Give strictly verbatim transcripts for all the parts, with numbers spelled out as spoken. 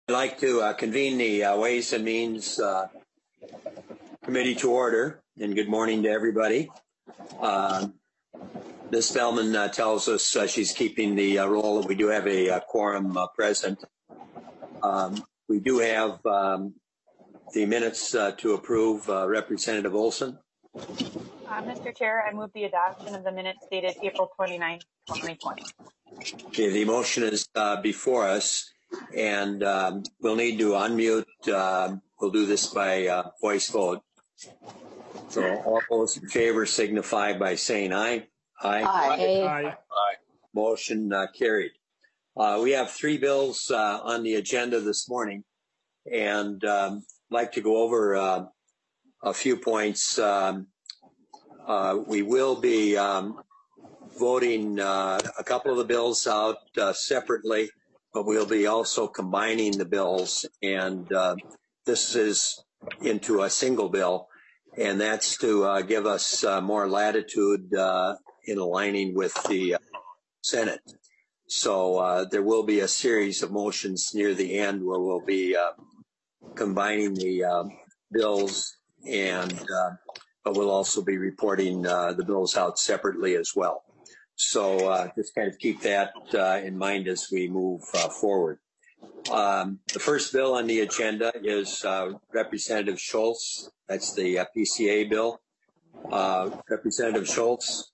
I'd like to uh, convene the uh, Ways and Means uh, Committee to order, and good morning to everybody. Uh, Miz Spellman uh, tells us uh, she's keeping the uh, roll. We do have a uh, quorum uh, present. Um, we do have um, the minutes uh, to approve. Uh, Representative Olson. Uh, Mister Chair, I move the adoption of the minutes dated April twenty-ninth, twenty twenty. Okay, the motion is uh, before us, and um, we'll need to unmute. Uh, we'll do this by uh, voice vote. So all those in favor signify by saying aye. Aye. Aye. Aye. Aye. Motion uh, carried. Uh, we have three bills uh, on the agenda this morning, and um, I'd like to go over uh, a few points. Um, uh, we will be um, voting uh, a couple of the bills out uh, separately, but we'll be also combining the bills, and uh, this is into a single bill, and that's to uh, give us uh, more latitude uh, in aligning with the uh, Senate. So uh, there will be a series of motions near the end where we'll be uh, combining the uh, bills, and uh, but we'll also be reporting uh, the bills out separately as well. So uh, just kind of keep that uh, in mind as we move uh, forward. Um, the first bill on the agenda is uh, Representative Schultz. That's the uh, P C A bill. Uh, Representative Schultz.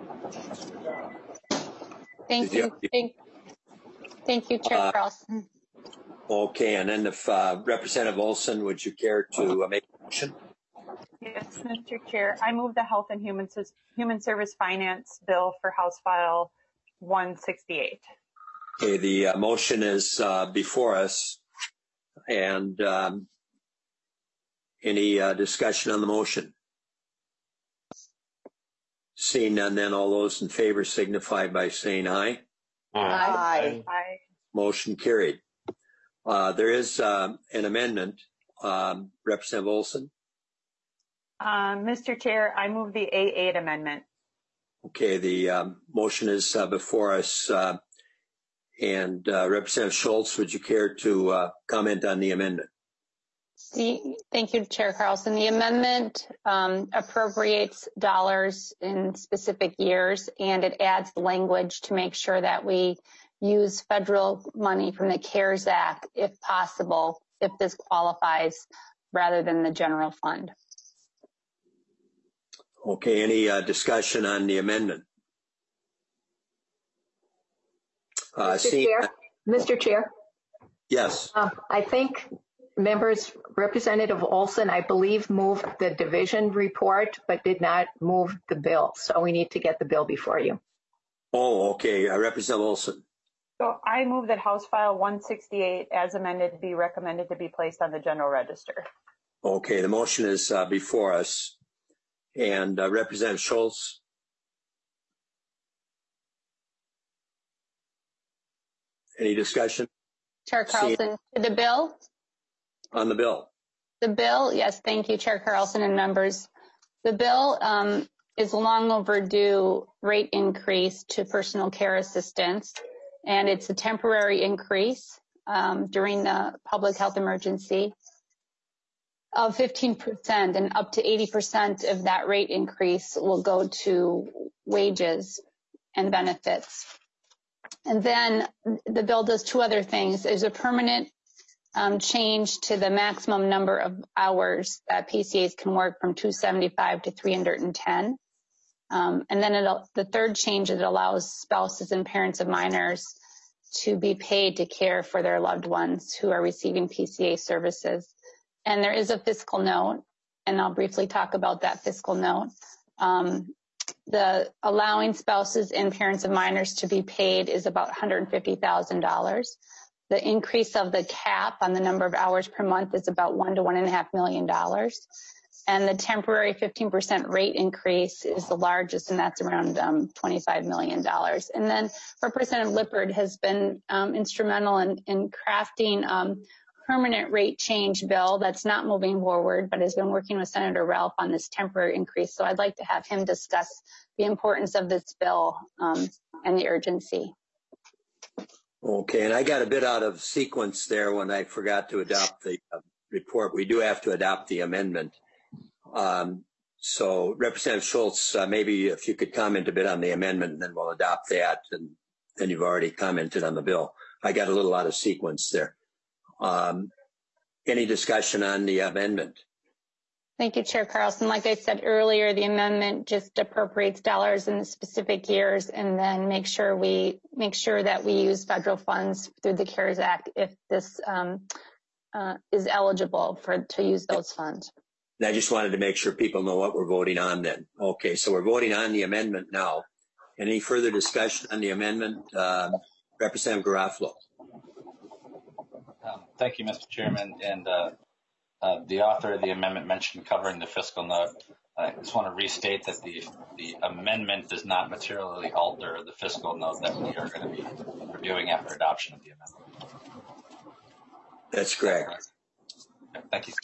Thank you. you. Thank, thank you, Chair uh, Carlson. Okay, and then if uh, Representative Olson, would you care to uh, make a motion? Yes, Mister Chair. I move the Health and Human, Human Service Finance Bill for House File one sixty-eight. Okay, the uh, motion is uh, before us, and um, any uh, discussion on the motion? Seeing none, then all those in favor signify by saying aye. Aye. Aye. Aye. Motion carried. Uh, there is uh, an amendment. Um, Representative Olson. Uh, Mister Chair, I move the A eight amendment. Okay, the um, motion is uh, before us. Uh, and uh, Representative Schultz, would you care to uh, comment on the amendment? The, thank you, Chair Carlson. The amendment um, appropriates dollars in specific years, and it adds language to make sure that we use federal money from the CARES Act, if possible, if this qualifies, rather than the general fund. Okay, any uh, discussion on the amendment? Uh, Mister see, Chair, Mister Chair. Yes. Uh, I think members, Representative Olson, I believe, moved the division report, but did not move the bill. So we need to get the bill before you. Oh, okay. Uh, Representative Olson. So I move that House File one sixty-eight, as amended, be recommended to be placed on the General Register. Okay, the motion is uh, before us. And uh, Representative Schultz. Any discussion? Chair Carlson, to the bill? On the bill. The bill, yes, thank you, Chair Carlson and members. The bill um, is a long overdue rate increase to personal care assistance, and it's a temporary increase um, during the public health emergency of fifteen percent, and up to eighty percent of that rate increase will go to wages and benefits. And then the bill does two other things. There's a permanent um, change to the maximum number of hours that P C As can work from two seventy-five to three hundred ten. Um, and then it'll, the third change, it allows spouses and parents of minors to be paid to care for their loved ones who are receiving P C A services. And there is a fiscal note, and I'll briefly talk about that fiscal note. Um, the allowing spouses and parents of minors to be paid is about one hundred fifty thousand dollars. The increase of the cap on the number of hours per month is about one to one and a half million dollars. And the temporary fifteen percent rate increase is the largest, and that's around um, twenty-five million dollars. And then Representative Lippard has been um, instrumental in, in crafting um, permanent rate change bill that's not moving forward, but has been working with Senator Ralph on this temporary increase. So I'd like to have him discuss the importance of this bill um, and the urgency. Okay, and I got a bit out of sequence there when I forgot to adopt the uh, report. We do have to adopt the amendment. Um, so Representative Schultz, uh, maybe if you could comment a bit on the amendment, and then we'll adopt that. And then you've already commented on the bill. I got a little out of sequence there. Um, any discussion on the amendment? Thank you, Chair Carlson. Like I said earlier, the amendment just appropriates dollars in the specific years and then make sure we make sure that we use federal funds through the CARES Act if this um, uh, is eligible for to use those funds. And I just wanted to make sure people know what we're voting on then. Okay, so we're voting on the amendment now. Any further discussion on the amendment? Um, Representative Garofalo. Um, thank you, Mister Chairman. And uh, uh, the author of the amendment mentioned covering the fiscal note. I just want to restate that the, the amendment does not materially alter the fiscal note that we are going to be reviewing after adoption of the amendment. That's correct. Okay, thank you.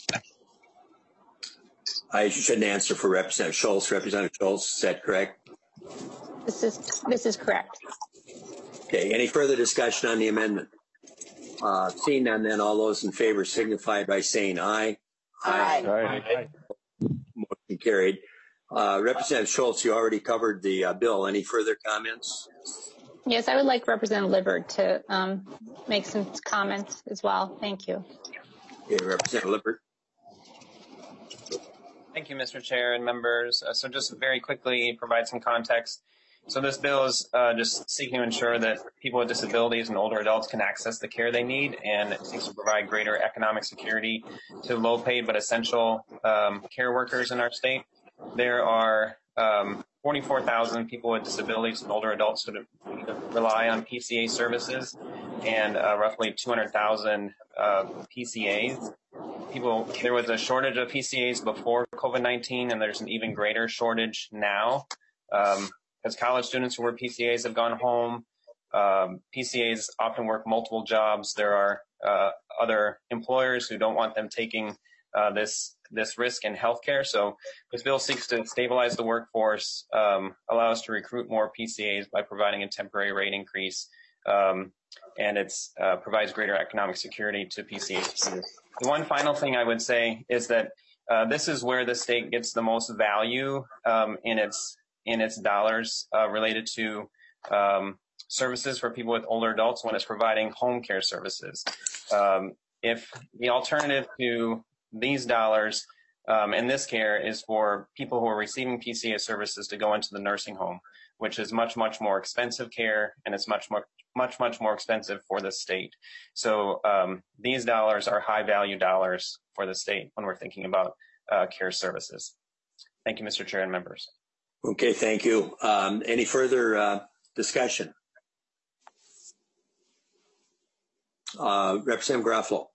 I shouldn't answer for Representative Schultz. Representative Schultz, is that correct? This is this is correct. Okay. Any further discussion on the amendment? Uh, seeing none, then all those in favor signify by saying aye. Aye. Aye. Motion carried. Uh, Representative Schultz, you already covered the uh, bill. Any further comments? Yes, I would like Representative Lippert to um, make some comments as well. Thank you. Okay, Representative Lippert. Thank you, Mister Chair and members. Uh, so just very quickly provide some context. So this bill is uh, just seeking to ensure that people with disabilities and older adults can access the care they need, and it seeks to provide greater economic security to low-paid but essential um, care workers in our state. There are um, forty-four thousand people with disabilities and older adults who rely on P C A services, and uh, roughly two hundred thousand uh, P C As. People, there was a shortage of P C As before COVID nineteen, and there's an even greater shortage now. Um, as college students who were P C As have gone home, um, P C As often work multiple jobs. There are uh, other employers who don't want them taking uh, this this risk in healthcare. So this bill seeks to stabilize the workforce, um, allow us to recruit more P C As by providing a temporary rate increase, um, and it uh, provides greater economic security to P C As. The one final thing I would say is that uh, this is where the state gets the most value um, in its in its dollars uh, related to um, services for people with older adults when it's providing home care services. Um, if the alternative to these dollars um, and this care is for people who are receiving P C A services to go into the nursing home, which is much, much more expensive care, and it's much more much, much more expensive for the state. So um, these dollars are high value dollars for the state when we're thinking about uh, care services. Thank you, Mister Chair and members. Okay, thank you. Um, any further uh, discussion? Uh, Representative Garofalo.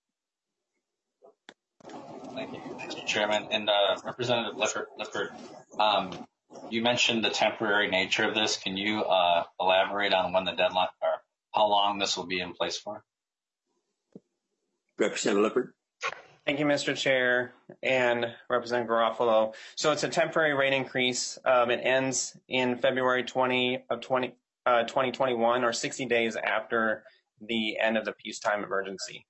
Thank you, Mister Chairman. And uh, Representative Lippert, Lippert um, you mentioned the temporary nature of this. Can you uh, elaborate on when the deadline or how long this will be in place for? Representative Lippert. Thank you, Mister Chair and Representative Garofalo. So it's a temporary rate increase. Um, it ends in February twentieth of twenty twenty-one, or sixty days after the end of the peacetime emergency.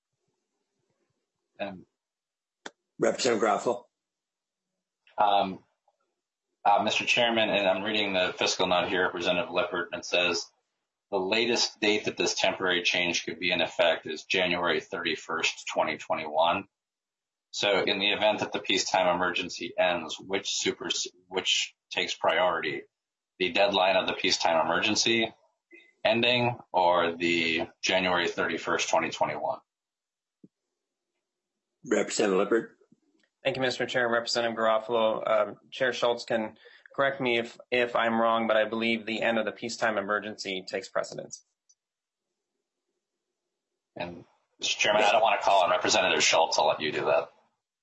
And Representative Garofalo. Um, uh, Mister Chairman, and I'm reading the fiscal note here, Representative Lippert, and it says the latest date that this temporary change could be in effect is January thirty-first, twenty twenty-one. So in the event that the peacetime emergency ends, which super, which takes priority? The deadline of the peacetime emergency ending or the January thirty-first, twenty twenty-one? Representative Lippert. Thank you, Mister Chair. Representative Garofalo. Uh, Chair Schultz can correct me if, if I'm wrong, but I believe the end of the peacetime emergency takes precedence. And Mister Chairman, I don't want to call on Representative Schultz. I'll let you do that.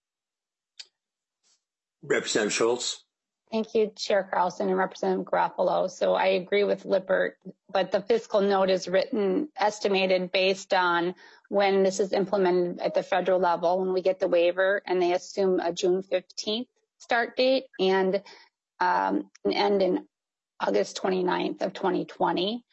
Representative Schultz. Thank you, Chair Carlson and Representative Garofalo. So I agree with Lippert, but the fiscal note is written, estimated based on when this is implemented at the federal level, when we get the waiver, and they assume a June fifteenth start date and um, an end in August twenty-ninth of twenty twenty.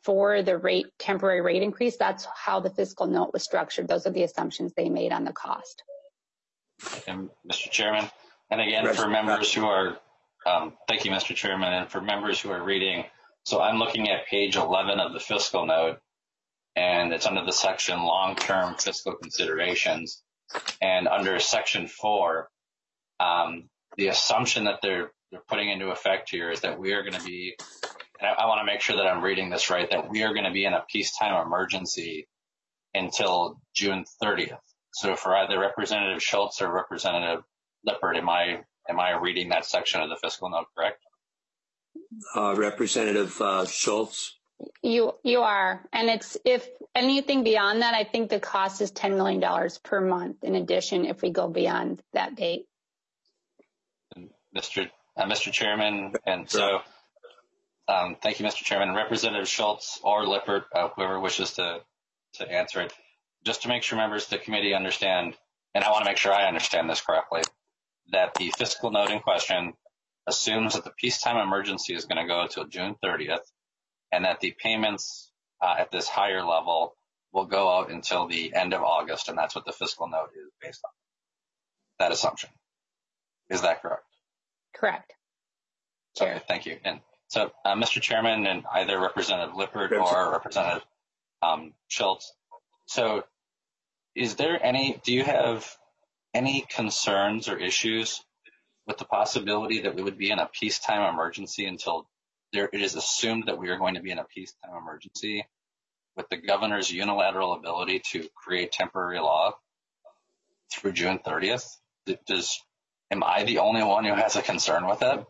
for the rate temporary rate increase. That's how the fiscal note was structured. Those are the assumptions they made on the cost. And Mister Chairman, and again, for members who are, um, thank you, Mister Chairman, and for members who are reading, so I'm looking at page eleven of the fiscal note, and it's under the section long-term fiscal considerations. And under section four, um, the assumption that they're, they're putting into effect here is that we are going to be, and I, I want to make sure that I'm reading this right, that we are going to be in a peacetime emergency until June thirtieth. So for either Representative Schultz or Representative Lippert, am I am I reading that section of the fiscal note correct? Uh, Representative uh, Schultz. You you are, and it's if anything beyond that, I think the cost is ten million dollars per month. In addition, if we go beyond that date. Mister Uh, Mister Chairman, and so um, thank you, Mister Chairman. Representative Schultz or Lippert, uh, whoever wishes to to answer it. Just to make sure members of the committee understand, and I want to make sure I understand this correctly, that the fiscal note in question assumes that the peacetime emergency is going to go until June thirtieth, and that the payments uh, at this higher level will go out until the end of August, and that's what the fiscal note is based on. That assumption. Is that correct? Correct. Chair. Okay, thank you. And so, uh, Mister Chairman, and either Representative Lippert or Representative um, Schultz, so is there any, do you have any concerns or issues with the possibility that we would be in a peacetime emergency until there, it is assumed that we are going to be in a peacetime emergency with the governor's unilateral ability to create temporary law through June thirtieth? Does, am I the only one who has a concern with that?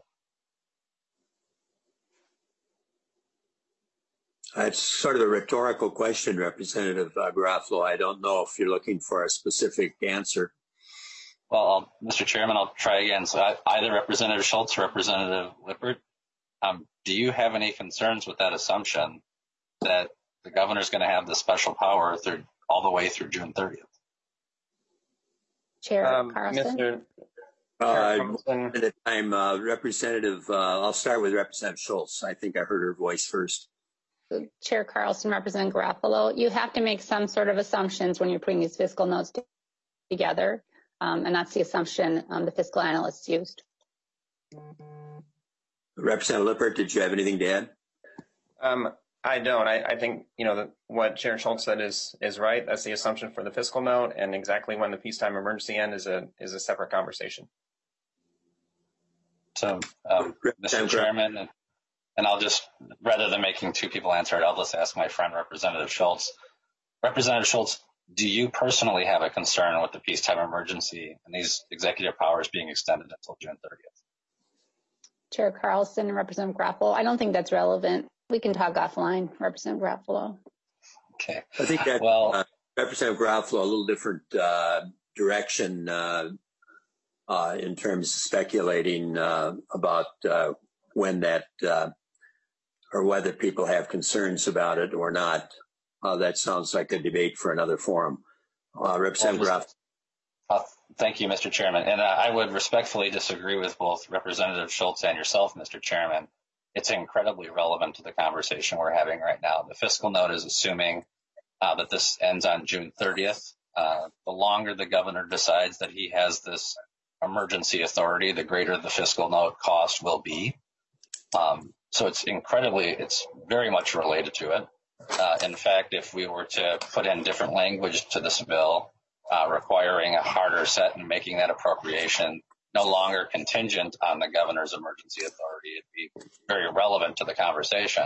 It's sort of a rhetorical question, Representative uh, Garofalo. I don't know if you're looking for a specific answer. Well, I'll, Mister Chairman, I'll try again. So I, either Representative Schultz or Representative Lippert, um, do you have any concerns with that assumption that the governor's going to have the special power through all the way through June thirtieth? Chair Um, Carlson. Mister Uh, Carlson. at a time, uh, Representative, uh, I'll start with Representative Schultz. I think I heard her voice first. Chair Carlson, Representative Garofalo, you have to make some sort of assumptions when you're putting these fiscal notes together, um, and that's the assumption um, the fiscal analysts used. Representative Lippert, did you have anything to add? Um, I don't. I, I think, you know, the, what Chair Schultz said is is right. That's the assumption for the fiscal note, and exactly when the peacetime emergency ends is a is a separate conversation. So, um, Mister Chairman, and, and I'll just, rather than making two people answer it, I'll just ask my friend Representative Schultz. Representative Schultz, do you personally have a concern with the peacetime emergency and these executive powers being extended until June thirtieth? Chair Carlson and Representative Garofalo, I don't think that's relevant. We can talk offline, Representative Garofalo. Okay. I think that well, uh, Representative Garofalo, a little different uh, direction uh, uh, in terms of speculating uh, about uh, when that uh, or whether people have concerns about it or not. Uh, that sounds like a debate for another forum. Uh, Representative well, Garofalo. uh, thank you, Mister Chairman. And uh, I would respectfully disagree with both Representative Schultz and yourself, Mister Chairman. It's incredibly relevant to the conversation we're having right now. The fiscal note is assuming uh, that this ends on June thirtieth. Uh, the longer the governor decides that he has this emergency authority, the greater the fiscal note cost will be. Um, so it's incredibly, it's very much related to it. Uh, in fact, if we were to put in different language to this bill, uh, requiring a harder set and making that appropriation no longer contingent on the governor's emergency authority, it'd be very relevant to the conversation.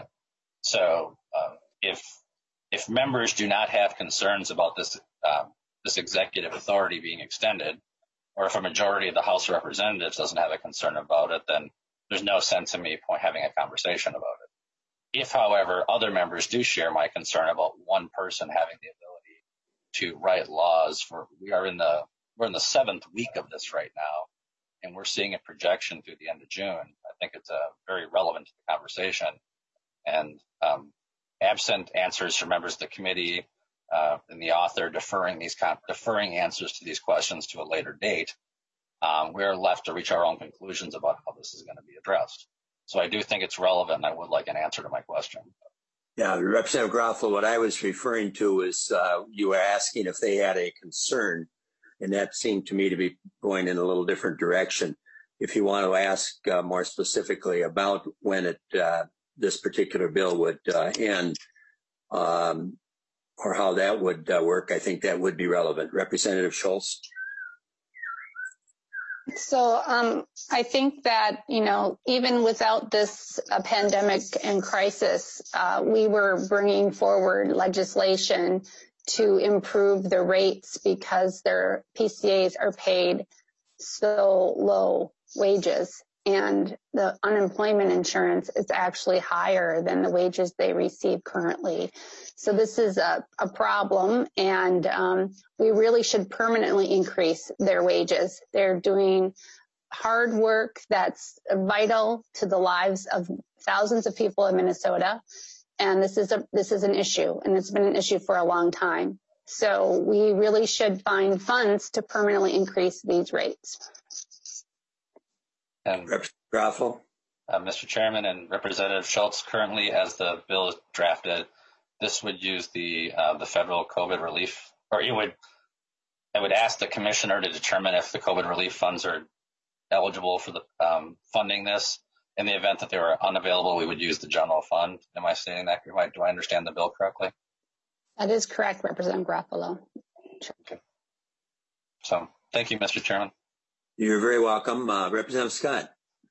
So uh, if if members do not have concerns about this uh, this executive authority being extended, or if a majority of the House of Representatives doesn't have a concern about it, then there's no sense in me having a conversation about it. If, however, other members do share my concern about one person having the ability to write laws, for we are in the we're in the seventh week of this right now, and we're seeing a projection through the end of June. I think it's uh, very relevant to the conversation. And um, absent answers from members of the committee uh, and the author deferring these deferring answers to these questions to a later date, um, we're left to reach our own conclusions about how this is going to be addressed. So I do think it's relevant, and I would like an answer to my question. Yeah, Representative Groffalo, what I was referring to was uh, you were asking if they had a concern, and that seemed to me to be going in a little different direction. If you want to ask uh, more specifically about when it uh, this particular bill would uh, end, um, or how that would uh, work, I think that would be relevant. Representative Schultz. So um, I think that, you know, even without this uh, pandemic and crisis, uh, we were bringing forward legislation to improve the rates because their P C As are paid so low wages, and the unemployment insurance is actually higher than the wages they receive currently. So this is a, a problem, and um, we really should permanently increase their wages. They're doing hard work that's vital to the lives of thousands of people in Minnesota, and this is a this is an issue, and it's been an issue for a long time. So we really should find funds to permanently increase these rates. And Groffalo. Uh, Mister Chairman and Representative Schultz, currently as the bill is drafted, this would use the uh, the federal COVID relief, or it would it would ask the commissioner to determine if the COVID relief funds are eligible for the um, funding this. In the event that they were unavailable, we would use the general fund. Am I stating that correctly? Do I understand the bill correctly? That is correct, Representative Groffalo. Okay. So, thank you, Mister Chairman. You're very welcome. Uh, Representative Scott.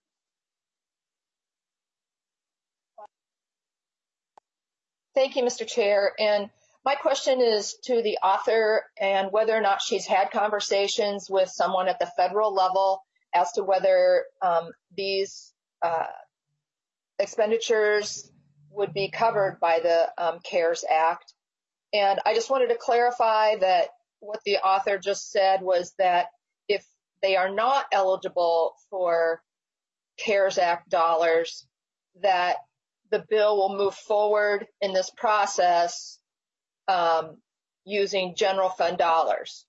Thank you, Mister Chair. And my question is to the author and whether or not she's had conversations with someone at the federal level as to whether um, these uh, expenditures would be covered by the um, CARES Act. And I just wanted to clarify that what the author just said was that if they are not eligible for CARES Act dollars, that the bill will move forward in this process um, using general fund dollars.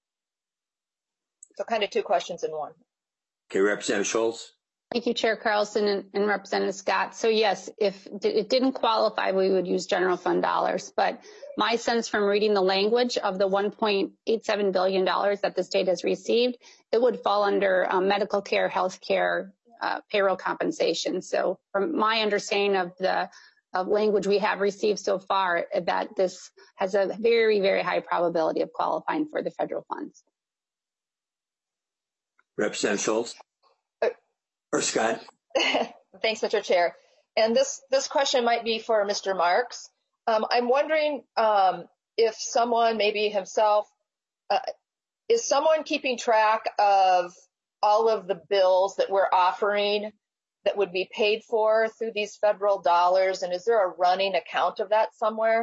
So kind of two questions in one. Okay, Representative Schultz. Thank you, Chair Carlson and, and Representative Scott. So yes, if it didn't qualify, we would use general fund dollars. But my sense from reading the language of the one point eight seven billion dollars that the state has received, it would fall under um, medical care, health care, uh, payroll compensation. So from my understanding of the of language we have received so far, that this has a very, very high probability of qualifying for the federal funds. Representative Schultz. Or Scott. Thanks, Mister Chair. And this, this question might be for Mister Marks. Um, I'm wondering um, if someone, maybe himself, uh, is someone keeping track of all of the bills that we're offering that would be paid for through these federal dollars? And is there a running account of that somewhere?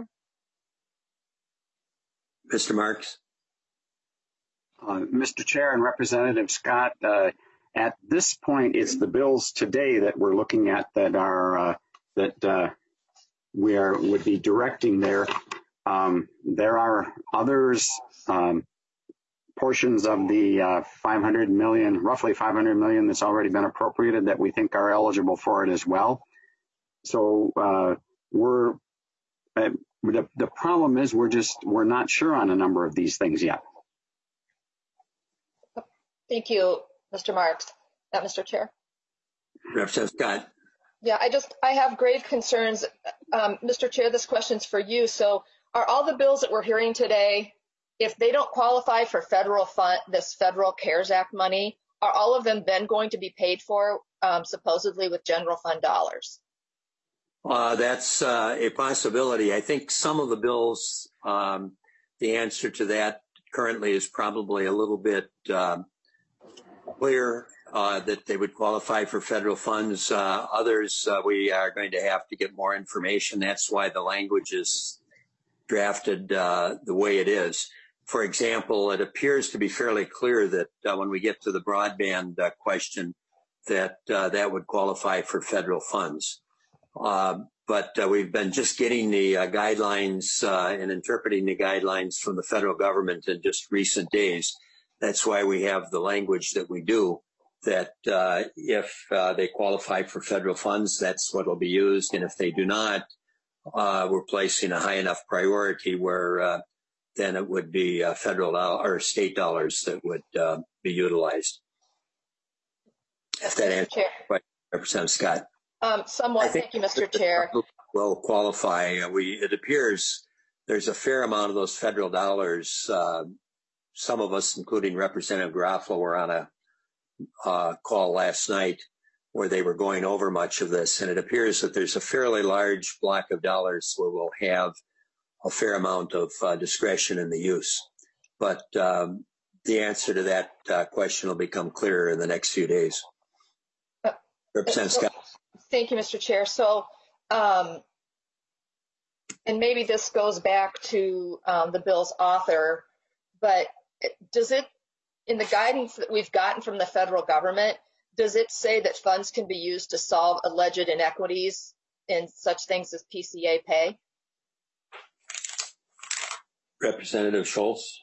Mister Marks. Uh, Mister Chair and Representative Scott, uh, at this point, it's the bills today that we're looking at that are uh, that uh, we are would be directing there. Um, there are others, um, portions of the uh, five hundred million, roughly five hundred million that's already been appropriated that we think are eligible for it as well. So uh, we're uh, the, the problem is we're just we're not sure on a number of these things yet. Thank you, Mister Marks. Uh, Mister Chair. Representative Scott. Yeah, I just, I have grave concerns. Um, Mister Chair, this question's for you. So are all the bills that we're hearing today, if they don't qualify for federal fund, this federal CARES Act money, are all of them then going to be paid for um, supposedly with general fund dollars? Uh, that's uh, a possibility. I think some of the bills, um, the answer to that currently is probably a little bit uh, clear uh, that they would qualify for federal funds. Uh, others, uh, we are going to have to get more information. That's why the language is drafted uh, the way it is. For example, it appears to be fairly clear that uh, when we get to the broadband uh, question, that uh, that would qualify for federal funds. Uh, but uh, we've been just getting the uh, guidelines uh, and interpreting the guidelines from the federal government in just recent days. That's why we have the language that we do, that uh, if uh, they qualify for federal funds, that's what will be used. And if they do not, uh, we're placing a high enough priority where uh, then it would be uh, federal do- or state dollars that would uh, be utilized. If that answers Chair. your question, Representative Scott. Um, somewhat. Thank you, Mister Chair. Will qualify. Uh, we it appears there's a fair amount of those federal dollars. Uh, some of us, including Representative Garofalo, were on a uh, call last night where they were going over much of this, and it appears that there's a fairly large block of dollars where we'll have a fair amount of uh, discretion in the use. But um, the answer to that uh, question will become clearer in the next few days. Uh, Representative so, Scott. Thank you, Mister Chair. So, um, and maybe this goes back to um, the bill's author, but does it, in the guidance that we've gotten from the federal government, does it say that funds can be used to solve alleged inequities in such things as P C A pay? Representative Schultz.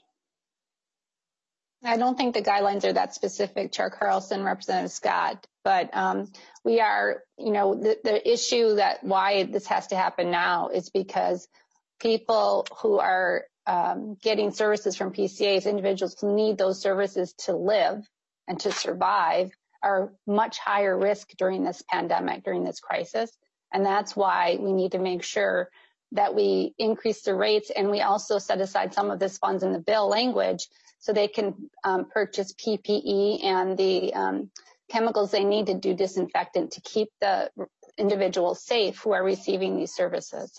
I don't think the guidelines are that specific, Chair Carlson, Representative Scott, but um, we are, you know, the, the issue that why this has to happen now is because people who are um, getting services from P C As, individuals who need those services to live and to survive, are much higher risk during this pandemic, during this crisis. And that's why we need to make sure that we increase the rates, and we also set aside some of this funds in the bill language so they can um, purchase P P E and the um, chemicals they need to do disinfectant to keep the individuals safe who are receiving these services.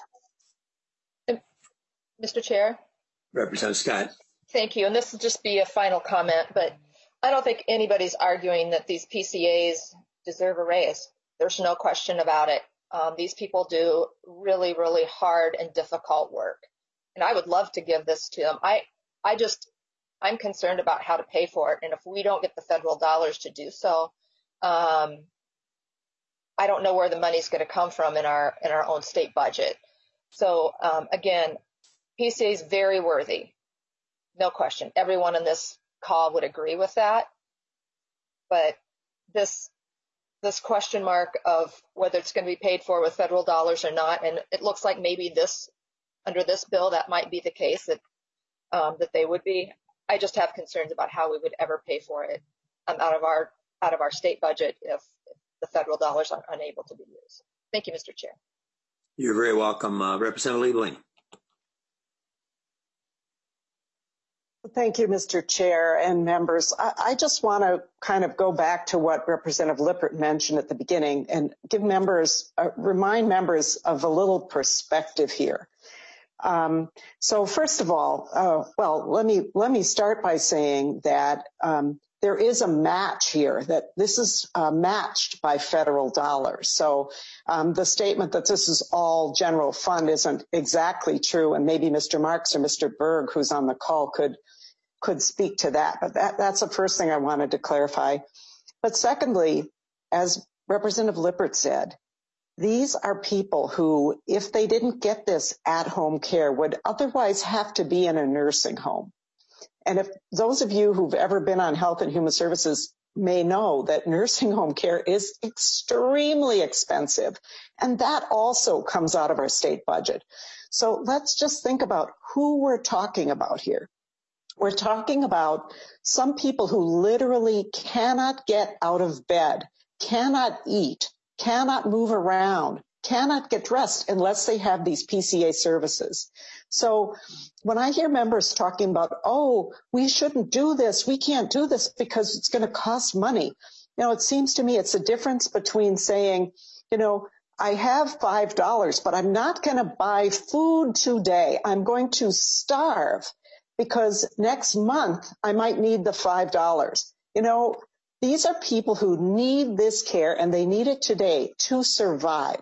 Mister Chair? Representative Scott. Thank you. And this will just be a final comment, but I don't think anybody's arguing that these P C As deserve a raise. There's no question about it. Um, these people do really, really hard and difficult work. And I would love to give this to them. I, I just, I'm concerned about how to pay for it. And if we don't get the federal dollars to do so, um, I don't know where the money's going to come from in our, in our own state budget. So, um, again, P C A is very worthy. No question. Everyone in this call would agree with that. But this, this question mark of whether it's going to be paid for with federal dollars or not, and it looks like maybe this, under this bill, that might be the case, that um, that they would be. I just have concerns about how we would ever pay for it um, out of our out of our state budget if, if the federal dollars are unable to be used. Thank you, Mister Chair. You're very welcome, uh, Representative Liebling. Thank you, Mister Chair and members. I, I just want to kind of go back to what Representative Lippert mentioned at the beginning and give members, uh, remind members of a little perspective here. Um, so first of all, uh, well, let me let me start by saying that um, there is a match here, that this is uh, matched by federal dollars. So um, the statement that this is all general fund isn't exactly true, and maybe Mister Marks or Mister Berg, who's on the call, could could speak to that. But that, that's the first thing I wanted to clarify. But secondly, as Representative Lippert said, these are people who, if they didn't get this at-home care, would otherwise have to be in a nursing home. And if those of you who've ever been on Health and Human Services may know that nursing home care is extremely expensive, and that also comes out of our state budget. So let's just think about who we're talking about here. We're talking about some people who literally cannot get out of bed, cannot eat, cannot move around, cannot get dressed unless they have these P C A services. So when I hear members talking about, oh, we shouldn't do this, we can't do this because it's going to cost money. You know, it seems to me it's a difference between saying, you know, I have five dollars, but I'm not going to buy food today. I'm going to starve because next month I might need the five dollars. You know, these are people who need this care, and they need it today to survive.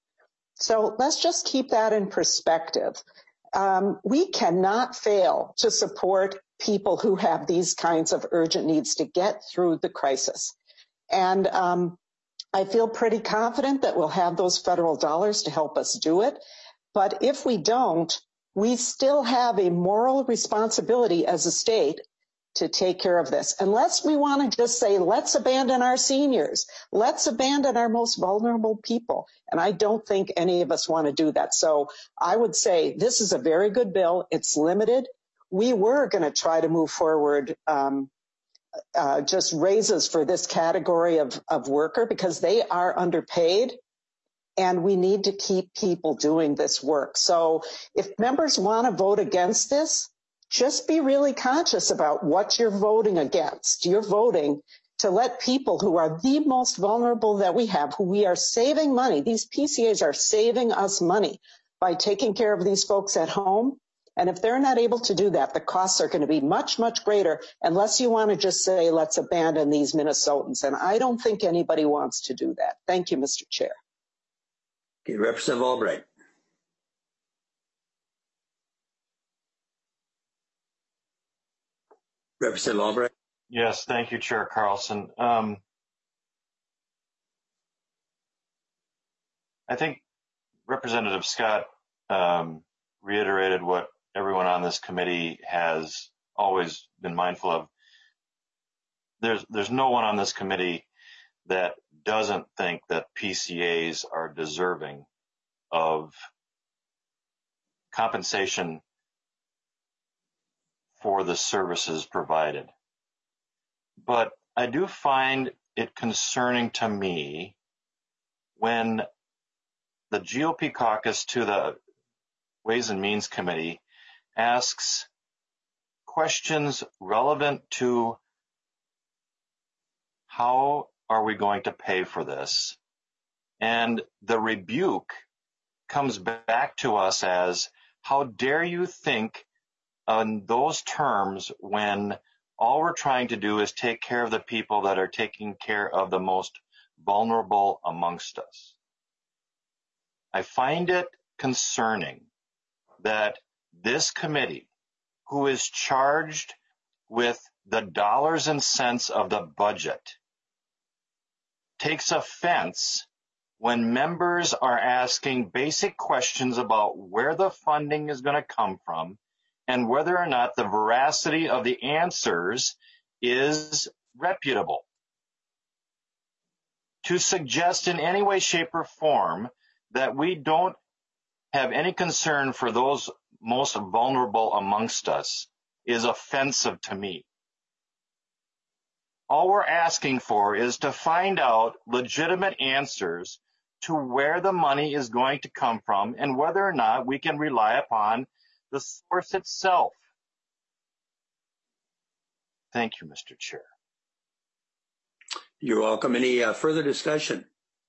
So let's just keep that in perspective. Um, we cannot fail to support people who have these kinds of urgent needs to get through the crisis. And um, I feel pretty confident that we'll have those federal dollars to help us do it. But if we don't, we still have a moral responsibility as a state to take care of this. Unless we want to just say, let's abandon our seniors. Let's abandon our most vulnerable people. And I don't think any of us want to do that. So I would say this is a very good bill. It's limited. We were going to try to move forward um, uh, just raises for this category of, of worker because they are underpaid. And we need to keep people doing this work. So if members want to vote against this, just be really conscious about what you're voting against. You're voting to let people who are the most vulnerable that we have, who we are saving money, these P C As are saving us money by taking care of these folks at home. And if they're not able to do that, the costs are going to be much, much greater unless you want to just say, let's abandon these Minnesotans. And I don't think anybody wants to do that. Thank you, Mister Chair. Okay, Representative Albright. Representative Albright. Yes, thank you, Chair Carlson. Um, I think Representative Scott um, reiterated what everyone on this committee has always been mindful of. There's there's no one on this committee that doesn't think that P C As are deserving of compensation for the services provided. But I do find it concerning to me when the G O P caucus to the Ways and Means Committee asks questions relevant to how are we going to pay for this? And the rebuke comes back to us as, how dare you think on those terms when all we're trying to do is take care of the people that are taking care of the most vulnerable amongst us. I find it concerning that this committee, who is charged with the dollars and cents of the budget, takes offense when members are asking basic questions about where the funding is going to come from and whether or not the veracity of the answers is reputable. To suggest in any way, shape, or form that we don't have any concern for those most vulnerable amongst us is offensive to me. All we're asking for is to find out legitimate answers to where the money is going to come from and whether or not we can rely upon the source itself. Thank you, Mister Chair. You're welcome. Any uh, further discussion?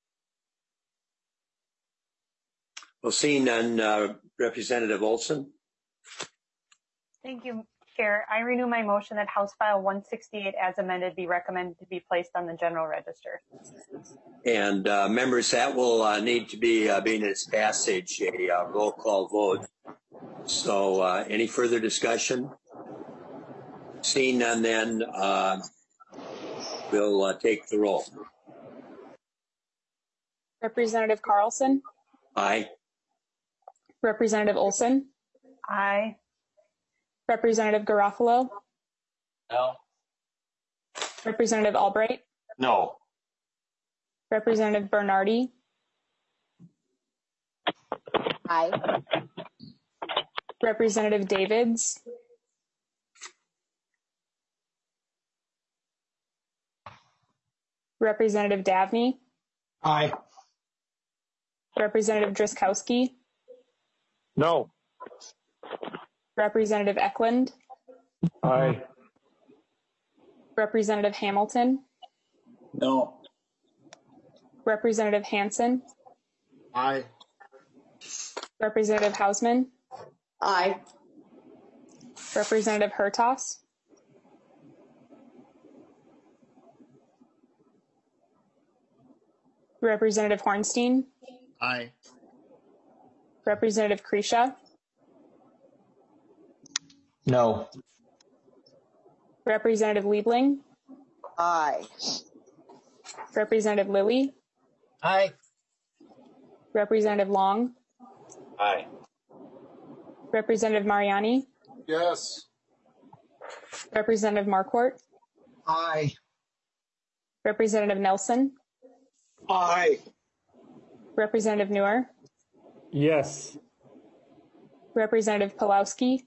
Well, seeing none, uh, Representative Olson. Thank you, Chair. I renew my motion that House File one sixty-eight as amended be recommended to be placed on the General Register. And uh, members, that will uh, need to be, uh, being its passage, a uh, roll call vote. So uh, any further discussion? Seeing none, then uh, we'll uh, take the roll. Representative Carlson? Aye. Representative Olson? Aye. Representative Garofalo? No. Representative Albright? No. Representative Bernardi? Aye. Representative Davids? Representative Davney? Aye. Representative Driscowski? No. Representative Eklund? Aye. Representative Hamilton? No. Representative Hansen? Aye. Representative Hausman? Aye. Representative Hertaus? Representative Hornstein? Aye. Representative Kresha? No. Representative Liebling? Aye. Representative Lilly? Aye. Representative Long? Aye. Representative Mariani? Yes. Representative Marquardt, Aye. Representative Nelson, Aye. Representative Neuer, Yes. Representative Pawlowski,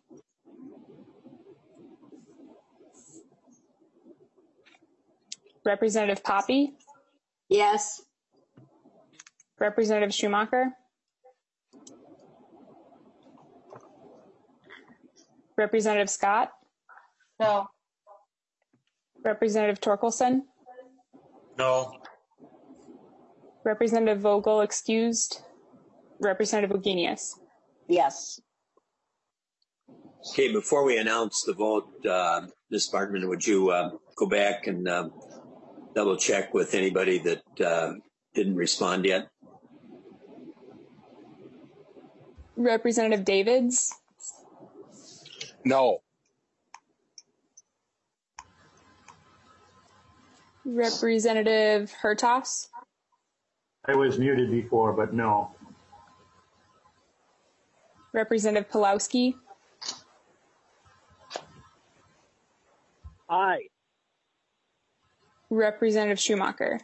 Representative Poppy, Yes. Representative Schumacher, Representative Scott, No. Representative Torkelson, No. Representative Vogel excused, Representative Wagenius. Yes. Okay, before we announce the vote, uh, Miz Bartman, would you uh, go back and uh, double check with anybody that uh, didn't respond yet? Representative Davids, No. Representative Hertaus, I was muted before, but no. Representative Pawlowski, Aye. Representative Schumacher.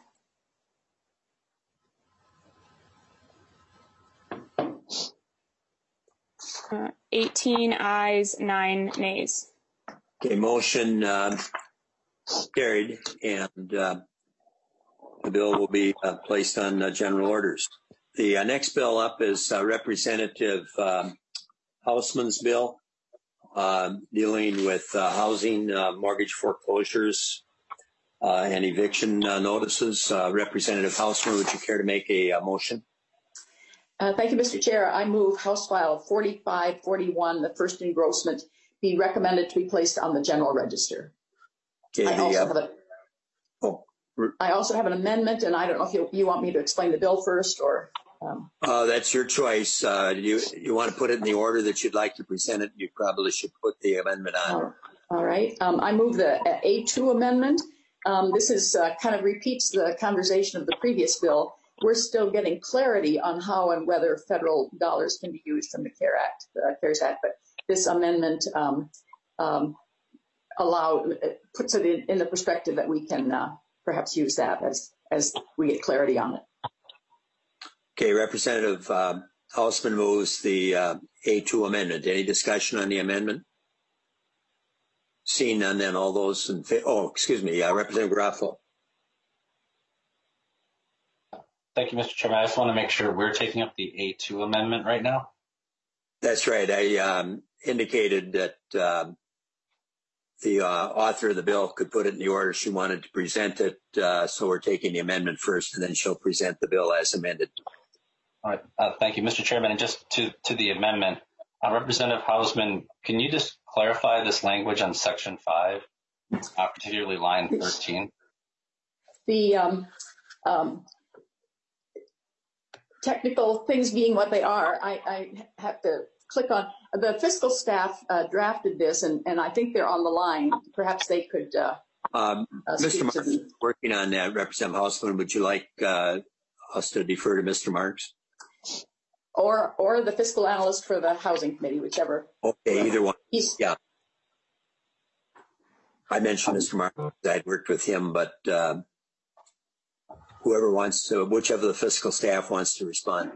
Uh, eighteen ayes, nine nays. Okay, motion uh, carried, and uh, the bill will be uh, placed on uh, general orders. The uh, next bill up is uh, Representative um, Hausman's bill, uh, dealing with uh, housing uh, mortgage foreclosures uh, and eviction uh, notices. Uh, Representative Hausman, would you care to make a, a motion? Uh, thank you, Mister Chair. I move House File forty-five forty-one, the first engrossment, be recommended to be placed on the general register. Okay, I, the, also uh, have a, oh, I also have an amendment, and I don't know if you, you want me to explain the bill first or. Um, uh, that's your choice. Uh, you you want to put it in the order that you'd like to present it? You probably should put the amendment on. All right. Um, I move the A two amendment. Um, this is uh, kind of repeats the conversation of the previous bill. We're still getting clarity on how and whether federal dollars can be used from the CARES Act, the CARES Act. But this amendment um, um, allow puts it in, in the perspective that we can uh, perhaps use that as as we get clarity on it. Okay, Representative uh, Hausman moves the uh, A two amendment. Any discussion on the amendment? Seeing none, then all those in favor. Oh, excuse me, uh, Representative Garofalo. Thank you, Mister Chairman. I just want to make sure we're taking up the A two amendment right now. That's right. I um, indicated that um, the uh, author of the bill could put it in the order she wanted to present it. Uh, so we're taking the amendment first, and then she'll present the bill as amended. All right. Uh, thank you, Mister Chairman. And just to, to the amendment, uh, Representative Hausman, can you just clarify this language on Section five, uh, particularly line thirteen? The um, um, technical things being what they are, I, I have to click on. The fiscal staff uh, drafted this, and, and I think they're on the line. Perhaps they could uh, um, uh, Mister speak to Marks the, is working on that. Representative Hausman, would you like uh, us to defer to Mister Marks? or or the fiscal analyst for the housing committee, whichever. Okay, either one. He's, yeah. I mentioned Mister Marks. I'd worked with him, but uh, whoever wants to, whichever the fiscal staff wants to respond.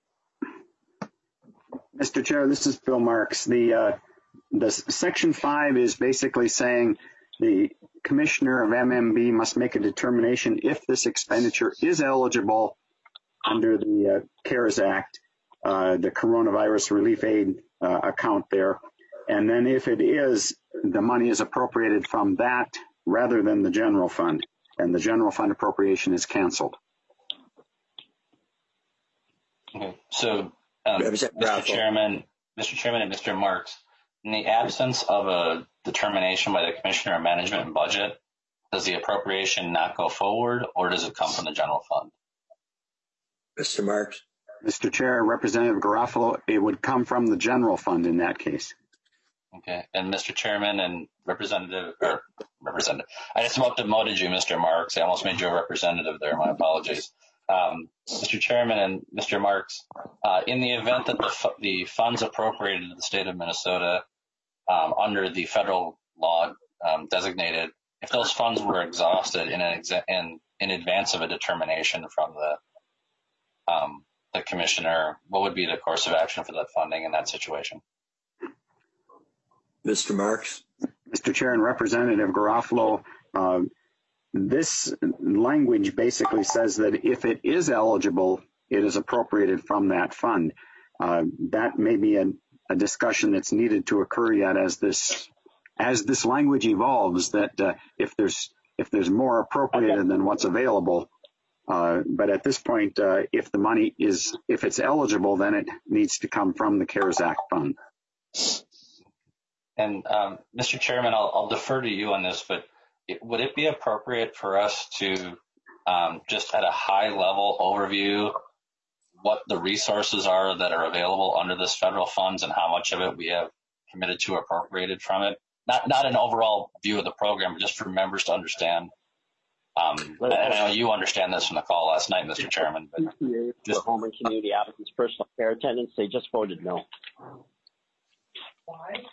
Mister Chair, this is Bill Marks. The uh, the Section five is basically saying the commissioner of M M B must make a determination if this expenditure is eligible under the uh, CARES Act, uh, the Coronavirus Relief Aid uh, account there. And then if it is, the money is appropriated from that rather than the general fund. And the general fund appropriation is canceled. Okay. So, um, Mister Chairman, Mister Chairman and Mister Marks, in the absence of a determination by the Commissioner of Management and Budget, does the appropriation not go forward, or does it come from the general fund? Mister Marks. Mister Chair, Representative Garofalo, it would come from the general fund in that case. Okay. And Mister Chairman and Representative, or Representative, I just about demoted you, Mister Marks. I almost made you a representative there. My apologies. Um, Mister Chairman and Mister Marks, uh, in the event that the, the funds appropriated to the state of Minnesota um, under the federal law um, designated, if those funds were exhausted in, an exa- in, in advance of a determination from the, um, the commissioner, what would be the course of action for that funding in that situation? Mister Marks? Mister Chair and Representative Garofalo, uh, this language basically says that if it is eligible, it is appropriated from that fund. Uh, that may be a, a discussion that's needed to occur yet as this as this language evolves. That uh, if there's if there's more appropriated than what's available, uh, but at this point, uh, if the money is if it's eligible, then it needs to come from the CARES Act fund. And um, Mister Chairman, I'll, I'll defer to you on this, but it, would it be appropriate for us to um, just at a high level overview what the resources are that are available under this federal funds and how much of it we have committed to appropriated from it? Not not an overall view of the program, but just for members to understand. Um, and I know you understand this from the call last night, Mister Chairman. But just for home and community advocates, personal care attendants, they just voted no. Why?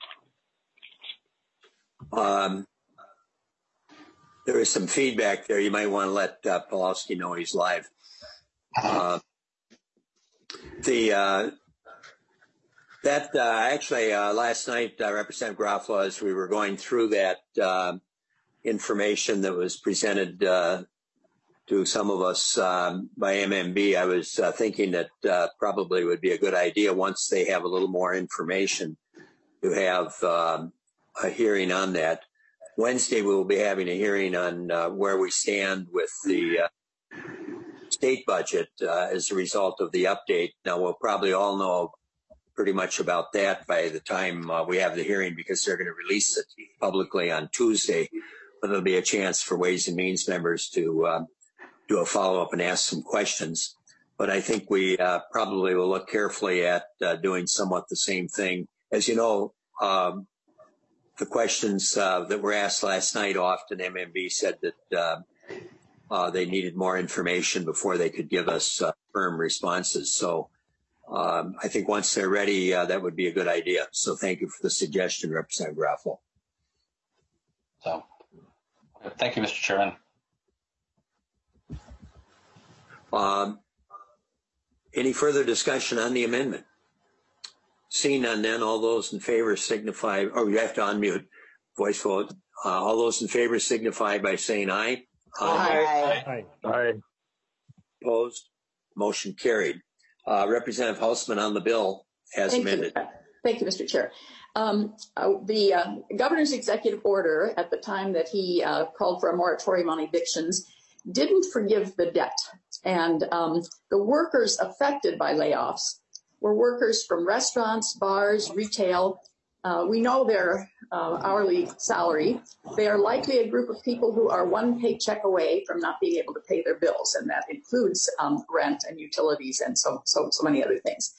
Um, there is some feedback there. You might want to let uh, Pawlowski know he's live. Uh, the uh, that uh, actually uh, last night, uh, Representative Garofalo, as we were going through that uh, information that was presented uh, to some of us um, by M M B, I was uh, thinking that uh, probably would be a good idea once they have a little more information to have um, a hearing on that. Wednesday, we will be having a hearing on uh, where we stand with the uh, state budget uh, as a result of the update. Now, we'll probably all know pretty much about that by the time uh, we have the hearing because they're going to release it publicly on Tuesday. But there'll be a chance for Ways and Means members to uh, do a follow-up and ask some questions. But I think we uh, probably will look carefully at uh, doing somewhat the same thing. As you know, um, the questions uh, that were asked last night, often M M B said that uh, uh, they needed more information before they could give us uh, firm responses. So um, I think once they're ready, uh, that would be a good idea. So thank you for the suggestion, Representative Garofalo. So, thank you, Mister Chairman. Um, any further discussion on the amendment? Seeing none, then all those in favor signify, or you have to unmute, voice vote. Uh, all those in favor signify by saying aye. Aye. Aye. Aye. Opposed? Motion carried. Uh, Representative Hausman on the bill as Thank amended. You. Thank you, Mister Chair. Um, uh, the uh, governor's executive order at the time that he uh, called for a moratorium on evictions didn't forgive the debt. And um, the workers affected by layoffs were workers from restaurants, bars, retail. Uh, we know their uh, hourly salary. They are likely a group of people who are one paycheck away from not being able to pay their bills, and that includes um, rent and utilities and so so so many other things.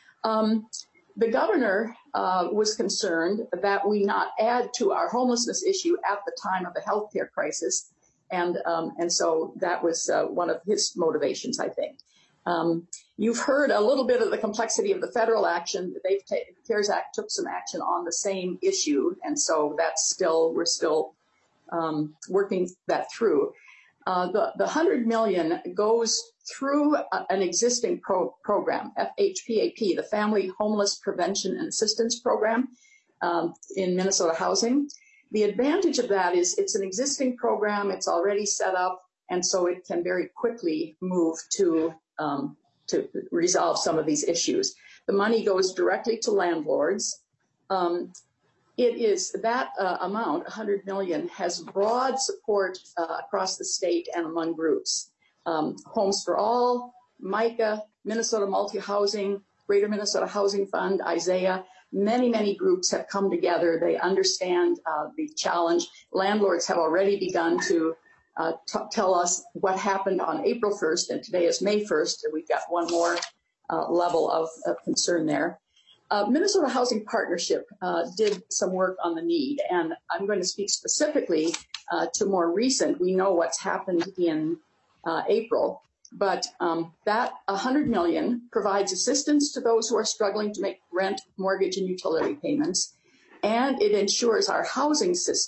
Um, the governor uh, was concerned that we not add to our homelessness issue at the time of the healthcare crisis, and um, and so that was uh, one of his motivations, I think. Um, you've heard a little bit of the complexity of the federal action. They've taken, the CARES Act took some action on the same issue, and so that's still, we're still um, working that through. Uh, the, the one hundred million dollars goes through a, an existing pro, program, F H P A P, the Family Homeless Prevention and Assistance Program um, in Minnesota Housing. The advantage of that is it's an existing program, it's already set up, and so it can very quickly move to Um, to resolve some of these issues. The money goes directly to landlords. Um, it is that uh, amount, one hundred million dollars, has broad support uh, across the state and among groups. Um, Homes for All, MICA, Minnesota Multi-Housing, Greater Minnesota Housing Fund, Isaiah, many, many groups have come together. They understand uh, the challenge. Landlords have already begun to Uh, t- tell us what happened on April first, and today is May first, and we've got one more uh, level of, of concern there. Uh, Minnesota Housing Partnership uh, did some work on the need, and I'm going to speak specifically uh, to more recent. We know what's happened in uh, April, but um, that one hundred million dollars provides assistance to those who are struggling to make rent, mortgage, and utility payments, and it ensures our housing system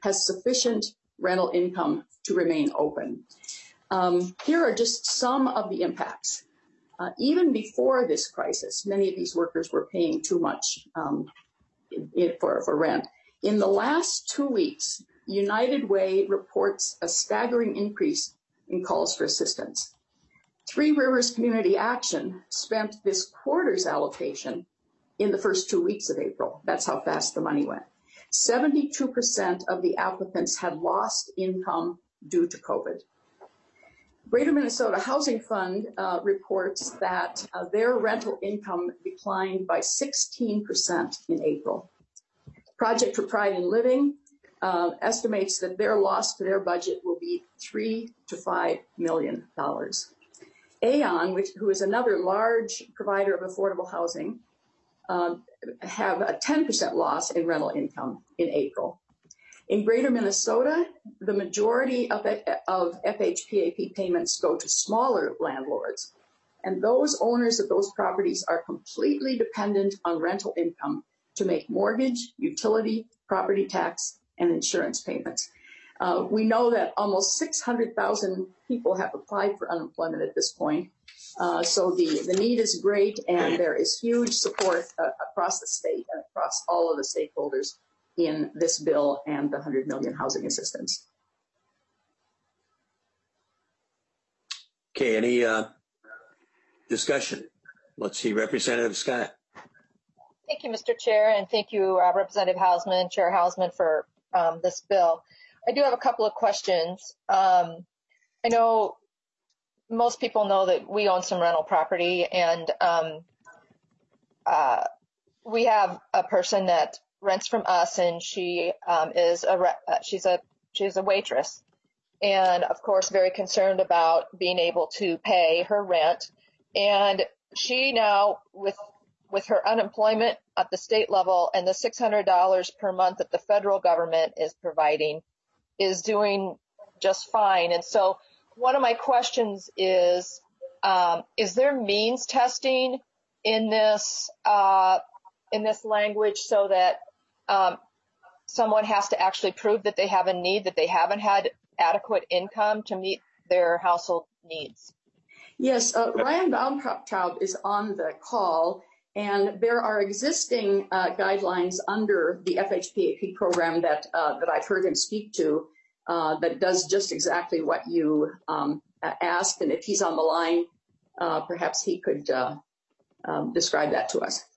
has sufficient rental income to remain open. Um, here are just some of the impacts. Uh, even before this crisis, many of these workers were paying too much um, in, in, for, for rent. In the last two weeks, United Way reports a staggering increase in calls for assistance. Three Rivers Community Action spent this quarter's allocation in the first two weeks of April. That's how fast the money went. seventy-two percent of the applicants had lost income due to COVID. Greater Minnesota Housing Fund uh, reports that uh, their rental income declined by sixteen percent in April. Project for Pride in Living uh, estimates that their loss to their budget will be three to five million dollars. Aon, which, who is another large provider of affordable housing, um, have a ten percent loss in rental income in April. In Greater Minnesota, the majority of, of F H P A P payments go to smaller landlords, and those owners of those properties are completely dependent on rental income to make mortgage, utility, property tax, and insurance payments. Uh, we know that almost six hundred thousand people have applied for unemployment at this point. Uh, so the, the need is great, and there is huge support uh, across the state and across all of the stakeholders in this bill and the one hundred million housing assistance. Okay, any uh, discussion? Let's see, Representative Scott. Thank you, Mister Chair, and thank you, uh, Representative Hausman, Chair Hausman, for um, this bill. I do have a couple of questions. Um, I know most people know that we own some rental property, and um, uh, we have a person that rents from us, and she um, is a re- uh, she's a she's a waitress, and of course very concerned about being able to pay her rent. And she now, with with her unemployment at the state level and the six hundred dollars per month that the federal government is providing, is doing just fine. And so one of my questions is, um, is there means testing in this uh, in this language so that um, someone has to actually prove that they have a need, that they haven't had adequate income to meet their household needs? Yes, uh, Ryan Baumtraub is on the call, and there are existing uh, guidelines under the F H P A P program that uh, that I've heard him speak to uh, that does just exactly what you um, asked. And if he's on the line, uh, perhaps he could uh, um, describe that to us.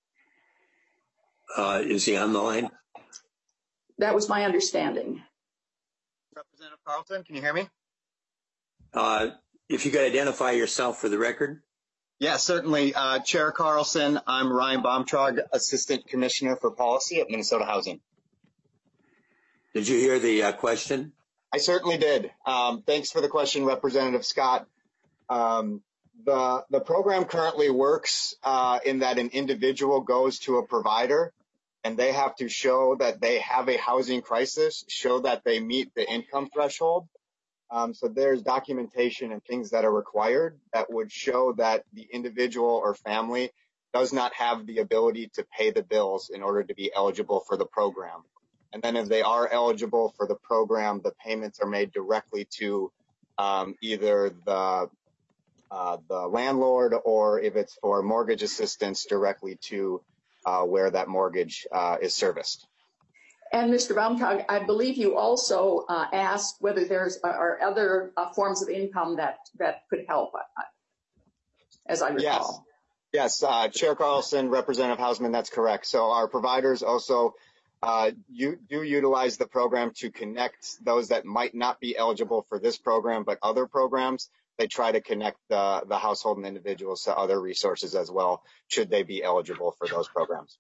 Uh, is he on the line? That was my understanding. Representative Carlson, can you hear me? Uh, if you could identify yourself for the record. Yeah, certainly. Uh, Chair Carlson, I'm Ryan Baumtraub, Assistant Commissioner for Policy at Minnesota Housing. Did you hear the uh, question? I certainly did. Um, thanks for the question, Representative Scott. Um, the, the program currently works uh, in that an individual goes to a provider and they have to show that they have a housing crisis, show that they meet the income threshold. Um, so there's documentation and things that are required that would show that the individual or family does not have the ability to pay the bills in order to be eligible for the program. And then if they are eligible for the program, the payments are made directly to um, either the uh, the landlord, or if it's for mortgage assistance, directly to uh, where that mortgage uh, is serviced. And Mister Baumtraub, I believe you also uh, asked whether there's uh, are other uh, forms of income that, that could help, uh, as I recall. Yes, yes uh, Chair Carlson, Representative Hausman, that's correct. So our providers also uh, you, do utilize the program to connect those that might not be eligible for this program, but other programs. They try to connect the, the household and individuals to other resources as well, should they be eligible for those programs.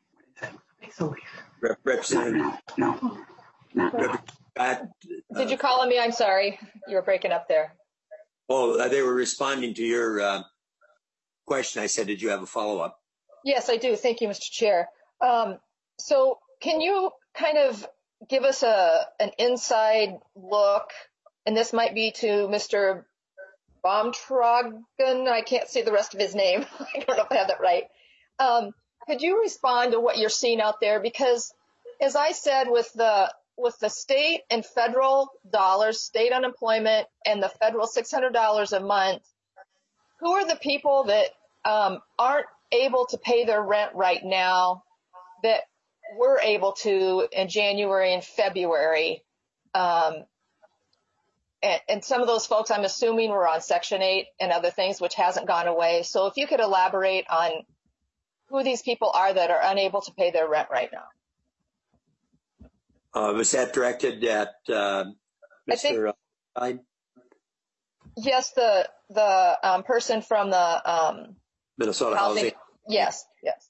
Rep- Representative. No, no, no. Rep- Did you call on me? I'm sorry. You were breaking up there. Oh, uh, they were responding to your uh, question. I said, did you have a follow-up? Yes, I do. Thank you, Mister Chair. Um, so can you kind of give us a an inside look, and this might be to Mister Baumtraub, I can't see the rest of his name. I don't know if I have that right. Um, could you respond to what you're seeing out there? Because as I said with the with the state and federal dollars, state unemployment, and the federal six hundred dollars a month, who are the people that um, aren't able to pay their rent right now that were able to in January and February? Um, and, and some of those folks, I'm assuming, were on Section eight and other things, which hasn't gone away. So if you could elaborate on who these people are that are unable to pay their rent right now. Uh, was that directed at uh, Mister I think, yes, the the um, person from the um, Minnesota Housing. Housing. Yes, yes.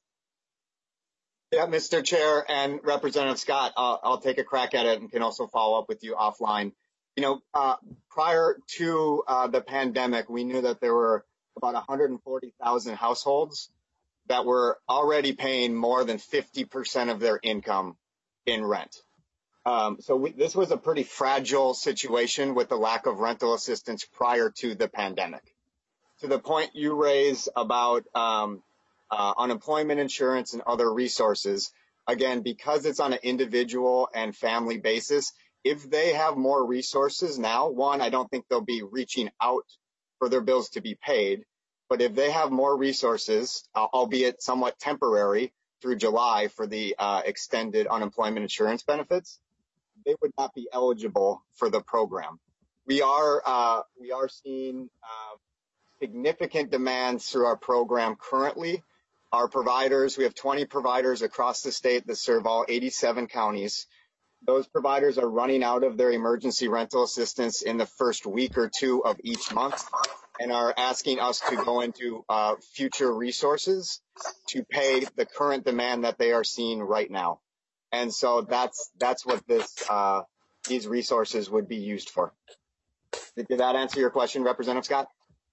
Yeah, Mister Chair and Representative Scott, uh, I'll take a crack at it and can also follow up with you offline. You know, uh, prior to uh, the pandemic, we knew that there were about one hundred forty thousand households that were already paying more than fifty percent of their income in rent. Um, so we, this was a pretty fragile situation with the lack of rental assistance prior to the pandemic. To the point you raise about um, uh, unemployment insurance and other resources, again, because it's on an individual and family basis, if they have more resources now, one, I don't think they'll be reaching out for their bills to be paid. But if they have more resources, uh, albeit somewhat temporary through July for the uh, extended unemployment insurance benefits, they would not be eligible for the program. We are uh, we are seeing uh, significant demands through our program currently. Our providers, we have twenty providers across the state that serve all eighty-seven counties. Those providers are running out of their emergency rental assistance in the first week or two of each month and are asking us to go into uh, future resources to pay the current demand that they are seeing right now. And so that's that's what this uh, these resources would be used for. Did that answer your question, Representative Scott?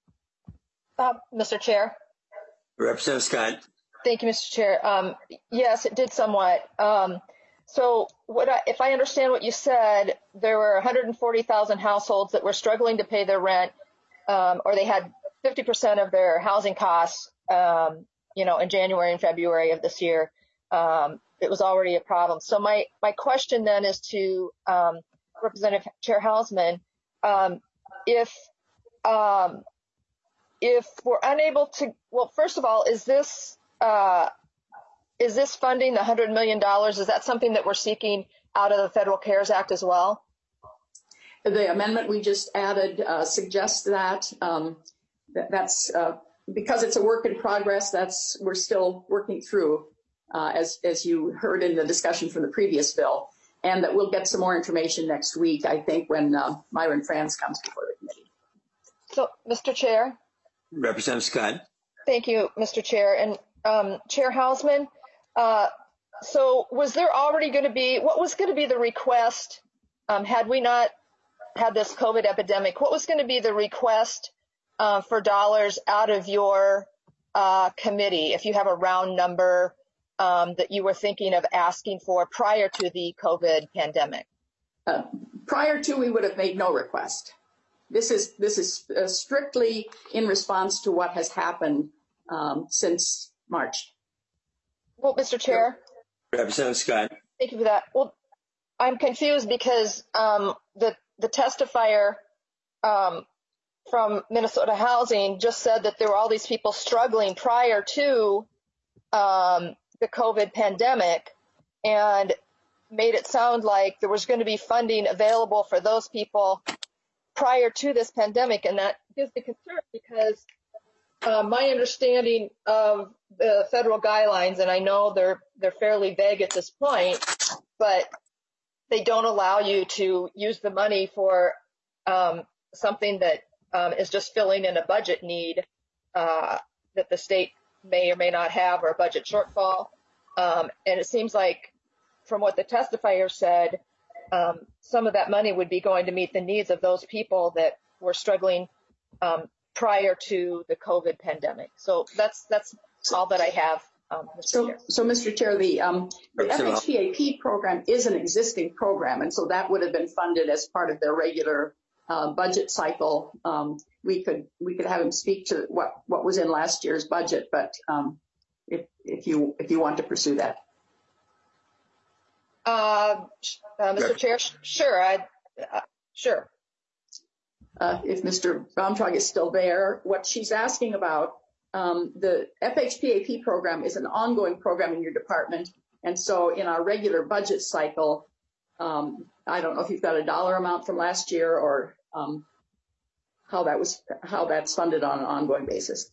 Uh, Mister Chair. Representative Scott. Thank you, Mister Chair. Um, yes, it did somewhat. Um, so what I, if I understand what you said, there were one hundred forty thousand households that were struggling to pay their rent, um, or they had fifty percent of their housing costs, um, you know, in January and February of this year. Um, it was already a problem. So my, my question then is to um, Representative Chair Hausman, um, if um, if we're unable to, well, first of all, is this uh, is this funding the one hundred million dollars? Is that something that we're seeking out of the Federal CARES Act as well? The amendment we just added uh, suggests that. Um, that that's uh, because it's a work in progress. That's we're still working through. Uh, as, as you heard in the discussion from the previous bill, and that we'll get some more information next week, I think, when uh, Myron Franz comes before the committee. So, Mister Chair. Representative Scott. Thank you, Mister Chair. And um, Chair Hausman, uh, so was there already going to be, what was going to be the request, um, had we not had this COVID epidemic, what was going to be the request uh, for dollars out of your uh, committee, if you have a round number Um, that you were thinking of asking for prior to the COVID pandemic? Uh, prior to, we would have made no request. This is this is uh, strictly in response to what has happened um, since March. Well, Mister Chair. Representative Scott. Thank you for that. Well, I'm confused because um, the the testifier um, from Minnesota Housing just said that there were all these people struggling prior to um, the COVID pandemic and made it sound like there was going to be funding available for those people prior to this pandemic. And that gives me concern because uh, my understanding of the federal guidelines, and I know they're they're fairly vague at this point, but they don't allow you to use the money for um, something that um, is just filling in a budget need uh, that the state may or may not have, or a budget shortfall. Um, and it seems like from what the testifier said, um, some of that money would be going to meet the needs of those people that were struggling um, prior to the COVID pandemic. So that's that's all that I have, um, Mister So, Chair. so Mister Chair, the, um, the F H P A P program is an existing program, and so that would have been funded as part of their regular uh, budget cycle. Um, we could we could have him speak to what, what was in last year's budget, but um, if if you if you want to pursue that. Uh, uh, Mister Chair, sure, I, uh, sure. Uh, if Mister Baumtrag is still there, what she's asking about, um, the F H P A P program is an ongoing program in your department. And so in our regular budget cycle, um, I don't know if you've got a dollar amount from last year or um, how that was, how that's funded on an ongoing basis.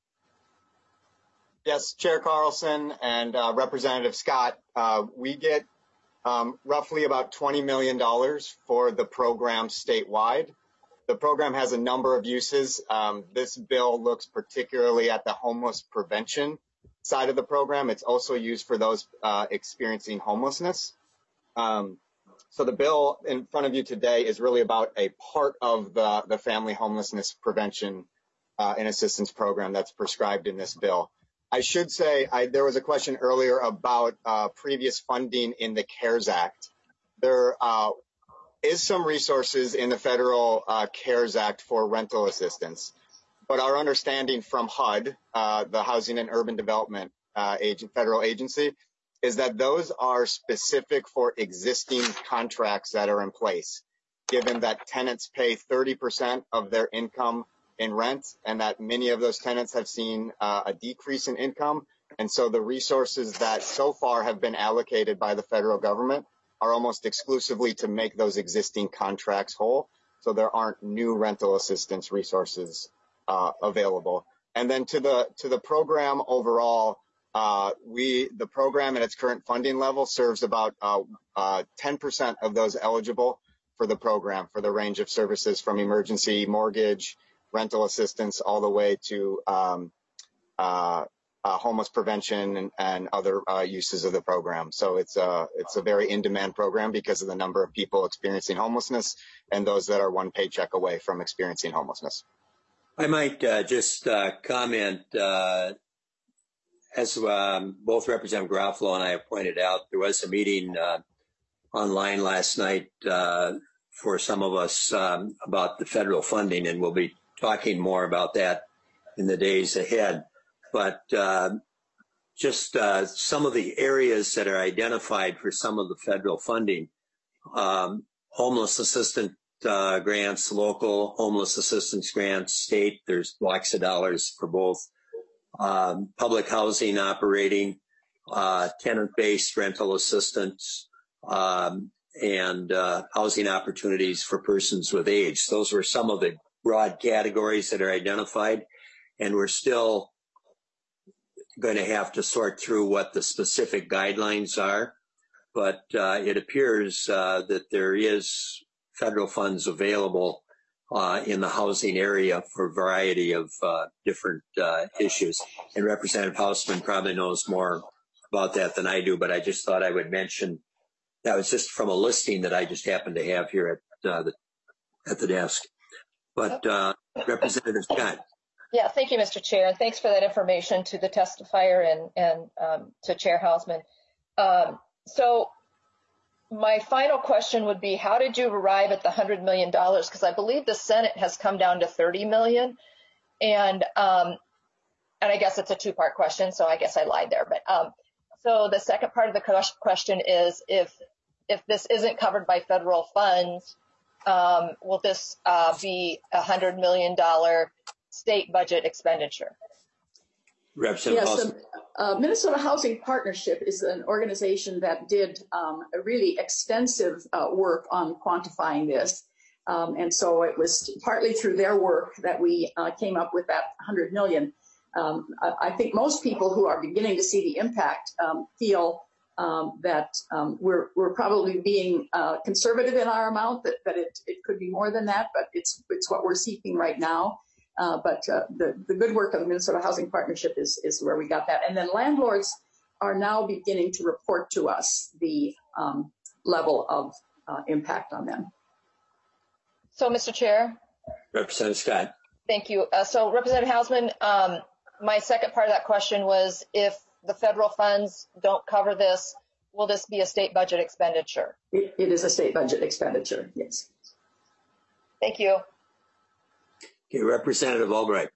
Yes, Chair Carlson and uh, Representative Scott, uh, we get um, roughly about twenty million dollars for the program statewide. The program has a number of uses. Um, this bill looks particularly at the homeless prevention side of the program. It's also used for those uh, experiencing homelessness. Um, so the bill in front of you today is really about a part of the, the family homelessness prevention uh, and assistance program that's prescribed in this bill. I should say I, there was a question earlier about uh, previous funding in the CARES Act. There uh, is some resources in the federal uh, CARES Act for rental assistance, but our understanding from H U D, uh, the Housing and Urban Development uh, agent, federal agency, is that those are specific for existing contracts that are in place, given that tenants pay thirty percent of their income in rent and that many of those tenants have seen uh, a decrease in income. And so the resources that so far have been allocated by the federal government are almost exclusively to make those existing contracts whole. So there aren't new rental assistance resources uh, available. And then to the to the program overall, uh, we the program at its current funding level serves about uh, uh, ten percent of those eligible for the program for the range of services from emergency mortgage, rental assistance, all the way to um, uh, Uh, homeless prevention and, and other uh, uses of the program. So it's a, it's a very in-demand program because of the number of people experiencing homelessness and those that are one paycheck away from experiencing homelessness. I might uh, just uh, comment, uh, as um, both Representative Garofalo and I have pointed out, there was a meeting uh, online last night uh, for some of us um, about the federal funding, and we'll be talking more about that in the days ahead. But uh, just uh, some of the areas that are identified for some of the federal funding, um, homeless assistance uh, grants, local homeless assistance grants, state, there's blocks of dollars for both, um, public housing operating, uh, tenant-based rental assistance, um, and uh, housing opportunities for persons with age. Those were some of the broad categories that are identified, and we're still going to have to sort through what the specific guidelines are, but uh, it appears uh, that there is federal funds available uh, in the housing area for a variety of uh, different uh, issues. And Representative Hausman probably knows more about that than I do, but I just thought I would mention that was just from a listing that I just happened to have here at uh, the at the desk. But uh, Representative Scott. Yeah, thank you, Mister Chair, and thanks for that information to the testifier and, and um, to Chair Hausman. Um, so my final question would be, how did you arrive at the one hundred million dollars? Because I believe the Senate has come down to thirty million dollars, and um, and I guess it's a two-part question, so I guess I lied there. But um, so the second part of the question is, if if this isn't covered by federal funds, um, will this uh, be a one hundred million dollars state budget expenditure? Representative yes, the uh, Minnesota Housing Partnership is an organization that did um, a really extensive uh, work on quantifying this. Um, and so it was partly through their work that we uh, came up with that one hundred million. Um, I, I think most people who are beginning to see the impact um, feel um, that um, we're, we're probably being uh, conservative in our amount, that, that it, it could be more than that, but it's, it's what we're seeking right now. Uh, but uh, the, the good work of the Minnesota Housing Partnership is, is where we got that. And then landlords are now beginning to report to us the um, level of uh, impact on them. So, Mister Chair. Representative Scott. Thank you. Uh, so, Representative Hausman, um, my second part of that question was, if the federal funds don't cover this, will this be a state budget expenditure? It, it is a state budget expenditure, yes. Thank you. Okay, Representative Albright.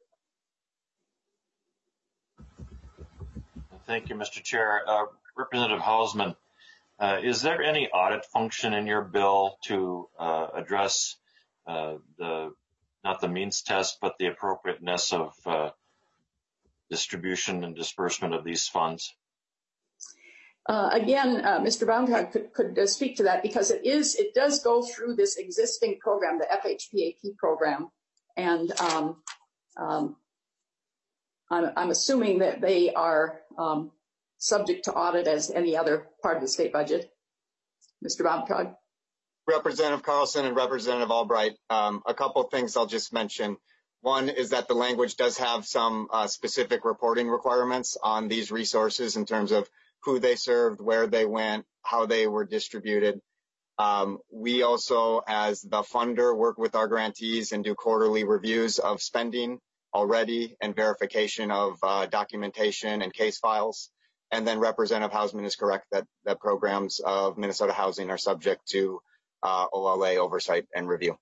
Thank you, Mister Chair. Uh, Representative Hausman, Uh, is there any audit function in your bill to uh, address uh, the, not the means test, but the appropriateness of uh, distribution and disbursement of these funds? Uh, again, uh, Mister Baumtrag could, could uh, speak to that, because it is, it does go through this existing program, the F H P A P program, and um, um, I'm, I'm assuming that they are um, subject to audit as any other part of the state budget. Mister Baumtrag. Representative Carlson and Representative Albright, um, a couple of things I'll just mention. One is that the language does have some uh, specific reporting requirements on these resources in terms of who they served, where they went, how they were distributed. Um, we also, as the funder, work with our grantees and do quarterly reviews of spending already and verification of uh, documentation and case files. And then Representative Hausman is correct that, that programs of Minnesota Housing are subject to uh, O L A oversight and review.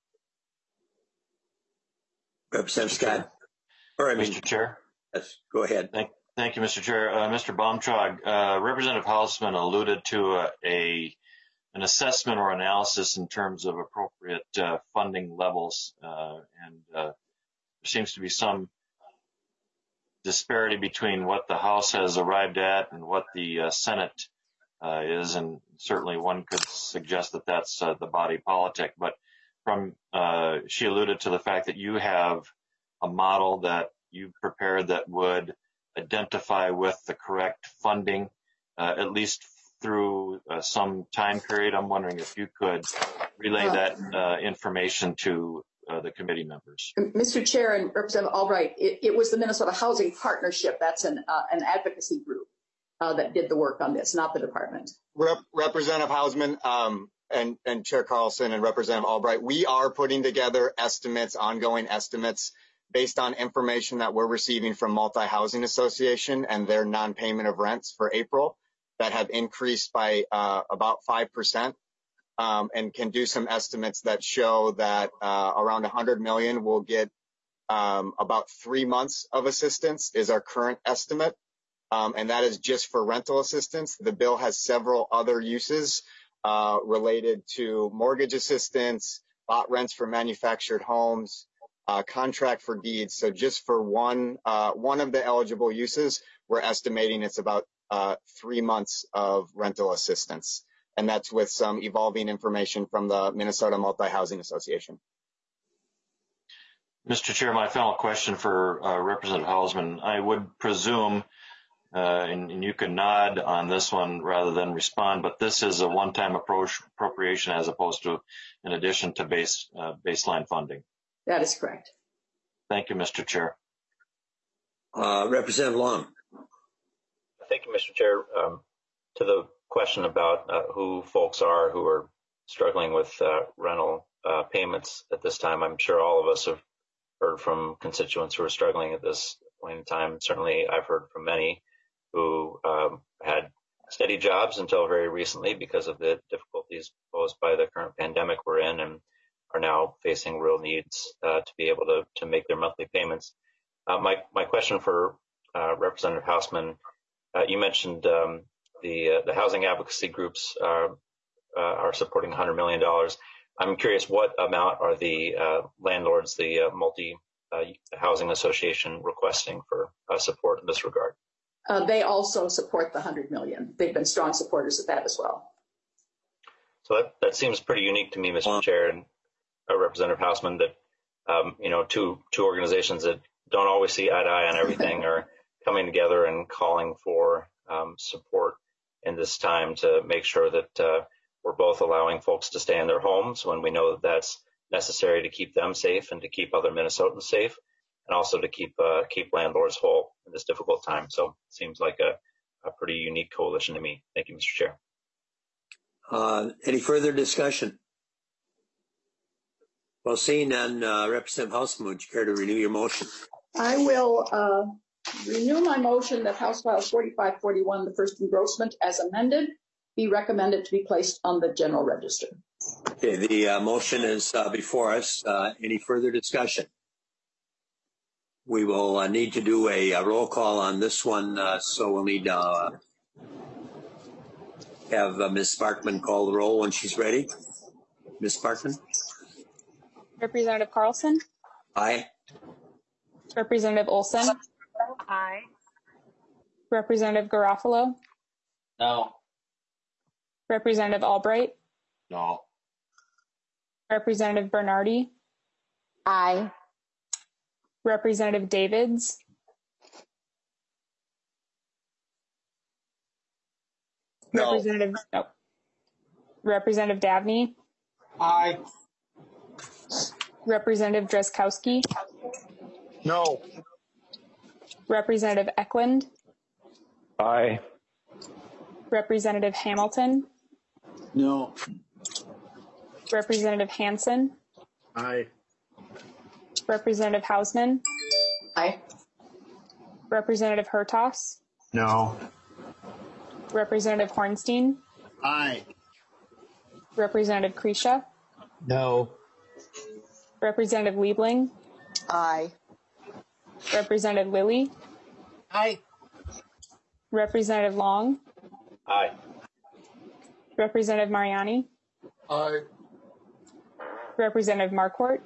Representative Scott. Or I mean, Mister Chair. Yes, go ahead. Thank, thank you, Mister Chair. Uh, Mister Baumtrag, uh, Representative Hausman alluded to a, a an assessment or analysis in terms of appropriate uh, funding levels, uh, and uh, there seems to be some disparity between what the House has arrived at and what the uh, Senate uh, is, and certainly one could suggest that that's uh, the body politic. But from uh, she alluded to the fact that you have a model that you prepared that would identify with the correct funding, uh, at least through uh, some time period. I'm wondering if you could relay that uh, information to uh, the committee members. Mister Chair and Representative Albright, it, it was the Minnesota Housing Partnership. That's an, uh, an advocacy group uh, that did the work on this, not the department. Rep- Representative Hausman um, and, and Chair Carlson and Representative Albright, we are putting together estimates, ongoing estimates, based on information that we're receiving from Multi-Housing Association and their non-payment of rents for April that have increased by uh, about five percent, um, and can do some estimates that show that uh, around one hundred million will get um, about three months of assistance is our current estimate, um, and that is just for rental assistance. The bill has several other uses uh, related to mortgage assistance, lot rents for manufactured homes, Uh, contract for deeds. So just for one uh, one of the eligible uses, we're estimating it's about uh, three months of rental assistance. And that's with some evolving information from the Minnesota Multi-Housing Association. Mister Chair, my final question for uh, Representative Hausman. I would presume, uh, and, and you can nod on this one rather than respond, but this is a one-time approach appropriation as opposed to in addition to base uh, baseline funding. That is correct. Thank you, Mister Chair. Uh, Representative Long. Thank you, Mister Chair. Um, to the question about uh, who folks are who are struggling with uh, rental uh, payments at this time, I'm sure all of us have heard from constituents who are struggling at this point in time. Certainly, I've heard from many who um, had steady jobs until very recently because of the difficulties posed by the current pandemic we're in, and are now facing real needs uh, to be able to, to make their monthly payments. Uh, my, my question for uh, Representative Hausman, uh, you mentioned um, the, uh, the housing advocacy groups uh, uh, are supporting one hundred million dollars. I'm curious, what amount are the uh, landlords, the uh, multi-housing uh, association requesting for uh, support in this regard? Uh, they also support the one hundred million dollars. They've been strong supporters of that as well. So that, that seems pretty unique to me, Mister Chair, and Uh, Representative Hausman, that um, you know, two two organizations that don't always see eye to eye on everything are coming together and calling for um, support in this time to make sure that uh, we're both allowing folks to stay in their homes when we know that that's necessary to keep them safe and to keep other Minnesotans safe, and also to keep uh, keep landlords whole in this difficult time. So it seems like a, a pretty unique coalition to me. Thank you, Mister Chair. Uh, any further discussion? Well, seeing none, uh, Representative Hausman, would you care to renew your motion? I will uh, renew my motion that House File forty-five forty-one, the first engrossment as amended, be recommended to be placed on the general register. Okay, the uh, motion is uh, before us. Uh, any further discussion? We will uh, need to do a, a roll call on this one, uh, so we'll need uh, have uh, Miz Sparkman call the roll when she's ready. Miz Sparkman? Representative Carlson? Aye. Representative Olson? Aye. Representative Garofalo? No. Representative Albright? No. Representative Bernardi? Aye. Representative Davids? No. Representative, no. Representative Davney? Aye. Representative Drazkowski? No. Representative Eklund? Aye. Representative Hamilton? No. Representative Hansen? Aye. Representative Hausman? Aye. Representative Hertaus? No. Representative Hornstein? Aye. Representative Kresha? No. Representative Liebling? Aye. Representative Lilly? Aye. Representative Long? Aye. Representative Mariani? Aye. Representative Marquardt?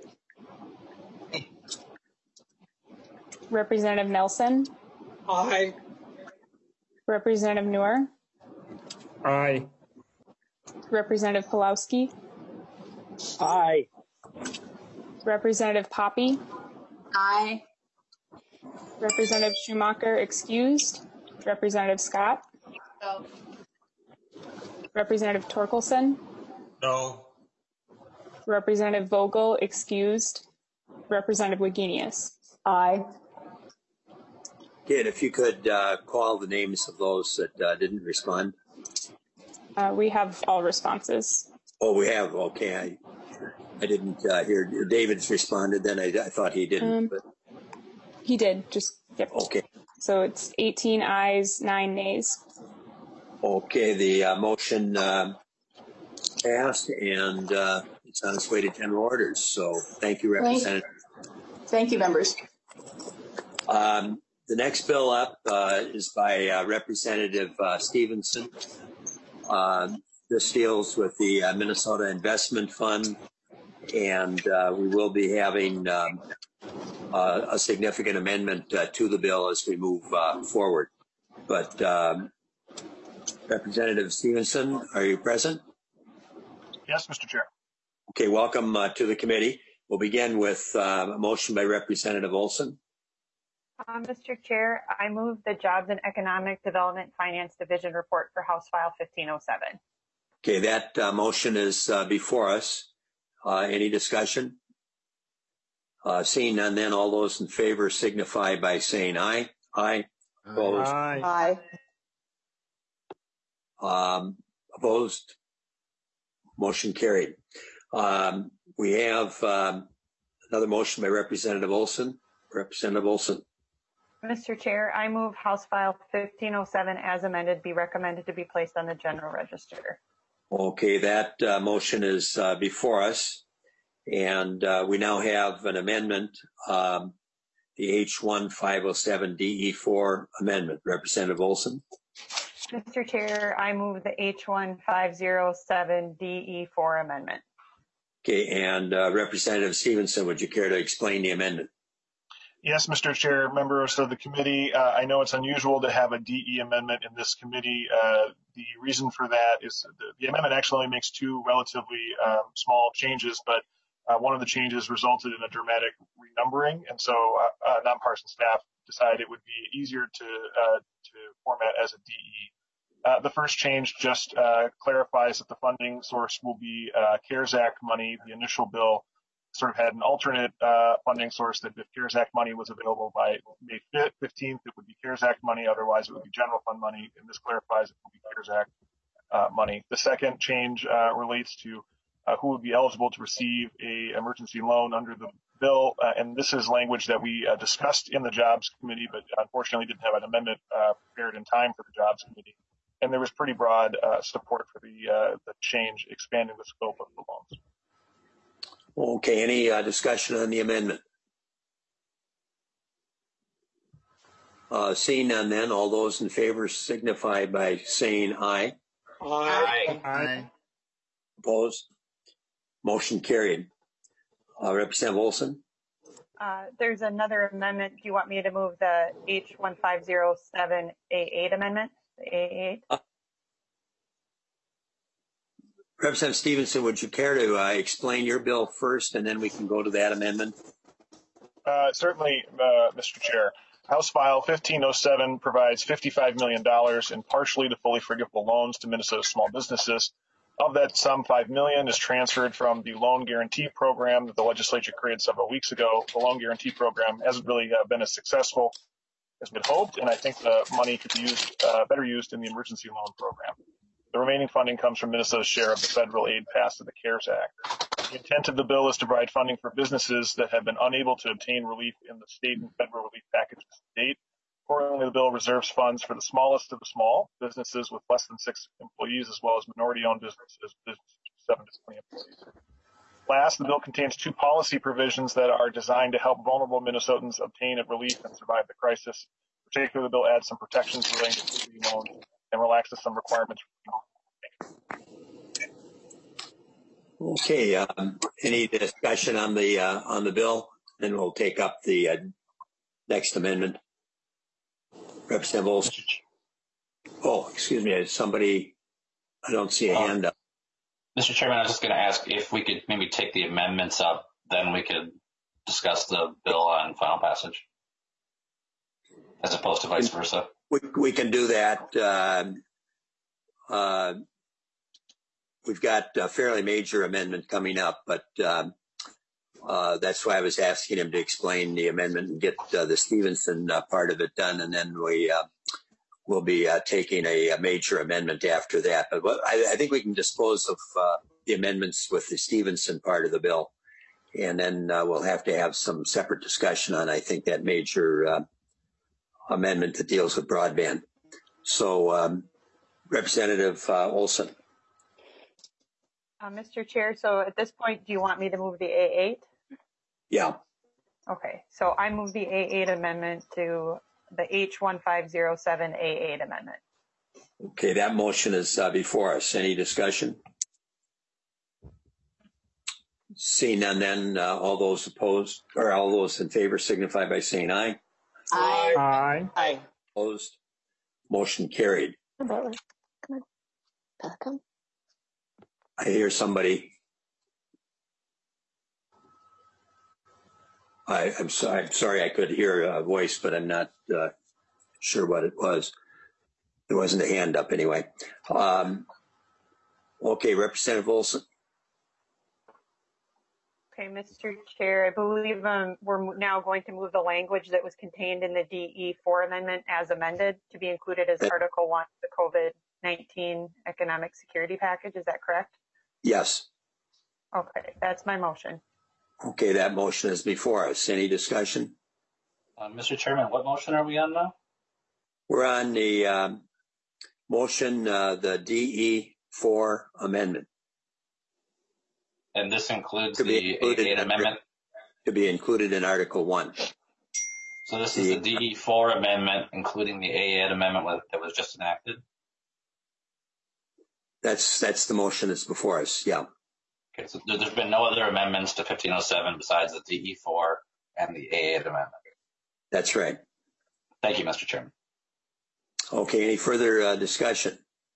Representative Nelson? Aye. Representative Noor? Aye. Representative Pulowski? Aye. Representative Poppy? Aye. Representative Schumacher excused. Representative Scott? No. Representative Torkelson? No. Representative Vogel excused. Representative Wagenius? Aye. Okay, and if you could uh, call the names of those that uh, didn't respond. Uh, we have all responses. Oh, we have. Okay, I, I didn't uh, hear David's responded. Then I, I thought he didn't. Um, but He did, just, yep. okay. So it's eighteen ayes, nine nays. Okay, the uh, motion uh, passed, and uh, it's on its way to general orders. So thank you, Representative. Thank you, members. Um, the next bill up uh, is by uh, Representative uh, Stevenson. Uh, this deals with the uh, Minnesota Investment Fund, and uh, we will be having um, uh, a significant amendment uh, to the bill as we move uh, forward. But um, Representative Stevenson, are you present? Yes, Mister Chair. Okay, welcome uh, to the committee. We'll begin with uh, a motion by Representative Olson. Uh, Mister Chair, I move the Jobs and Economic Development Finance Division report for House File fifteen oh seven. Okay, that uh, motion is uh, before us. Uh, any discussion? Uh, seeing none, then all those in favor signify by saying aye. Aye. Opposed? Aye. Um, opposed? Motion carried. Um, we have um, another motion by Representative Olson. Representative Olson. Mister Chair, I move House File fifteen oh seven as amended be recommended to be placed on the general register. Okay, that uh, motion is uh, before us, and uh, we now have an amendment, um, the H one five oh seven D E four amendment. Representative Olson. Mister Chair, I move the H one five oh seven D E four amendment. Okay, and uh, Representative Stevenson, would you care to explain the amendment? Yes, Mister Chair, members of the committee, uh, I know it's unusual to have a D E amendment in this committee. Uh, the reason for that is the, the amendment actually only makes two relatively um, small changes, but uh, one of the changes resulted in a dramatic renumbering, and so uh, uh, nonpartisan staff decided it would be easier to uh, to format as a D E. Uh, the first change just uh, clarifies that the funding source will be uh, CARES Act money. The initial bill sort of had an alternate uh, funding source that if CARES Act money was available by May fifteenth, it would be CARES Act money. Otherwise, it would be general fund money. And this clarifies it will be CARES Act uh, money. The second change uh, relates to uh, who would be eligible to receive a emergency loan under the bill. Uh, and this is language that we uh, discussed in the Jobs Committee, but unfortunately didn't have an amendment uh, prepared in time for the Jobs Committee. And there was pretty broad uh, support for the, uh, the change expanding the scope of the loans. Okay, any uh, discussion on the amendment? Uh, seeing none, then all those in favor signify by saying aye. Aye. Aye. Opposed? Motion carried. Uh, Representative Olson? Uh, there's another amendment. Do you want me to move the H one five zero seven A eight amendment? The A eight? Uh, Representative Stevenson, would you care to uh, explain your bill first, and then we can go to that amendment? Uh, certainly, uh, Mister Chair. House File fifteen oh seven provides fifty-five million dollars in partially to fully forgivable loans to Minnesota small businesses. Of that sum, five million dollars is transferred from the loan guarantee program that the legislature created several weeks ago. The loan guarantee program hasn't really uh, been as successful as we'd hoped, and I think the money could be used uh, better used in the emergency loan program. The remaining funding comes from Minnesota's share of the federal aid passed in the CARES Act. The intent of the bill is to provide funding for businesses that have been unable to obtain relief in the state and federal relief packages to date. Accordingly, the bill reserves funds for the smallest of the small, businesses with less than six employees, as well as minority-owned businesses, businesses with seven to twenty employees. Last, the bill contains two policy provisions that are designed to help vulnerable Minnesotans obtain relief and survive the crisis. Particularly, the bill adds some protections relating to P P P loans and relaxes some requirements. Okay. Um, any discussion on the uh, on the bill? Then we'll take up the uh, next amendment. Representative Olson. Oh, excuse me. Somebody, I don't see a uh, hand up. Mister Chairman, I was just going to ask if we could maybe take the amendments up, then we could discuss the bill on final passage, as opposed to vice versa. We, we can do that. Uh, uh, we've got a fairly major amendment coming up, but uh, uh, that's why I was asking him to explain the amendment and get uh, the Stevenson uh, part of it done, and then we uh, will be uh, taking a, a major amendment after that. But I, I think we can dispose of uh, the amendments with the Stevenson part of the bill, and then uh, we'll have to have some separate discussion on, I think, that major uh, amendment that deals with broadband. So, um, Representative uh, Olson. Uh, Mister Chair, so at this point, do you want me to move the A eight? Yeah. Okay, so I move the A eight amendment to the H one five zero seven A eight amendment. Okay, that motion is uh, before us. Any discussion? Seeing none, then uh, all those opposed or all those in favor signify by saying aye. Aye. Aye. Aye. Opposed? Motion carried. Come on. Come. I hear somebody. I, I'm, so, I'm sorry I could hear a voice, but I'm not uh, sure what it was. There wasn't a hand up anyway. Um, okay, Representative Olson. Okay, Mister Chair, I believe um, we're now going to move the language that was contained in the D E four amendment as amended to be included as Article one of the COVID nineteen Economic Security Package. Is that correct? Yes. Okay, that's my motion. Okay, that motion is before us. Any discussion? Uh, Mister Chairman, what motion are we on now? We're on the um, motion, uh, the D E four amendment. And this includes to the A eight amendment? To be included in Article one. So this is the D E four amendment, including the A eight amendment that was just enacted? That's that's the motion that's before us, yeah. Okay, so there's been no other amendments to fifteen oh seven besides the D E four and the A eight amendment? That's right. Thank you, Mister Chairman. Okay, any further uh, discussion?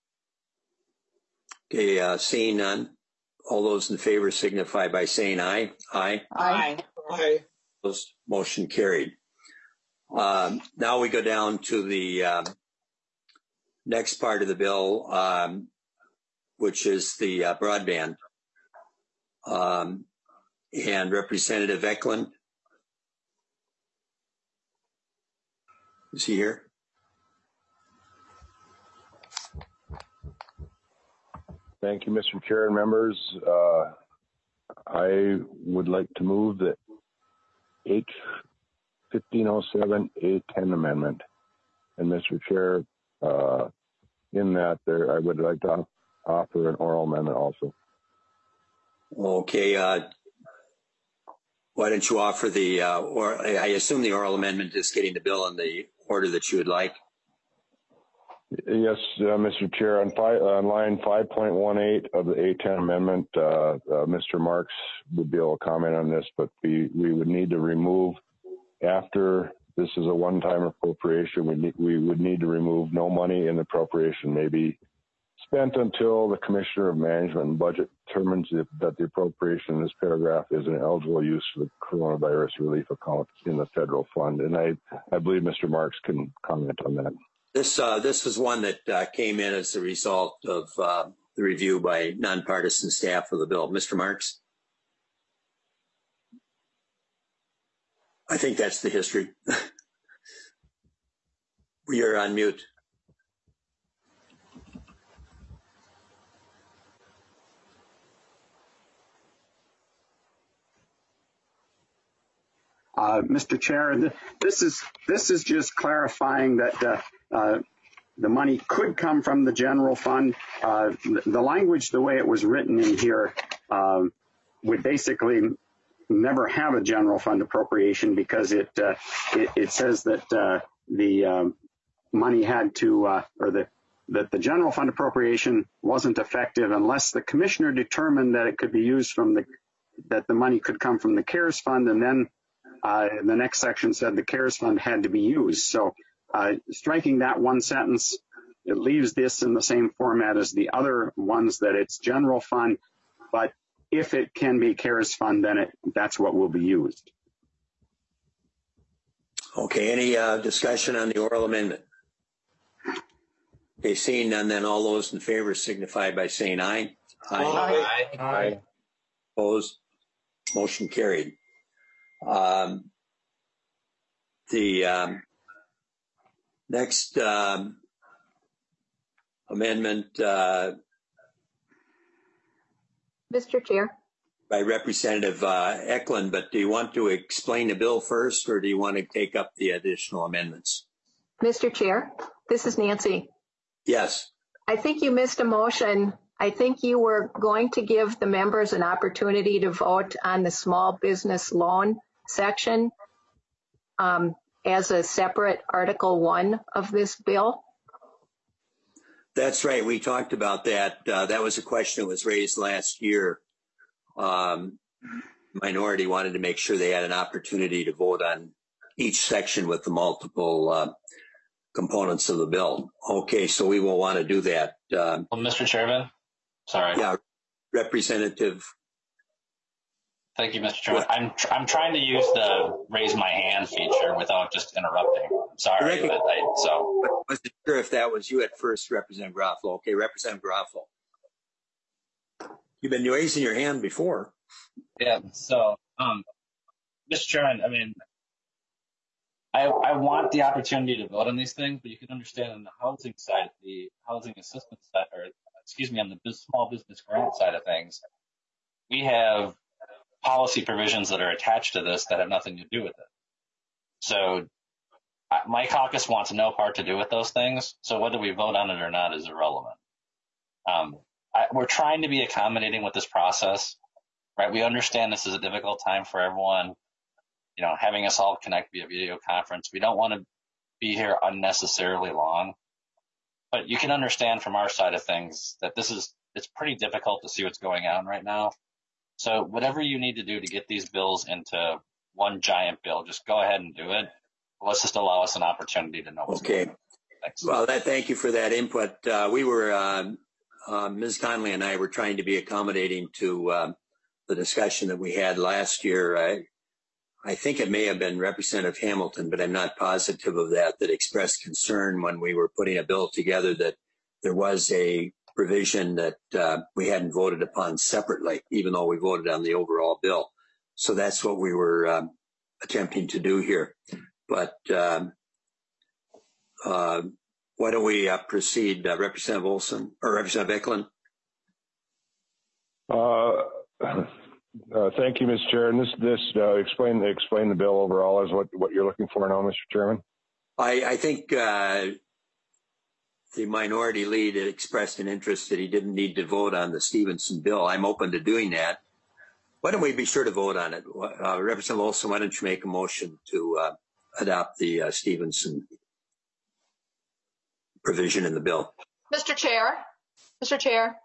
Okay, uh, seeing none. All those in favor signify by saying aye. Aye. Aye. Aye. Opposed? Motion carried. Um, now we go down to the um, next part of the bill, um, which is the uh, broadband. Um, and Representative Eklund. Is he here? Thank you, Mister Chair and members. Uh, I would like to move the H fifteen oh seven A ten amendment. And Mister Chair, uh, in that there, I would like to offer an oral amendment also. Okay. Uh, why don't you offer the, uh, or I assume the oral amendment is getting the bill in the order that you would like. Yes, uh, Mister Chair, on, five, on line five point one eight of the A ten amendment, uh, uh, Mister Marks would be able to comment on this, but we, we would need to remove, after this is a one-time appropriation, we, need, we would need to remove no money in the appropriation may be spent until the Commissioner of Management and Budget determines if, that the appropriation in this paragraph is an eligible use for the coronavirus relief account in the federal fund. And I, I believe Mister Marks can comment on that. This uh, this was one that uh, came in as a result of uh, the review by nonpartisan staff of the bill. Mister Marks? I think that's the history. We are on mute. Uh, Mister Chair, th this is this is just clarifying that uh, uh, the money could come from the general fund. Uh, the, the language, the way it was written in here, uh, would basically never have a general fund appropriation because it uh, it, it says that uh, the um, money had to, uh, or the that the general fund appropriation wasn't effective unless the commissioner determined that it could be used from the that the money could come from the CARES fund, and then uh, the next section said the CARES fund had to be used. So uh, striking that one sentence, it leaves this in the same format as the other ones, that it's general fund, but if it can be CARES fund, then it, that's what will be used. Okay, any uh, discussion on the oral amendment? Okay, seeing none, then all those in favor signify by saying aye. Aye. Aye. Aye. Opposed? Motion carried. Um, the um, next um, amendment uh, Mister Chair. by Representative uh, Eklund, but do you want to explain the bill first, or do you want to take up the additional amendments? Mister Chair, this is Nancy. Yes. I think you missed a motion. I think you were going to give the members an opportunity to vote on the small business loan section um, as a separate Article one of this bill. That's right. We talked about that. Uh, that was a question that was raised last year. Um, minority wanted to make sure they had an opportunity to vote on each section with the multiple uh, components of the bill. Okay, so we will want to do that. Um, well, Mister Chairman, sorry. Yeah, Representative. Thank you, Mister Chairman. I'm tr I'm trying to use the raise my hand feature without just interrupting. I'm sorry, but I, so. I wasn't sure if that was you at first, Representative Garofalo. Okay, Representative Garofalo. You've been raising your hand before. Yeah. So, um, Mister Chairman, I mean, I I want the opportunity to vote on these things, but you can understand on the housing side, the housing assistance side, or excuse me, on the small business grant side of things, we have policy provisions that are attached to this that have nothing to do with it. So my caucus wants no part to do with those things. So whether we vote on it or not is irrelevant. Um, I, we're trying to be accommodating with this process, right? We understand this is a difficult time for everyone. You know, having us all connect via video conference. We don't want to be here unnecessarily long, but you can understand from our side of things that this is, it's pretty difficult to see what's going on right now. So whatever you need to do to get these bills into one giant bill, just go ahead and do it. Let's just allow us an opportunity to know what's okay. going on. Thanks. Well, that, thank you for that input. Uh, we were, uh, uh, Miz Conley and I were trying to be accommodating to uh, the discussion that we had last year. I, I think it may have been Representative Hamilton, but I'm not positive of that, that expressed concern when we were putting a bill together that there was a provision that uh, we hadn't voted upon separately, even though we voted on the overall bill. So that's what we were um, attempting to do here. But um, uh, why don't we uh, proceed, uh, Representative Olson or Representative Eklund? Uh, uh, thank you, Mister Chair. And this, this uh, explain explain the bill overall is what what you're looking for now, Mister Chairman. I, I think uh, the minority lead had expressed an interest that he didn't need to vote on the Stevenson bill. I'm open to doing that. Why don't we be sure to vote on it? Uh, Representative Olson, why don't you make a motion to uh, adopt the uh, Stevenson provision in the bill. Mister Chair, Mister Chair.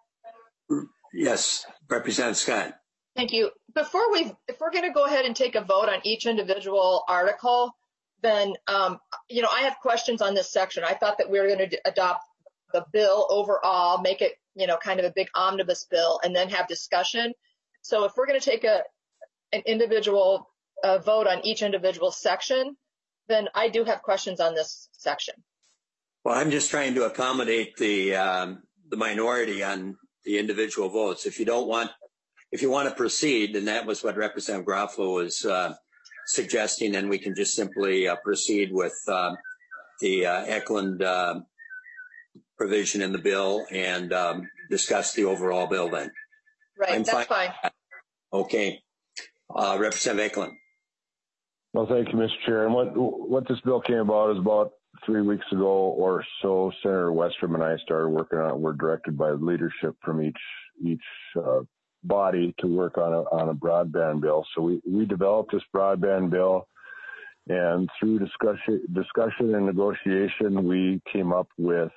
Yes, Representative Scott. Thank you. Before we, if we're going to go ahead and take a vote on each individual article, then, um, you know, I have questions on this section. I thought that we were going to adopt the bill overall, make it, you know, kind of a big omnibus bill, and then have discussion. So if we're going to take a an individual uh, vote on each individual section, then I do have questions on this section. Well, I'm just trying to accommodate the um, the minority on the individual votes. If you don't want, if you want to proceed, and that was what Representative Garofalo was uh, suggesting, then we can just simply uh, proceed with uh, the uh, Eklund uh, provision in the bill and um, discuss the overall bill then. Right, I'm that's fine. fine. Okay. Uh, Representative Eklund. Well, thank you, Mister Chair. And what what this bill came about is about three weeks ago or so, Senator Westrom and I started working on it. We're directed by leadership from each each uh, body to work on a on a broadband bill. So we, we developed this broadband bill, and through discussion discussion and negotiation, we came up with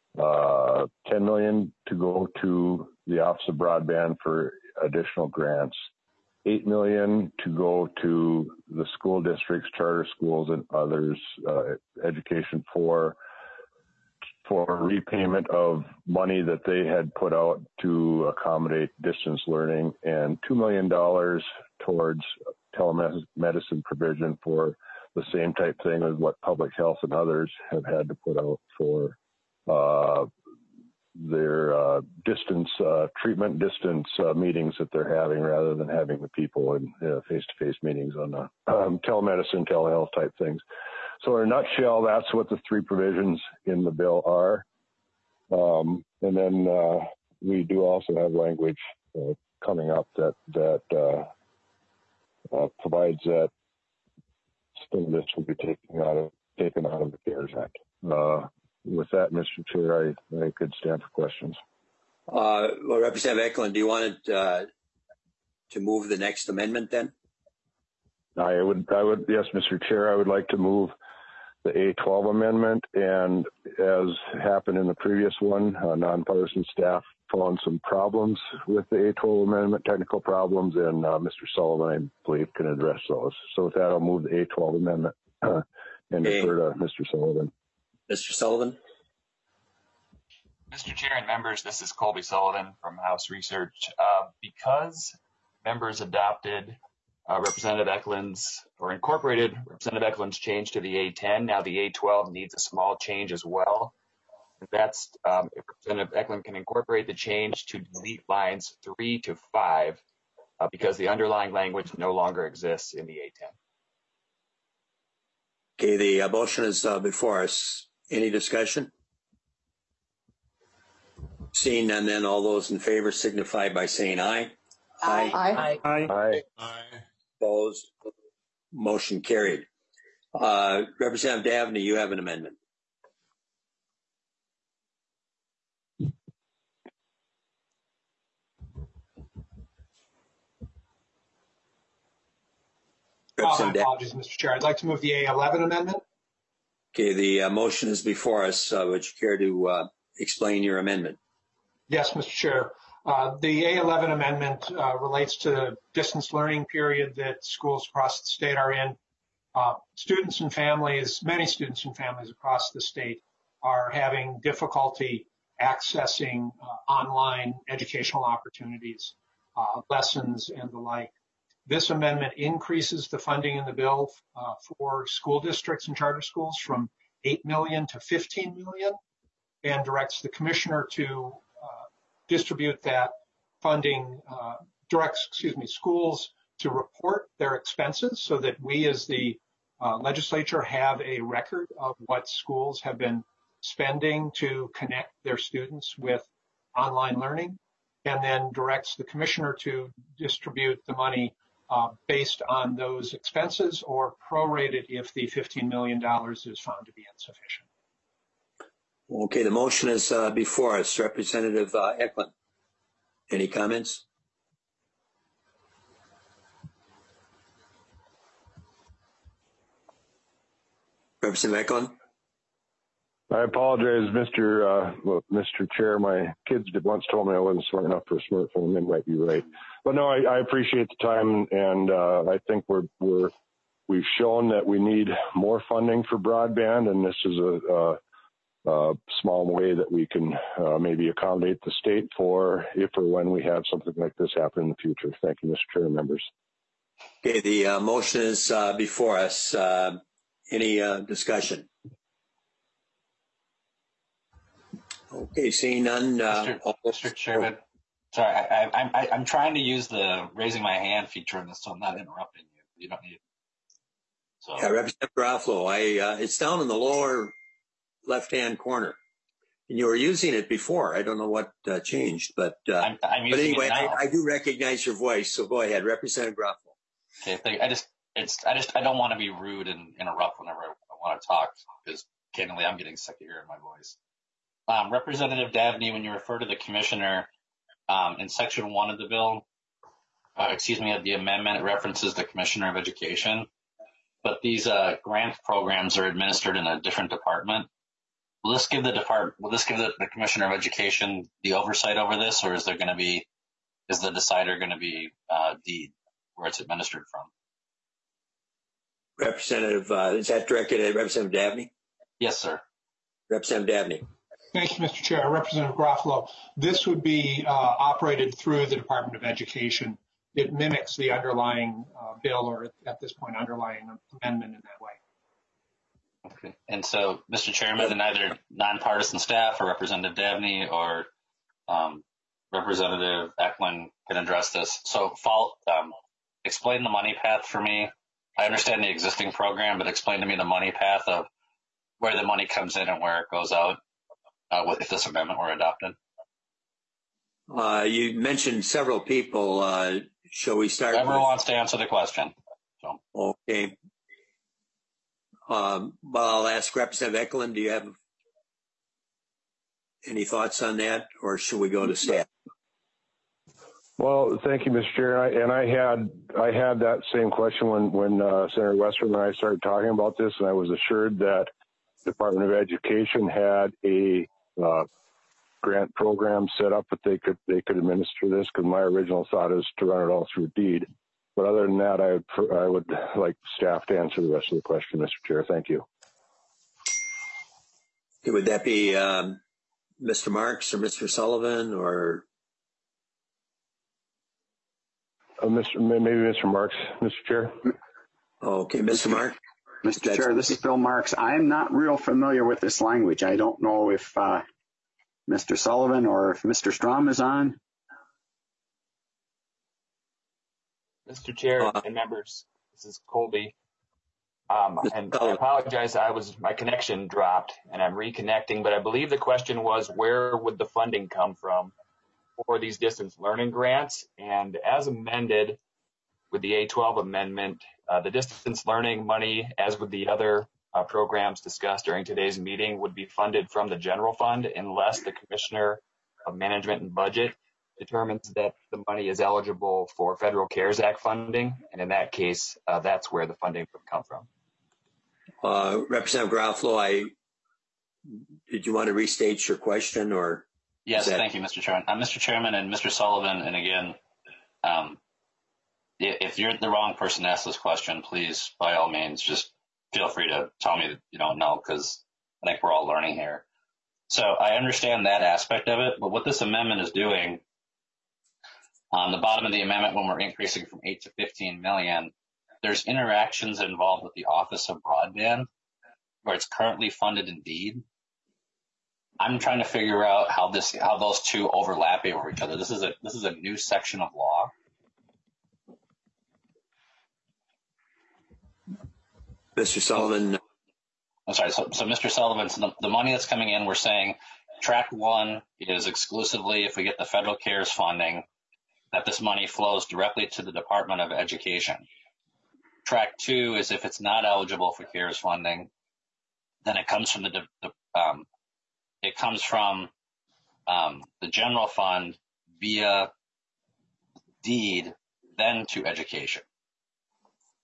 uh, ten million dollars to go to the Office of Broadband for additional grants, eight million dollars to go to the school districts, charter schools, and others, uh, education for for repayment of money that they had put out to accommodate distance learning, and two million dollars towards telemedicine provision for the same type thing as what public health and others have had to put out for uh, their uh, distance uh, treatment distance uh, meetings that they're having, rather than having the people in uh, face-to-face meetings on the um, telemedicine, telehealth type things. So in a nutshell, that's what the three provisions in the bill are. Um, and then uh, we do also have language uh, coming up that that uh, uh, provides that some of this will be taken out of taken out of the CARES Act. Uh, With that, Mister Chair, I, I could stand for questions. Uh, well, Representative Eklund, do you want uh, to move the next amendment then? I would, I would, yes, Mister Chair, I would like to move the A twelve amendment, and as happened in the previous one, uh, nonpartisan staff found some problems with the A twelve amendment, technical problems, and uh, Mister Sullivan, I believe, can address those. So with that, I'll move the A twelve amendment uh, and okay. defer to Mister Sullivan. Mister Sullivan. Mister Chair and members, this is Colby Sullivan from House Research. Uh, because members adopted uh, Representative Eklund's or incorporated Representative Eklund's change to the A ten, now the A twelve needs a small change as well. And that's um, if Representative Eklund can incorporate the change to delete lines three to five uh, because the underlying language no longer exists in the A ten. Okay, the uh, motion is uh, before us. Any discussion? Seeing none, then all those in favor signify by saying aye. Aye. Aye. Aye. Aye. Opposed? Motion carried. Uh, Representative Dabney, you have an amendment. Oh, my apologies, Mister Chair. I'd like to move the A eleven amendment. Okay, the uh, motion is before us. Uh, would you care to uh, explain your amendment? Yes, Mister Chair. Uh, the A eleven amendment uh, relates to the distance learning period that schools across the state are in. Uh, students and families, many students and families across the state are having difficulty accessing uh, online educational opportunities, uh, lessons, and the like. This amendment increases the funding in the bill uh, for school districts and charter schools from eight million dollars to fifteen million dollars and directs the commissioner to uh, distribute that funding, uh, directs, excuse me, schools to report their expenses so that we as the uh, legislature have a record of what schools have been spending to connect their students with online learning, and then directs the commissioner to distribute the money Uh, based on those expenses or prorated if the fifteen million dollars is found to be insufficient. Okay, the motion is uh, before us. Representative uh, Eklund, any comments? Representative Eklund? I apologize, Mister Uh, well, Mister Chair. My kids did once told me I wasn't smart enough for a smartphone. They might be right, but no, I, I appreciate the time, and uh, I think we're we're we've shown that we need more funding for broadband, and this is a, a, a small way that we can uh, maybe accommodate the state for if or when we have something like this happen in the future. Thank you, Mister Chair and members. Okay, the uh, motion is uh, before us. Uh, any uh, discussion? Okay, seeing none. Uh, Mister Mister Chairman, sorry, I, I, I, I'm trying to use the raising my hand feature in this, so I'm not interrupting you. You don't need. So. Yeah, Representative Garofalo, I uh, it's down in the lower left-hand corner, and you were using it before. I don't know what uh, changed, but uh, I'm, I'm but using anyway, it now. I, I do recognize your voice. So go ahead, Representative Garofalo. Okay, thank you. I just it's I just I don't want to be rude and interrupt whenever I, I want to talk, because candidly, I'm getting sick of hearing my voice. Um, Representative Dabney, when you refer to the commissioner um, in section one of the bill, uh, excuse me, of the amendment, it references the commissioner of education, but these uh, grant programs are administered in a different department. Will this give the depart? Will this give the, the commissioner of education the oversight over this, or is there going to be, is the decider going to be uh, deed where it's administered from? Representative, uh, is that directed at Representative Dabney? Yes, sir. Representative Dabney. Thank you, Mister Chair. Representative Garofalo, this would be uh, operated through the Department of Education. It mimics the underlying uh, bill, or at this point, underlying amendment in that way. Okay. And so, Mister Chairman, and either nonpartisan staff or Representative Dabney or um, Representative Eklund can address this. So, fall, um, explain the money path for me. I understand the existing program, but explain to me the money path of where the money comes in and where it goes out. Uh, if this amendment were adopted? Uh, you mentioned several people. Uh, shall we start? Whoever with... wants to answer the question. So. Okay. Um, well, I'll ask Representative Eklund. Do you have any thoughts on that, or should we go to staff? Well, thank you, Mister Chair. And I, and I had I had that same question when when uh, Senator Westrom and I started talking about this, and I was assured that the Department of Education had a Uh, grant program set up that they could they could administer this, because my original thought is to run it all through deed. But other than that, I I would like staff to answer the rest of the question, Mister Chair. Thank you. Would that be um, Mister Marks or Mister Sullivan, or uh, Mister maybe Mister Marks, Mister Chair? Okay, Mister Marks. Mister Chair, this is Bill Marks. I'm not real familiar with this language. I don't know if uh, Mister Sullivan or if Mister Strom is on. Mister Chair uh, and members, this is Colby. Um, and I apologize, I was my connection dropped and I'm reconnecting, but I believe the question was, where would the funding come from for these distance learning grants? And as amended with the A twelve amendment, Uh, the distance learning money, as with the other uh, programs discussed during today's meeting, would be funded from the general fund unless the Commissioner of Management and Budget determines that the money is eligible for Federal CARES Act funding. And in that case, uh, that's where the funding would come from. Uh, Representative Garofalo, I, did you want to restate your question, or? Yes, that... thank you, Mister Chairman. Uh, Mister Chairman and Mister Sullivan, and again, um, if you're the wrong person to ask this question, please, by all means, just feel free to tell me that you don't know, because I think we're all learning here. So I understand that aspect of it, but what this amendment is doing, on the bottom of the amendment, when we're increasing from eight to fifteen million, there's interactions involved with the Office of Broadband, where it's currently funded in deed. I'm trying to figure out how this, how those two overlap over each other. This is a, this is a new section of law. Mister Sullivan. I'm sorry. So, so Mister Sullivan, so the, the money that's coming in, we're saying track one is exclusively if we get the federal CARES funding, that this money flows directly to the Department of Education. Track two is if it's not eligible for CARES funding, then it comes from the, the um, it comes from um, the general fund via deed, then to education.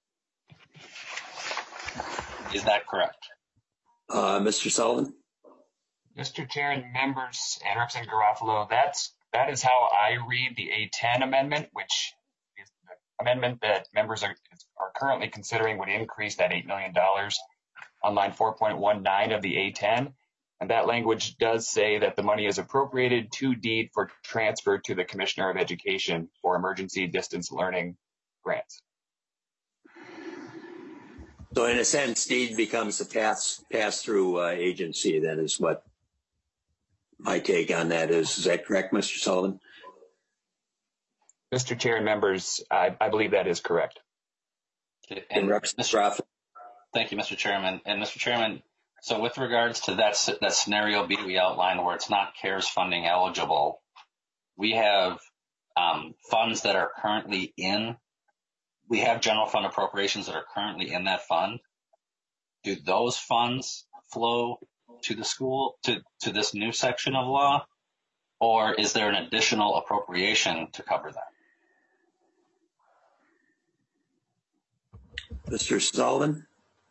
Is that correct? Uh, Mister Sullivan? Mister Chair and members and Representative Garofalo, that's, that is how I read the A ten amendment, which is the amendment that members are, are currently considering would increase that eight million dollars on line four point one nine of the A ten. And that language does say that the money is appropriated to deed for transfer to the Commissioner of Education for emergency distance learning grants. So in a sense, deed becomes the pass, pass-through uh, agency, then is what my take on that is. Is that correct, Mister Sullivan? Mister Chair and members, I, I believe that is correct. And Mister Thank you, Mister Chairman. And Mister Chairman, so with regards to that, that scenario B we outlined where it's not CARES funding eligible, we have um, funds that are currently in, we have general fund appropriations that are currently in that fund. Do those funds flow to the school, to, to this new section of law, or is there an additional appropriation to cover that? Mister Sullivan?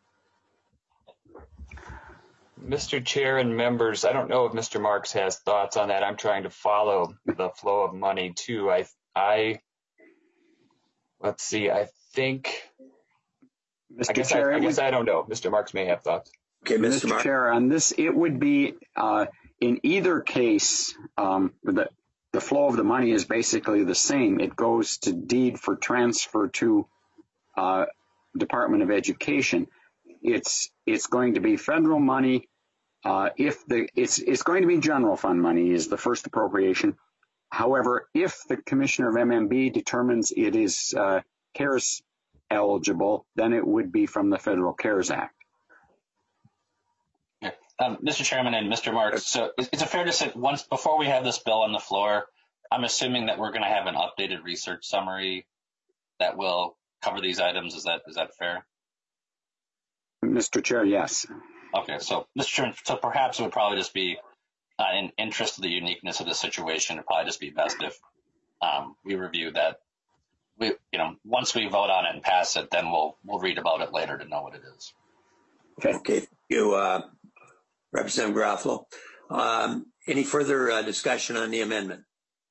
Mister Chair and members, I don't know if Mister Marks has thoughts on that. I'm trying to follow the flow of money too. I, I, let's see, I think, Mister I guess, Chair, I, I, guess would, I don't know. Mister Marks may have thoughts. Okay, Mister Mister Chair, on this, it would be, uh, in either case, um, the, the flow of the money is basically the same. It goes to deed for transfer to uh, Department of Education. It's it's going to be federal money. Uh, if the it's it's going to be general fund money is the first appropriation. However, if the Commissioner of M M B determines it is uh, CARES eligible, then it would be from the Federal CARES Act. Yeah. Um, Mister Chairman and Mister Marks, so is it fair to say once before we have this bill on the floor, I'm assuming that we're going to have an updated research summary that will cover these items. Is that is that fair? Mister Chair, yes. Okay, so Mister Chairman, so perhaps it would probably just be uh, in interest of the uniqueness of the situation, it'd probably just be best if um, we review that. We, you know, once we vote on it and pass it, then we'll we'll read about it later to know what it is. Okay, okay. Thank you, uh, Representative Garofalo. Um, any further uh, discussion on the amendment?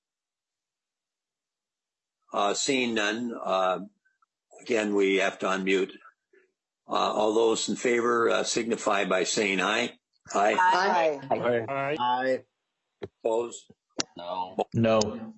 Uh, seeing none, uh, again, we have to unmute. Uh, all those in favor uh, signify by saying aye. Aye. Aye. Aye. Aye. Aye. Opposed? No. No.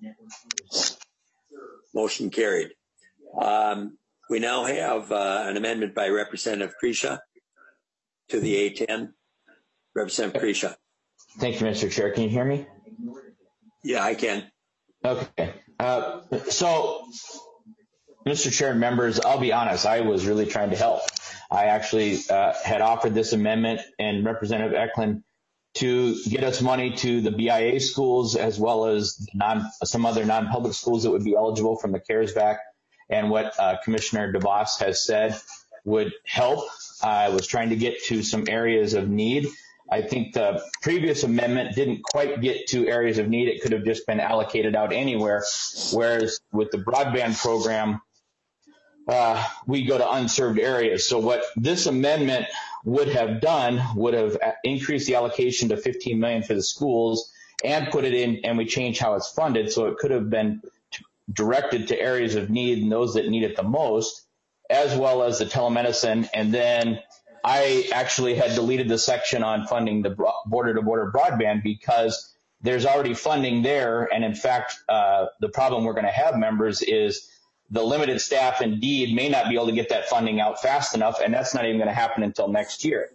Motion carried. Um, we now have uh, an amendment by Representative Kresha to the A ten. Representative Kresha. Thank you, Mister Chair. Can you hear me? Yeah, I can. Okay. Uh, so, Mister Chair and members, I'll be honest, I was really trying to help. I actually uh, had offered this amendment and Representative Eklund to get us money to the B I A schools as well as non, some other non-public schools that would be eligible from the CARES Act. And what uh, Commissioner DeVos has said would help. I was trying to get to some areas of need. I think the previous amendment didn't quite get to areas of need. It could have just been allocated out anywhere. Whereas with the broadband program, uh, we go to unserved areas. So what this amendment would have done would have increased the allocation to fifteen million dollars for the schools and put it in, and we changed how it's funded. So it could have been directed to areas of need and those that need it the most, as well as the telemedicine. And then I actually had deleted the section on funding the border-to-border broadband because there's already funding there. And in fact, uh, the problem we're going to have, members, is the limited staff indeed may not be able to get that funding out fast enough, and that's not even going to happen until next year.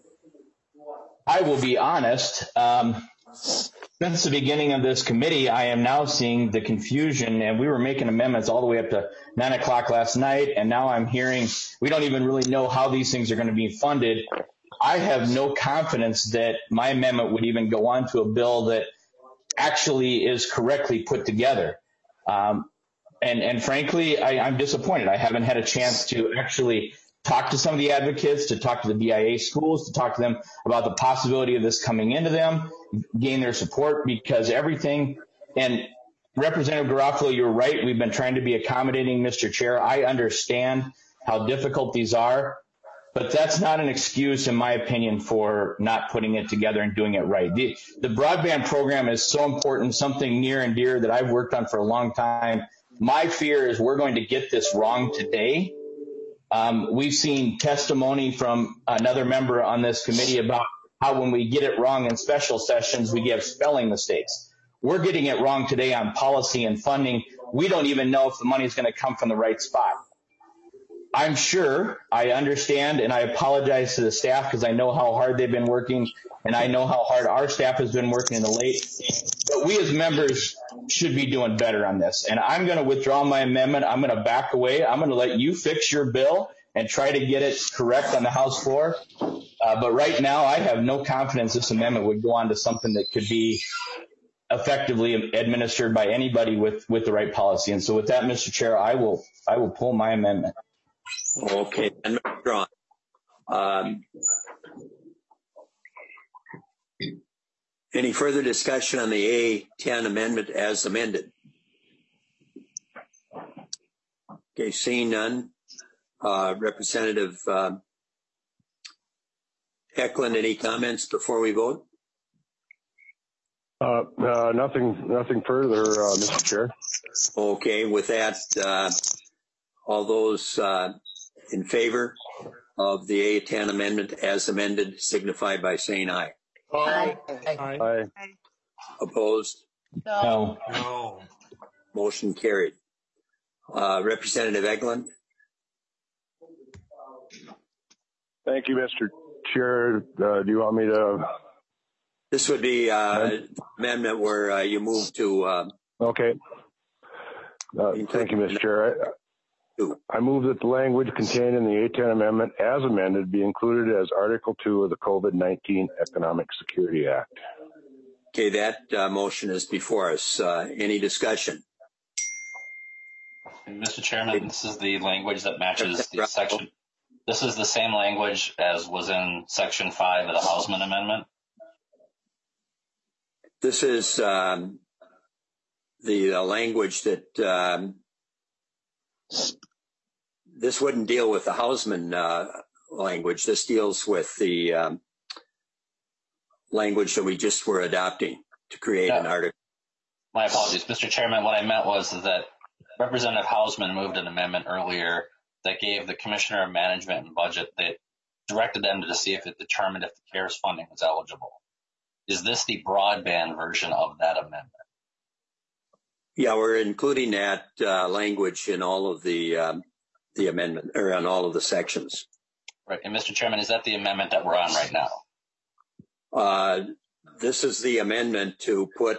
I will be honest, um, since the beginning of this committee, I am now seeing the confusion, and we were making amendments all the way up to nine o'clock last night, and now I'm hearing we don't even really know how these things are going to be funded. I have no confidence that my amendment would even go on to a bill that actually is correctly put together. Um, and, and frankly, I, I'm disappointed. I haven't had a chance to actually talk to some of the advocates, to talk to the B I A schools, to talk to them about the possibility of this coming into them, gain their support, because everything, and Representative Garofalo, you're right, we've been trying to be accommodating, Mister Chair. I understand how difficult these are. but that's not an excuse, in my opinion, for not putting it together and doing it right. The, the broadband program is so important, something near and dear that I've worked on for a long time. My fear is we're going to get this wrong today. Um, we've seen testimony from another member on this committee about how when we get it wrong in special sessions, we have spelling mistakes. We're getting it wrong today on policy and funding. We don't even know if the money is going to come from the right spot. I'm sure, I understand, and I apologize to the staff because I know how hard they've been working, and I know how hard our staff has been working in the late. But we as members should be doing better on this. And I'm going to withdraw my amendment. I'm going to back away. I'm going to let you fix your bill and try to get it correct on the House floor. Uh, but right now, I have no confidence this amendment would go on to something that could be effectively administered by anybody with, with the right policy. And so with that, Mister Chair, I will I will pull my amendment. Okay, and withdrawn. Um, any further discussion on the A ten amendment as amended? Okay, seeing none. Uh, Representative uh, Eklund, any comments before we vote? Uh, uh, nothing, nothing further, uh, Mister Chair. Okay, with that, uh, all those uh, in favor of the A ten amendment as amended signify by saying aye. Aye. Aye. Aye. Opposed? No. No. Motion carried. Uh, Representative Eklund. Thank you, Mister Chair. Uh, do you want me to? This would be uh, amendment where uh, you move to. Uh, okay. Uh, thank you, Mister Chair. I, I move that the language contained in the A ten amendment as amended be included as Article two of the COVID nineteen Economic Security Act. Okay, that uh, motion is before us. Uh, any discussion? Mister Chairman, this is the language that matches the section. This is the same language as was in Section five of the Hausman Amendment. This is um, the uh, language that um, this wouldn't deal with the Hausman uh, language. This deals with the um, language that we just were adopting to create Yeah. an article. My apologies, Mister Chairman. What I meant was that Representative Hausman moved an amendment earlier that gave the Commissioner of Management and Budget that directed them to see if it determined if the CARES funding was eligible. Is this the broadband version of that amendment? Yeah, we're including that uh, language in all of the um, the amendment or on all of the sections. Right. And Mister Chairman, is that the amendment that we're on right now? Uh, this is the amendment to put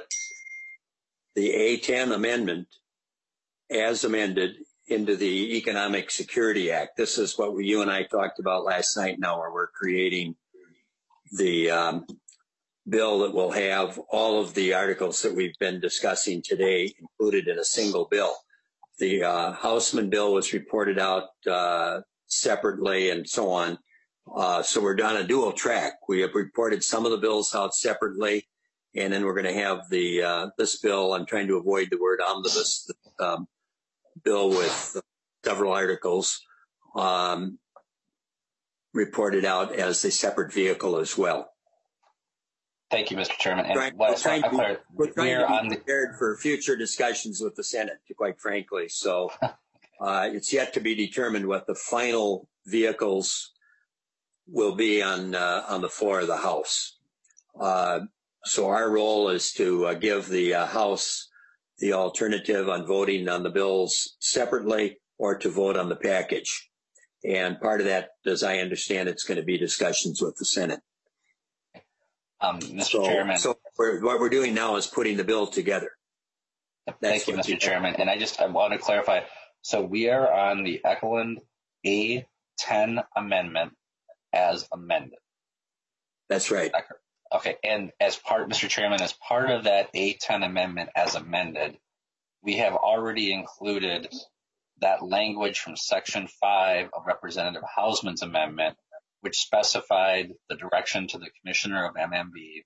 the A ten amendment as amended into the Economic Security Act. This is what we, you and I talked about last night now, where we're creating the um, bill that will have all of the articles that we've been discussing today included in a single bill. The uh, Hausman bill was reported out uh, separately and so on. Uh, so we're on a dual track. We have reported some of the bills out separately, and then we're going to have the uh, this bill. I'm trying to avoid the word omnibus um, bill with several articles um, reported out as a separate vehicle as well. Thank you, Mister Chairman. And Right. what We're trying, to be, I, we're trying we're to on be the, prepared for future discussions with the Senate, quite frankly. So uh, it's yet to be determined what the final vehicles will be on uh, on the floor of the House. Uh, so our role is to uh, give the uh, House the alternative on voting on the bills separately or to vote on the package. And part of that, as I understand, it's going to be discussions with the Senate. um, Mister So, Chairman. so we're, what we're doing now is putting the bill together. That's Thank you, what Mister you- Chairman. And I just I want to clarify. So we are on the Eklund A ten amendment as amended. That's right. Okay. And as part, Mister Chairman, as part of that A ten amendment as amended, we have already included that language from Section five of Representative Hausman's amendment, which specified the direction to the Commissioner of M M B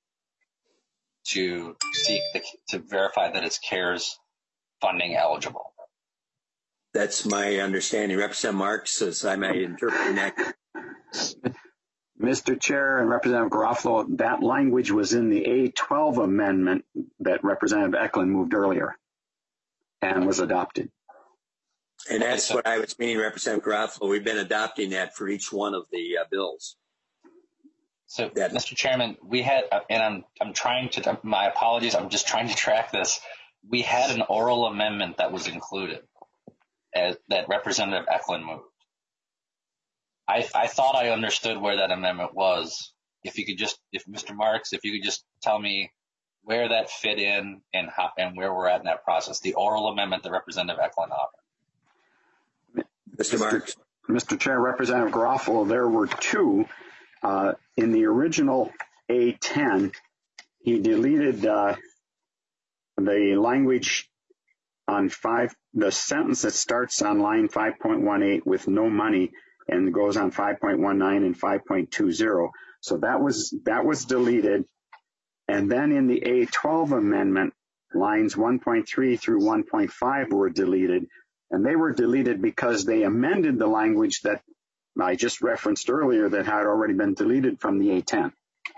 to seek the, to verify that it's CARES funding eligible. That's my understanding. Representative Marks, as I may interpret that. Mister Chair and Representative Garofalo, that language was in the A twelve amendment that Representative Eklund moved earlier and was adopted. And that's what I was meaning, Representative Garofalo. We've been adopting that for each one of the uh, bills. So, that, Mister Chairman, we had, uh, and I'm I'm trying to, my apologies, I'm just trying to track this. We had an oral amendment that was included as, that Representative Eklund moved. I, I thought I understood where that amendment was. If you could just, if Mister Marks, if you could just tell me where that fit in and how, and where we're at in that process, the oral amendment that Representative Eklund offered. Mister Marks. Mister Chair, Representative Garofalo, there were two. Uh, in the original A ten, he deleted uh, the language on five, the sentence that starts on line five point one eight with no money and goes on five point one nine and five point two zero. So that was that was deleted. And then in the A twelve amendment, lines one point three through one point five were deleted. And they were deleted because they amended the language that I just referenced earlier that had already been deleted from the A ten.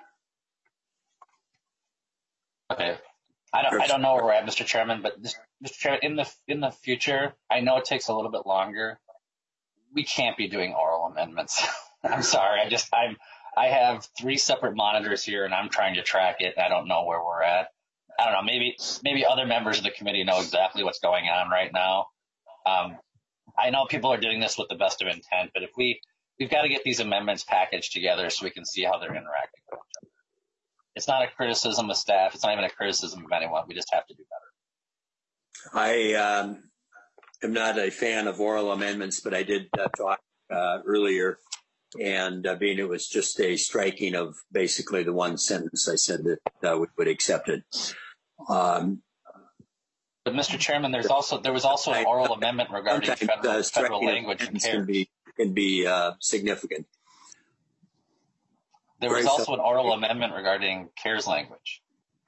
Okay. I don't, I don't know where we're at, Mister Chairman, but this, Mister Chairman, in the in the future, I know it takes a little bit longer. We can't be doing oral amendments. I'm sorry. I just I'm I have three separate monitors here, and I'm trying to track it. I don't know where we're at. I don't know. Maybe maybe other members of the committee know exactly what's going on right now. Um, I know people are doing this with the best of intent, but if we we've got to get these amendments packaged together so we can see how they're interacting with each other. It's not a criticism of staff. It's not even a criticism of anyone. We just have to do better. I um, am not a fan of oral amendments, but I did uh, talk uh, earlier, and uh, being it was just a striking of basically the one sentence, I said that uh, we would accept it. Um, But Mister Chairman, there's also there was also an oral amendment regarding federal, uh, federal language and can be can be uh, significant. There was also an oral amendment regarding CARES language.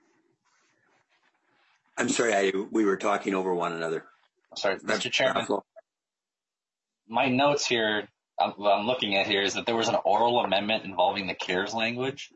I'm sorry, I, we were talking over one another. I'm sorry, Mister Chairman. My notes here, I'm, what I'm looking at here, is that there was an oral amendment involving the CARES language.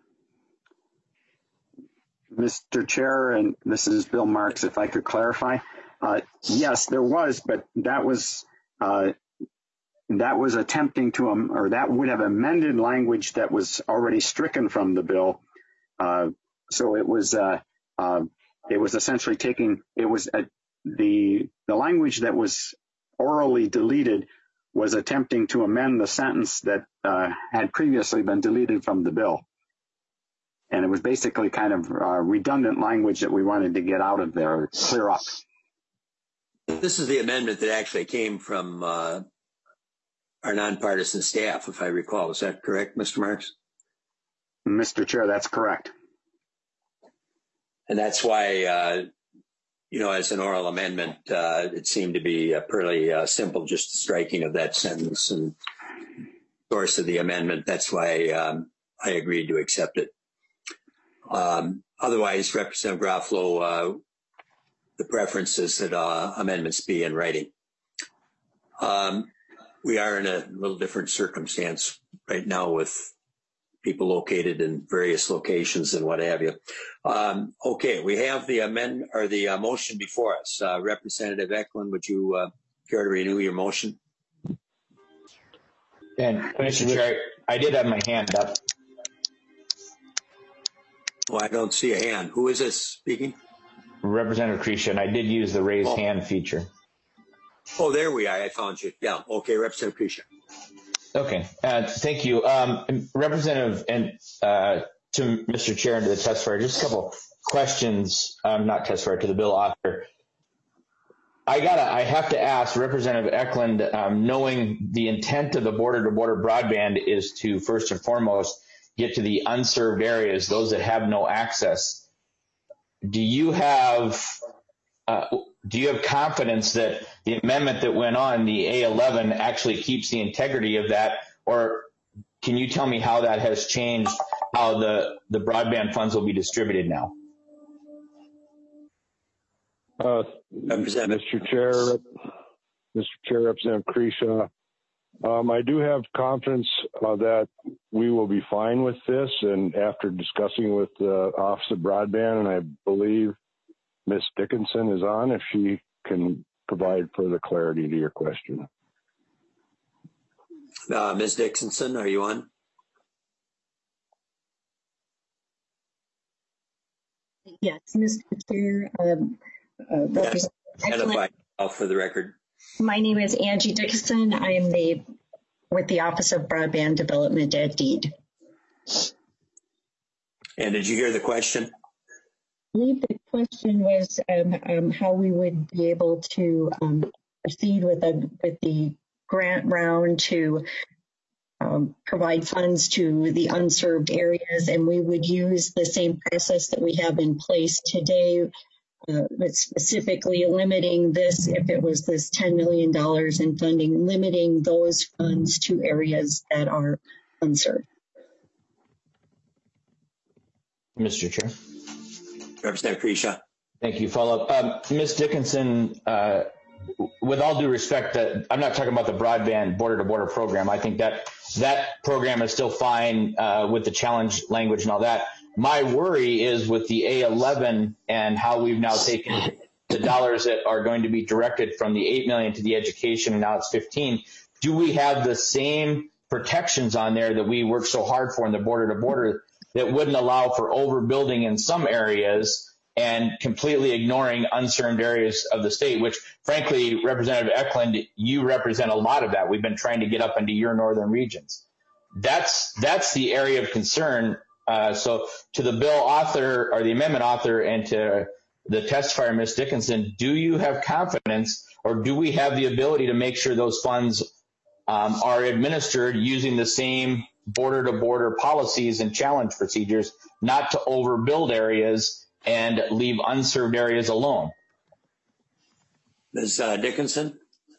Mister Chair, and this is Bill Marks, if I could clarify. Uh, yes, there was, but that was uh, that was attempting to, um, or that would have amended language that was already stricken from the bill. Uh, so it was uh, uh, it was essentially taking it was uh, the the language that was orally deleted was attempting to amend the sentence that uh, had previously been deleted from the bill. And it was basically kind of uh, redundant language that we wanted to get out of there, clear up. This is the amendment that actually came from uh, our nonpartisan staff, if I recall. Is that correct, Mister Marks? Mister Chair, that's correct. And that's why, uh, you know, as an oral amendment, uh, it seemed to be uh, pretty uh, simple, just the striking of that sentence and source of the amendment. That's why um, I agreed to accept it. Um, otherwise, Representative Garofalo, uh, the preference is that uh, amendments be in writing. Um, we are in a little different circumstance right now with people located in various locations and what have you. Um, okay, we have the amend or the uh, motion before us. Uh, Representative Eklund, would you uh, care to renew your motion? And Mister Chair, I did have my hand up. Oh, I don't see a hand. Who is this speaking? Representative Krisha, and I did use the raise oh. hand feature. Oh, there we are. I found you. Yeah. Okay, Representative Krisha. Okay. Uh, thank you. Um, Representative and uh, to Mister Chair and to the testifier, just a couple questions, um, not testifier, to the bill author. I gotta, I have to ask Representative Eklund, um, knowing the intent of the border-to-border broadband is to first and foremost get to the unserved areas, those that have no access. Do you have uh, do you have confidence that the amendment that went on, the A eleven, actually keeps the integrity of that, or can you tell me how that has changed how the the broadband funds will be distributed now? Uh, Mister Chair, Mister Chair, Representative Krisha, Um, I do have confidence uh, that we will be fine with this. And after discussing with the Office of Broadband, and I believe Miz Dickinson is on, if she can provide further clarity to your question. Uh, Miz Dickinson, are you on? Yes, Mister Chair. Um, uh, Yes. Identify yourself for the record. My name is Angie Dickinson. I am the with the Office of Broadband Development at DEED. And did you hear the question? I believe the question was um, um, how we would be able to um, proceed with, a, with the grant round to um, provide funds to the unserved areas, and we would use the same process that we have in place today, uh, but specifically limiting this, if it was this ten million dollars in funding, limiting those funds to areas that are unserved. Mister Chair. Representative Kresha. Thank you. Follow up. Um, Miz Dickinson, uh, with all due respect, that I'm not talking about the broadband border-to-border program. I think that that program is still fine uh, with the challenge language and all that. My worry is with the A eleven and how we've now taken the dollars that are going to be directed from the eight million dollars to the education, and now it's fifteen. Do we have the same protections on there that we work so hard for in the border-to-border that wouldn't allow for overbuilding in some areas and completely ignoring unserved areas of the state, which frankly, Representative Eklund, you represent a lot of that. We've been trying to get up into your northern regions. That's, that's the area of concern. Uh, so to the bill author or the amendment author and to the testifier, Miz Dickinson, do you have confidence or do we have the ability to make sure those funds um, are administered using the same border-to-border policies and challenge procedures, not to overbuild areas and leave unserved areas alone? Miz Uh, Dickinson?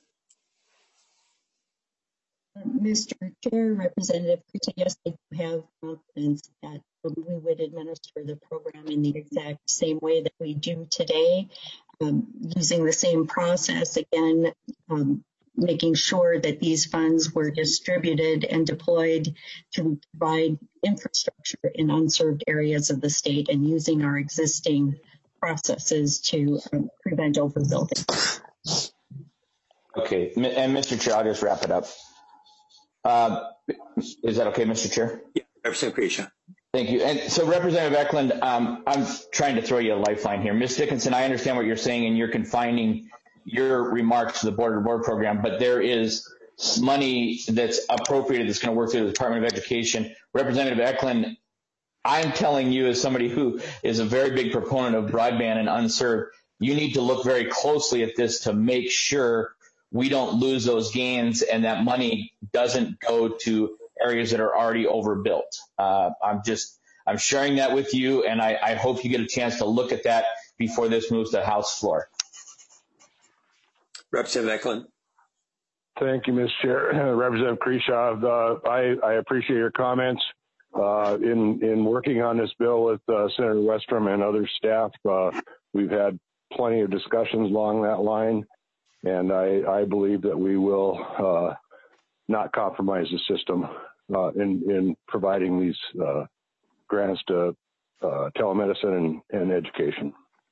Mister Chair, Representative Kresha, yes, I do have confidence that we would administer the program in the exact same way that we do today, um, using the same process, again, um, making sure that these funds were distributed and deployed to provide infrastructure in unserved areas of the state and using our existing processes to um, prevent overbuilding. Okay, and Mister Chair, I'll just wrap it up. Uh, is that okay, Mister Chair? Yeah, Representative Kresha. Thank you. And so, Representative Eklund, um, I'm trying to throw you a lifeline here. Miz Dickinson, I understand what you're saying, and you're confining your remarks to the border-to-border program, but there is money that's appropriated that's going to work through the Department of Education. Representative Eklund, I'm telling you as somebody who is a very big proponent of broadband and unserved, you need to look very closely at this to make sure we don't lose those gains and that money doesn't go to areas that are already overbuilt. Uh, I'm just, I'm sharing that with you, and I, I hope you get a chance to look at that before this moves to the House floor. Representative Eklund. Thank you, Miz Chair. Representative Kresha, uh, I, I appreciate your comments. Uh, in, in working on this bill with uh, Senator Westrom and other staff, uh, we've had plenty of discussions along that line, and I, I believe that we will uh, not compromise the system uh, in, in providing these uh, grants to uh, telemedicine and, and education.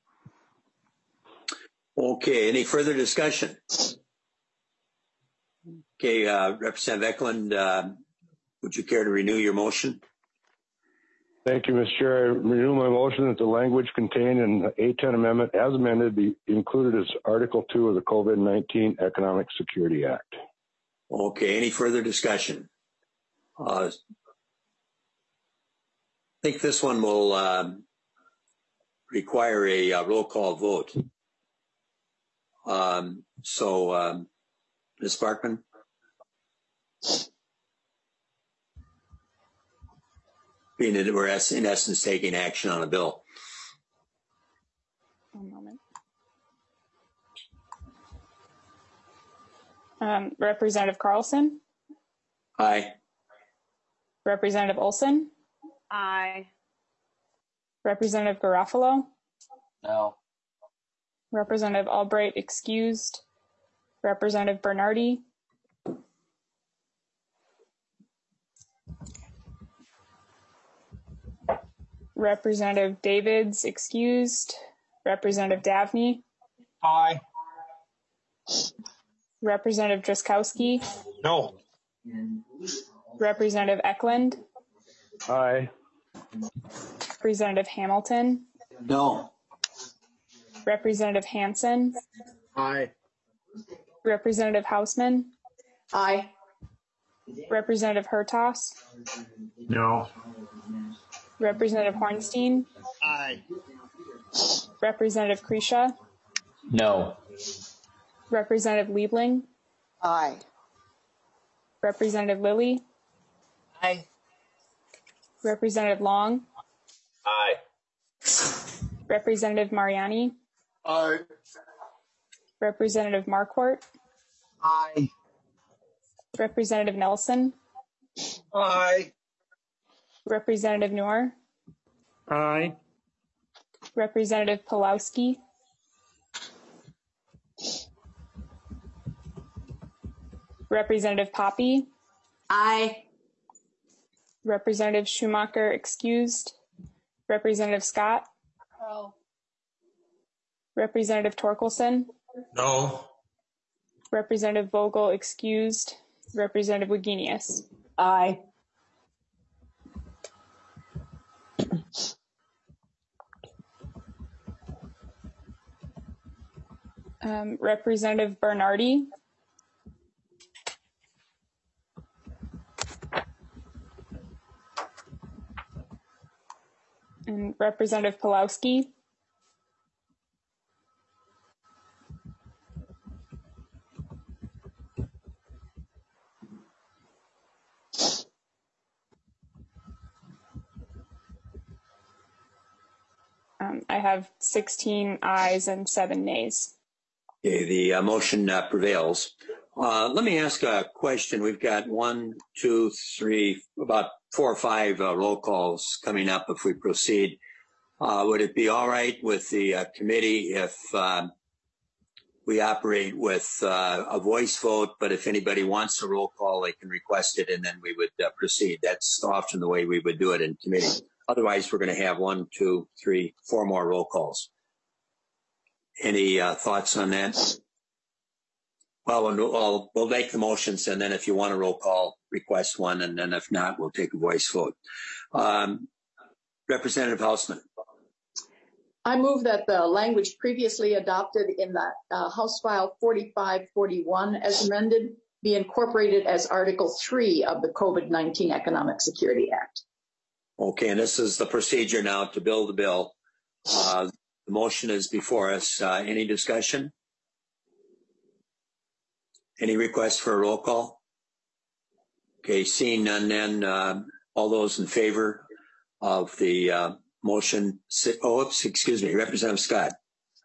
Okay, any further discussion? Okay, uh, Representative Eklund, uh, would you care to renew your motion? Thank you, Mister Chair. I renew my motion that the language contained in the A ten amendment as amended be included as Article two of the COVID nineteen Economic Security Act. Okay, any further discussion? Uh, I think this one will uh, require a uh, roll call vote. Um, so, um, Miz Sparkman? Being that we're in essence taking action on a bill. One moment. Um, Representative Carlson? Aye. Representative Olson? Aye. Representative Garofalo? No. Representative Albright excused. Representative Bernardi? Representative Davids excused. Representative Davnie. Aye. Representative Drazkowski. No. Representative Eklund. Aye. Representative Hamilton. No. Representative Hansen. Aye. Representative Hausman. Aye. Representative Hertaus. No. Representative Hornstein. Aye. Representative Kresha. No. Representative Liebling. Aye. Representative Lilly. Aye. Representative Long. Aye. Representative Mariani. Aye. Representative Marquardt. Aye. Representative Nelson. Aye. Representative Noor. Aye. Representative Pulowski. Representative Poppy. Aye. Representative Schumacher excused. Representative Scott. No. Representative Torkelson. No. Representative Vogel excused. Representative Wagenius. Aye. Um, Representative Bernardi. And Representative Pulowski. Um, I have sixteen ayes and seven nays. Okay, the uh, motion uh, prevails. Uh, let me ask a question. We've got one, two, three, about four or five uh, roll calls coming up if we proceed. Uh, would it be all right with the uh, committee if uh, we operate with uh, a voice vote, but if anybody wants a roll call, they can request it and then we would uh, proceed? That's often the way we would do it in committee. Otherwise, we're going to have one, two, three, four more roll calls. Any uh, thoughts on that? Well, we'll, we'll make the motions, and then if you want a roll call, request one, and then if not, we'll take a voice vote. Um, Representative Hausman. I move that the language previously adopted in that uh, House File forty-five forty-one as amended be incorporated as Article three of the COVID nineteen Economic Security Act. Okay, and this is the procedure now to bill the bill. Uh, the motion is before us. Uh, any discussion? Any requests for a roll call? Okay, seeing none then, uh, all those in favor of the uh, motion, oh, oops, excuse me, Representative Scott.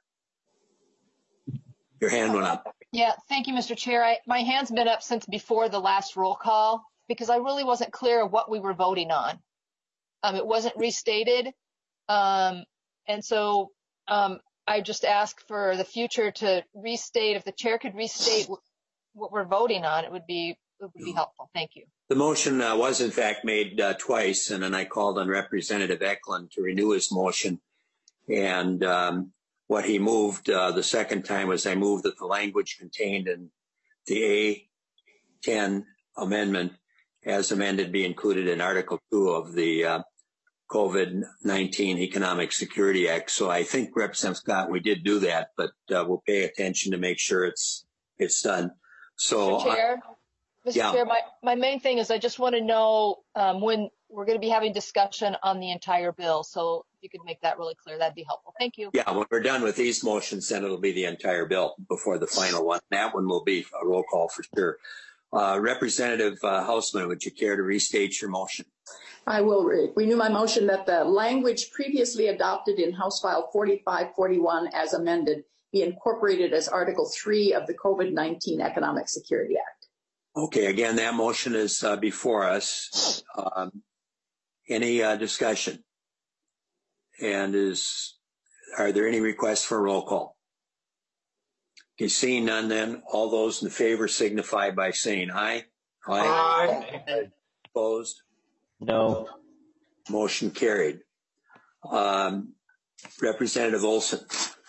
Your hand went up. Yeah, thank you, Mister Chair. I, my hand's been up since before the last roll call because I really wasn't clear of what we were voting on. Um, it wasn't restated. Um, and so um, I just ask for the future to restate. If the chair could restate what we're voting on, it would be, it would be helpful. Thank you. The motion uh, was in fact made uh, twice, and then I called on Representative Eklund to renew his motion. And um, what he moved uh, the second time was I moved that the language contained in the A ten amendment as amended be included in Article two of the uh, COVID nineteen Economic Security Act. So I think, Representative Scott, we did do that, but uh, we'll pay attention to make sure it's it's done. So, Mister Chair, uh, Mister yeah. Chair, my, my main thing is I just want to know um, when we're going to be having discussion on the entire bill. So if you could make that really clear, that'd be helpful. Thank you. Yeah, when we're done with these motions, then it'll be the entire bill before the final one. That one will be a roll call for sure. Uh, Representative uh, Hausman, would you care to restate your motion? I will re renew my motion that the language previously adopted in House File forty-five forty-one as amended be incorporated as Article three of the COVID nineteen Economic Security Act. Okay, again, that motion is uh, before us. Um, any uh, discussion? And is are there any requests for a roll call? Okay, seeing none then, all those in favor signify by saying aye. Aye. Aye. Opposed? No. Motion carried. Um, Representative Olson.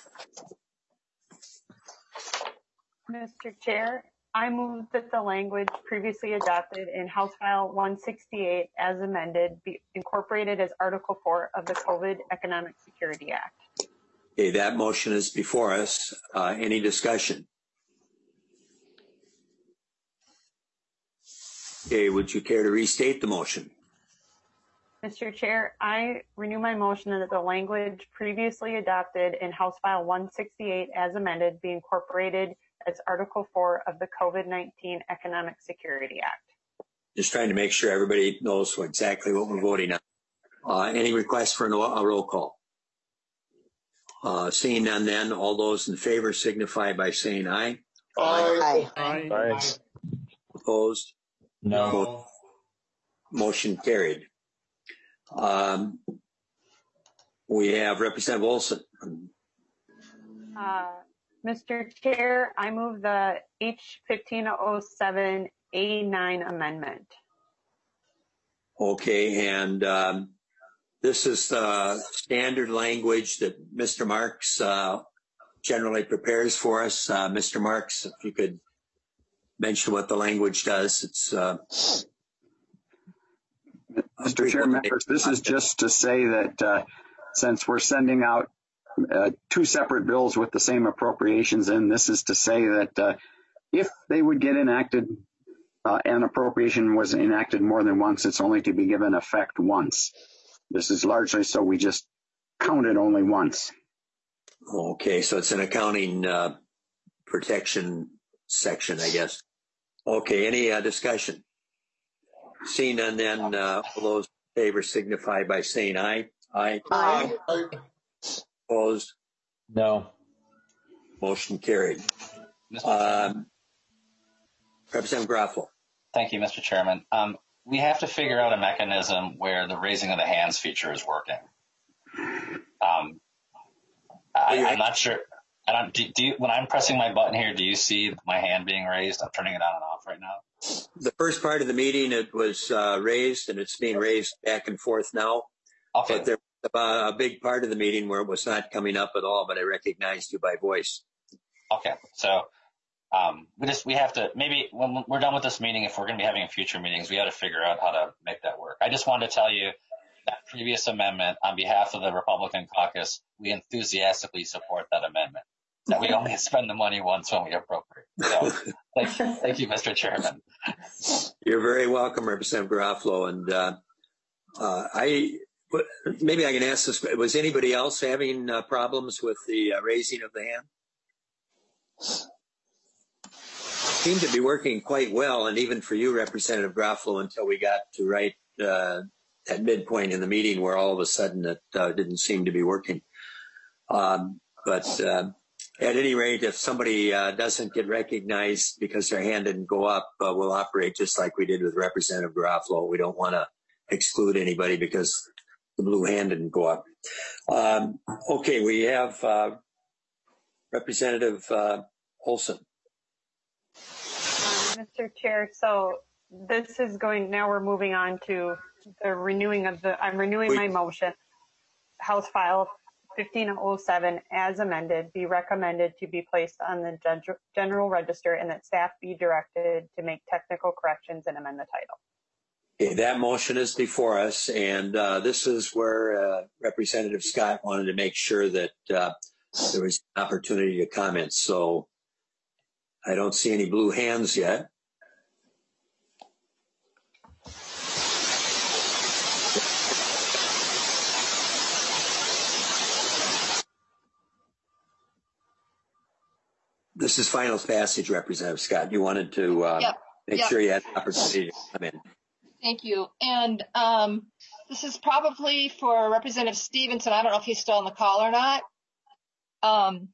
Mister Chair, I move that the language previously adopted in House File one sixty-eight as amended be incorporated as Article four of the COVID Economic Security Act. Okay, that motion is before us. Uh, any discussion? Okay, would you care to restate the motion? Mister Chair, I renew my motion that the language previously adopted in House File one sixty-eight as amended be incorporated as Article four of the COVID nineteen Economic Security Act. Just trying to make sure everybody knows what, exactly what we're voting on. Uh, any requests for a roll call? Uh, seeing none then, all those in favor signify by saying aye. Aye. Aye. Aye. Opposed? No. Motion carried. Um, we have Representative Olson. Uh, Mister Chair, I move the H fifteen oh seven A nine amendment. Okay, and um, this is the standard language that Mister Marks uh, generally prepares for us. Uh, Mister Marks, if you could mention what the language does. It's uh, Mister Chair, members, this is just to say that uh, since we're sending out uh, two separate bills with the same appropriations in, this is to say that uh, if they would get enacted, uh, an appropriation was enacted more than once, it's only to be given effect once. This is largely so we just count it only once. Okay, so it's an accounting uh, protection section, I guess. Okay, any uh, discussion? Seeing none then, uh, all those in favor signify by saying aye. Aye. Aye. Opposed? No. Motion carried. Um, Representative Garofalo. Thank you, Mister Chairman. Um, we have to figure out a mechanism where the raising of the hands feature is working. Um, I, I'm not sure. I don't, do, do you, when I'm pressing my button here, do you see my hand being raised? I'm turning it on and off right now. The first part of the meeting, it was uh, raised, and it's being raised back and forth now. Okay. But there was a, a big part of the meeting where it was not coming up at all, but I recognized you by voice. Okay, so um, we just we have to maybe when we're done with this meeting, if we're going to be having future meetings, we got to figure out how to make that work. I just wanted to tell you that previous amendment, on behalf of the Republican caucus, we enthusiastically support that amendment. That we only spend the money once when we appropriate. So, thank, thank you, Mister Chairman. You're very welcome, Representative Garofalo. And uh, uh, I maybe I can ask this: was anybody else having uh, problems with the uh, raising of the hand? Seemed to be working quite well, and even for you, Representative Garofalo, until we got to right uh, at midpoint in the meeting, where all of a sudden it uh, didn't seem to be working. Um, but uh, at any rate, if somebody uh, doesn't get recognized because their hand didn't go up, uh, we'll operate just like we did with Representative Garofalo. We don't want to exclude anybody because the blue hand didn't go up. Um, okay, we have uh, Representative uh, Olson. Um, Mister Chair, so this is going, now we're moving on to the renewing of the, I'm renewing my motion. House File fifteen oh seven as amended be recommended to be placed on the general register, and that staff be directed to make technical corrections and amend the title. Okay, that motion is before us, and uh, this is where uh, Representative Scott wanted to make sure that uh, there was an opportunity to comment. So I don't see any blue hands yet. This is final passage, Representative Scott. You wanted to uh, yep. make yep. sure you had an opportunity to come in. Thank you. And um, this is probably for Representative Stevenson. I don't know if he's still on the call or not. Um,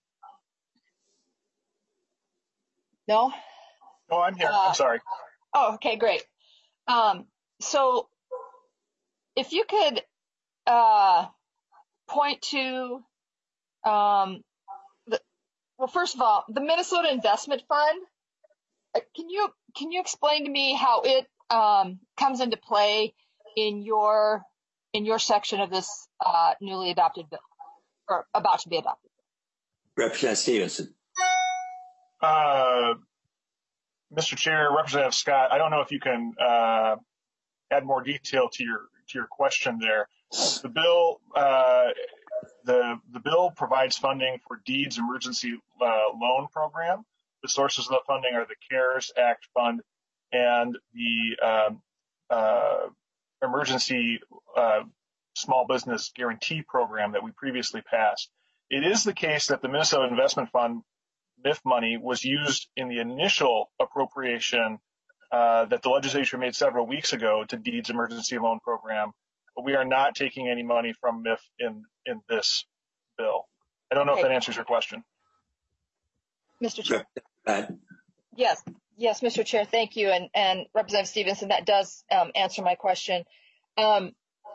no? Oh, I'm here. Uh, I'm sorry. Oh, okay, great. Um, so if you could uh, point to, um, the, well, first of all, the Minnesota Investment Fund, uh, can you can you explain to me how it um, comes into play in your in your section of this uh, newly adopted bill, or about to be adopted? Representative Stevenson. Uh, Mister Chair, Representative Scott, I don't know if you can uh, add more detail to your to your question there. The bill uh, the the bill provides funding for DEED's emergency uh, loan program. The sources of the funding are the CARES Act fund and the um, uh, emergency uh, small business guarantee program that we previously passed. It is the case that the Minnesota Investment Fund M I F money was used in the initial appropriation uh, that the legislature made several weeks ago to DEED's emergency loan program, but we are not taking any money from M I F in, in this bill. I don't know okay. if that answers your question. Mister Chair. Yes, yes, Mister Chair, thank you. And, and Representative Stevenson, that does um, answer my question. Um,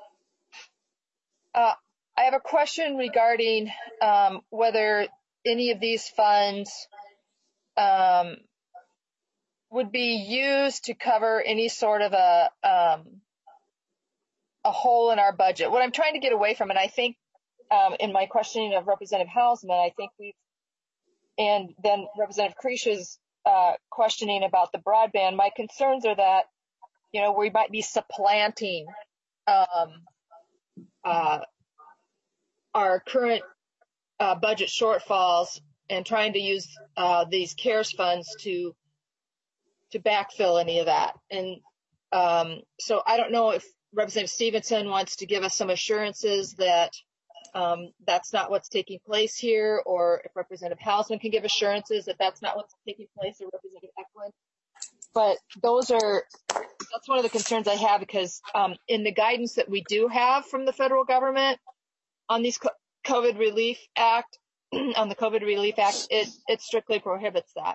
uh, I have a question regarding um, whether any of these funds um, would be used to cover any sort of a um, a hole in our budget. What I'm trying to get away from, and I think um, in my questioning of Representative Hausman, I think we've, and then Representative Creech's uh, questioning about the broadband, my concerns are that, you know, we might be supplanting um, uh, our current uh, budget shortfalls and trying to use uh, these CARES funds to to backfill any of that. And um, so I don't know if Representative Stevenson wants to give us some assurances that um, that's not what's taking place here, or if Representative Hausman can give assurances that that's not what's taking place, or Representative Eklund. But those are, that's one of the concerns I have, because um, in the guidance that we do have from the federal government on these COVID Relief Act, on the COVID Relief Act, it, it strictly prohibits that.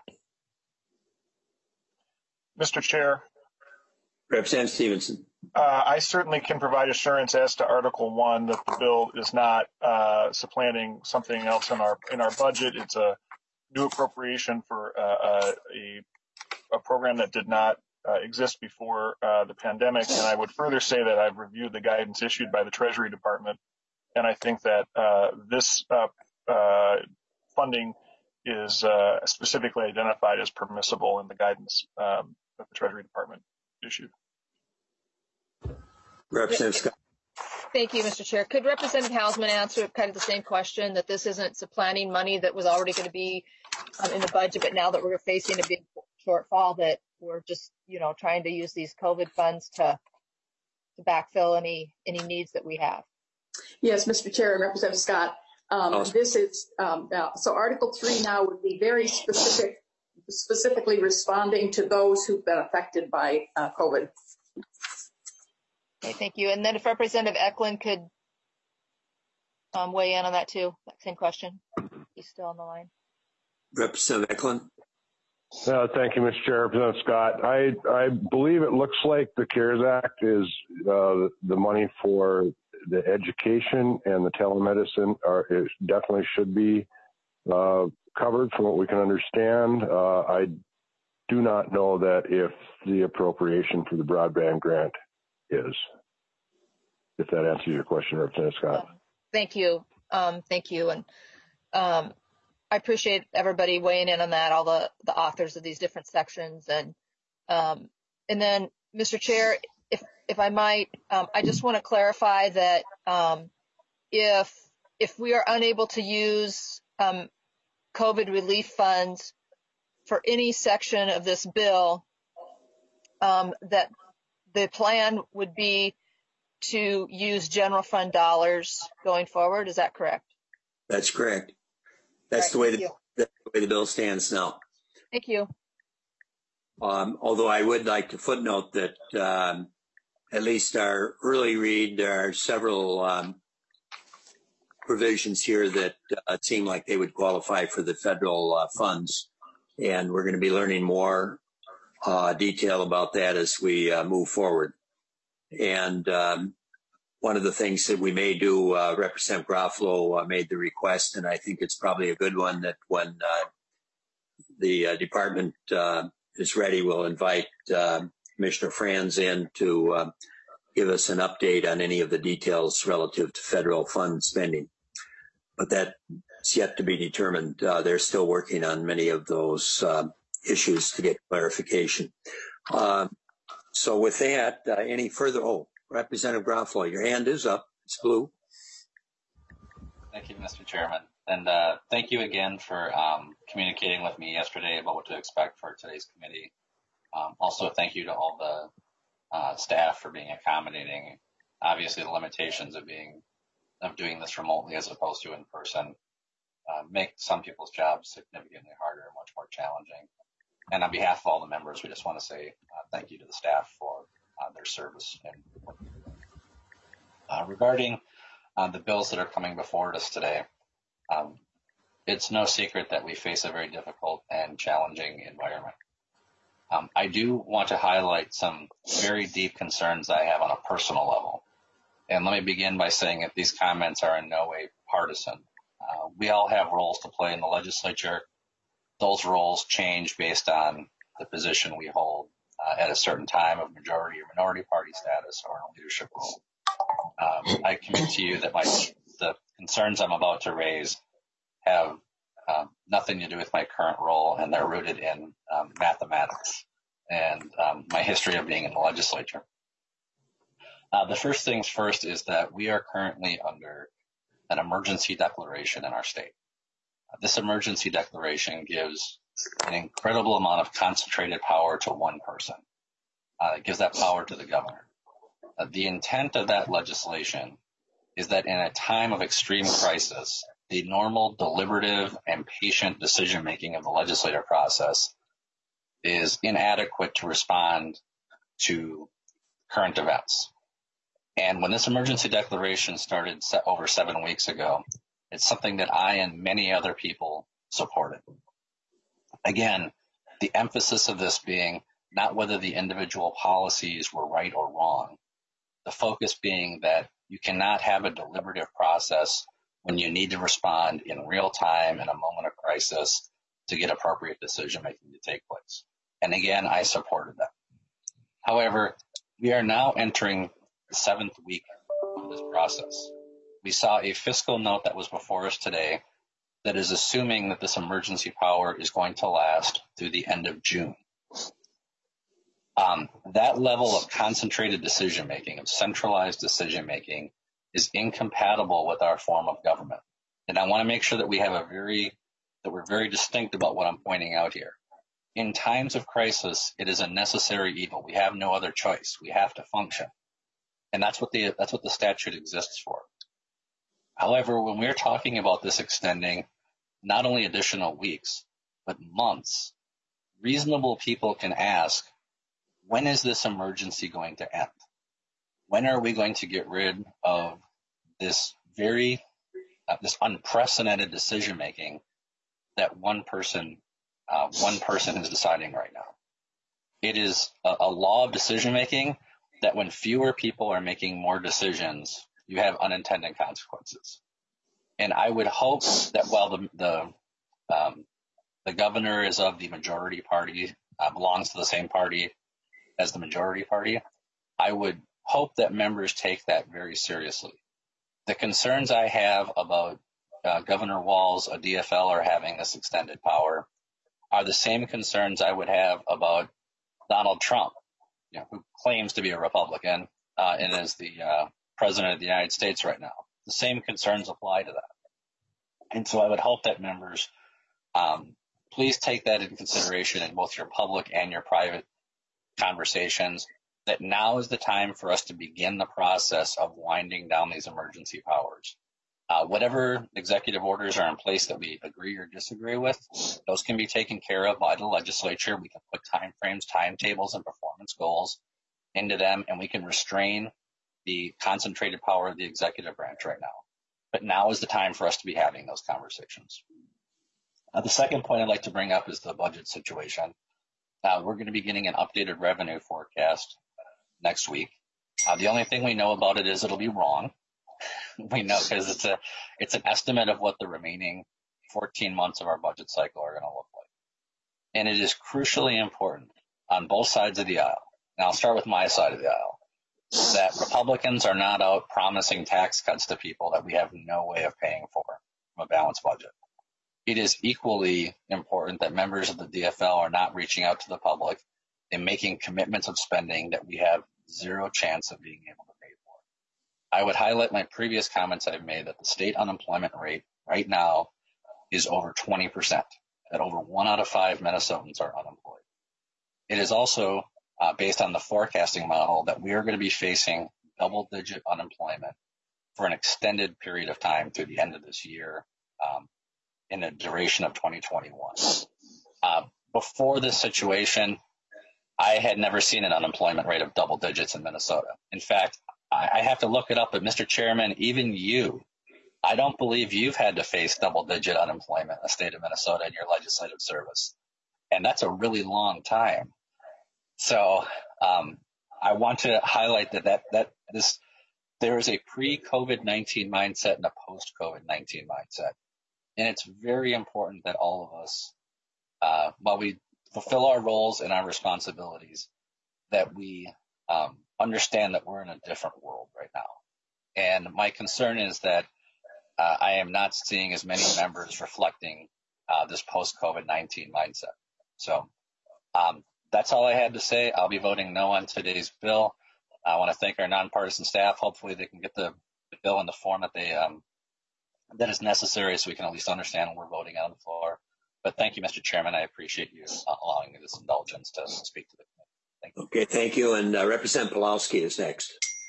Mister Chair. Representative Stevenson. Uh, I certainly can provide assurance as to Article One that the bill is not uh, supplanting something else in our in our budget. It's a new appropriation for uh, a a program that did not uh, exist before uh, the pandemic. And I would further say that I've reviewed the guidance issued by the Treasury Department, and I think that uh, this uh, uh, funding is uh, specifically identified as permissible in the guidance um, that the Treasury Department issued. Representative Scott. Thank you, Mister Chair. Could Representative Hausman answer kind of the same question, that this isn't supplanting money that was already going to be um, in the budget, but now that we're facing a big shortfall, that we're just, you know, trying to use these COVID funds to to backfill any any needs that we have? Yes, Mister Chair and Representative Scott. Um, awesome. This is um, now, so Article Three now would be very specific, specifically responding to those who've been affected by uh, COVID. Okay, thank you. And then if Representative Eklund could um, weigh in on that too, that same question. He's still on the line. Representative Eklund. Uh, thank you, Mister Chair. Representative Scott. I, I believe it looks like the CARES Act is uh, the money for the education and the telemedicine are, it definitely should be uh, covered from what we can understand. Uh, I do not know that if the appropriation for the broadband grant is, if that answers your question, Representative Scott. Um, thank you. Um, thank you. And um, I appreciate everybody weighing in on that, all the, the authors of these different sections. And um, and then, Mister Chair, if if I might, um, I just want to clarify that um, if if we are unable to use um, COVID relief funds for any section of this bill, um, that the plan would be to use general fund dollars going forward. Is that correct? That's correct. That's, right, the, way the, that's the way the bill stands now. Thank you. Um, although I would like to footnote that um, at least our early read, there are several um, provisions here that uh, seem like they would qualify for the federal uh, funds. And we're going to be learning more uh, detail about that as we uh, move forward. And um, one of the things that we may do, uh, Representative Garofalo uh, made the request, and I think it's probably a good one, that when uh, the uh, department uh, is ready, we'll invite uh, Commissioner Franz in to uh, give us an update on any of the details relative to federal fund spending. But that's yet to be determined. Uh, they're still working on many of those uh, issues to get clarification. Uh, so with that, uh, any further, oh, Representative Garofalo, your hand is up. It's blue. Thank you, Mister Chairman. And uh, thank you again for um, communicating with me yesterday about what to expect for today's committee. Um, also, thank you to all the uh, staff for being accommodating. Obviously, the limitations of being of doing this remotely as opposed to in person uh, make some people's jobs significantly harder and much more challenging. And on behalf of all the members, we just want to say uh, thank you to the staff for uh, their service. And uh, regarding uh, the bills that are coming before us today, um, it's no secret that we face a very difficult and challenging environment. Um, I do want to highlight some very deep concerns I have on a personal level. And let me begin by saying that these comments are in no way partisan. Uh, we all have roles to play in the legislature. Those roles change based on the position we hold uh, at a certain time of majority or minority party status or in a leadership role. Um, I commit to you that my the concerns I'm about to raise have um, nothing to do with my current role, and they're rooted in um, mathematics and um, my history of being in the legislature. Uh, the first things first is that we are currently under an emergency declaration in our state. Uh, this emergency declaration gives an incredible amount of concentrated power to one person. Uh, it gives that power to the governor. Uh, the intent of that legislation is that in a time of extreme crisis, the normal, deliberative, and patient decision-making of the legislative process is inadequate to respond to current events. And when this emergency declaration started over seven weeks ago, it's something that I and many other people supported. Again, the emphasis of this being not whether the individual policies were right or wrong, the focus being that you cannot have a deliberative process when you need to respond in real time in a moment of crisis to get appropriate decision making to take place. And again, I supported that. However, we are now entering the seventh week of this process. We saw a fiscal note that was before us today that is assuming that this emergency power is going to last through the end of June. Um, that level of concentrated decision making, of centralized decision making, is incompatible with our form of government. And I want to make sure that we have a very, that we're very distinct about what I'm pointing out here. In times of crisis, it is a necessary evil. We have no other choice. We have to function. And that's what the, that's what the statute exists for. However, when we're talking about this extending not only additional weeks, but months, reasonable people can ask, when is this emergency going to end? When are we going to get rid of this very, uh, this unprecedented decision making that one person, uh, one person is deciding right now? It is a, a law of decision making that when fewer people are making more decisions, you have unintended consequences. And I would hope that while the the, um, the governor is of the majority party, uh, belongs to the same party as the majority party, I would hope that members take that very seriously. The concerns I have about uh, Governor Walz, a D F L, or having this extended power are the same concerns I would have about Donald Trump, you know, who claims to be a Republican uh, and is the uh, president of the United States right now. The same concerns apply to that. And so I would hope that members um, please take that into consideration in both your public and your private conversations, that now is the time for us to begin the process of winding down these emergency powers. Uh, whatever executive orders are in place that we agree or disagree with, those can be taken care of by the legislature. We can put timeframes, timetables, and performance goals into them, and we can restrain the concentrated power of the executive branch right now. But now is the time for us to be having those conversations. Uh, the second point I'd like to bring up is the budget situation. Uh, we're going to be getting an updated revenue forecast next week. Uh, the only thing we know about it is it'll be wrong. We know because it's a it's an estimate of what the remaining fourteen months of our budget cycle are going to look like. And it is crucially important on both sides of the aisle. Now I'll start with my side of the aisle, that Republicans are not out promising tax cuts to people that we have no way of paying for from a balanced budget. It is equally important that members of the D F L are not reaching out to the public and making commitments of spending that we have zero chance of being able to pay for. I would highlight my previous comments I've made that the state unemployment rate right now is over twenty percent, that over one out of five Minnesotans are unemployed. It is also uh, based on the forecasting model that we are going to be facing double-digit unemployment for an extended period of time through the end of this year um, in the duration of twenty twenty-one. Uh, before this situation, I had never seen an unemployment rate of double digits in Minnesota. In fact, I, I have to look it up, but Mister Chairman, even you, I don't believe you've had to face double-digit unemployment in the state of Minnesota in your legislative service. And that's a really long time. So um, I want to highlight that, that, that this there is a pre-COVID nineteen mindset and a post-COVID nineteen mindset. And it's very important that all of us, uh, while we fulfill our roles and our responsibilities, that we um, understand that we're in a different world right now. And my concern is that uh, I am not seeing as many members reflecting uh, this post-COVID nineteen mindset. So um, that's all I had to say. I'll be voting no on today's bill. I want to thank our nonpartisan staff. Hopefully they can get the bill in the form that they um, that is necessary so we can at least understand what we're voting on the floor. But thank you, Mister Chairman. I appreciate you uh, allowing me this indulgence to speak to the committee. Thank you. Okay, thank you. And uh, Representative Pawlowski is next.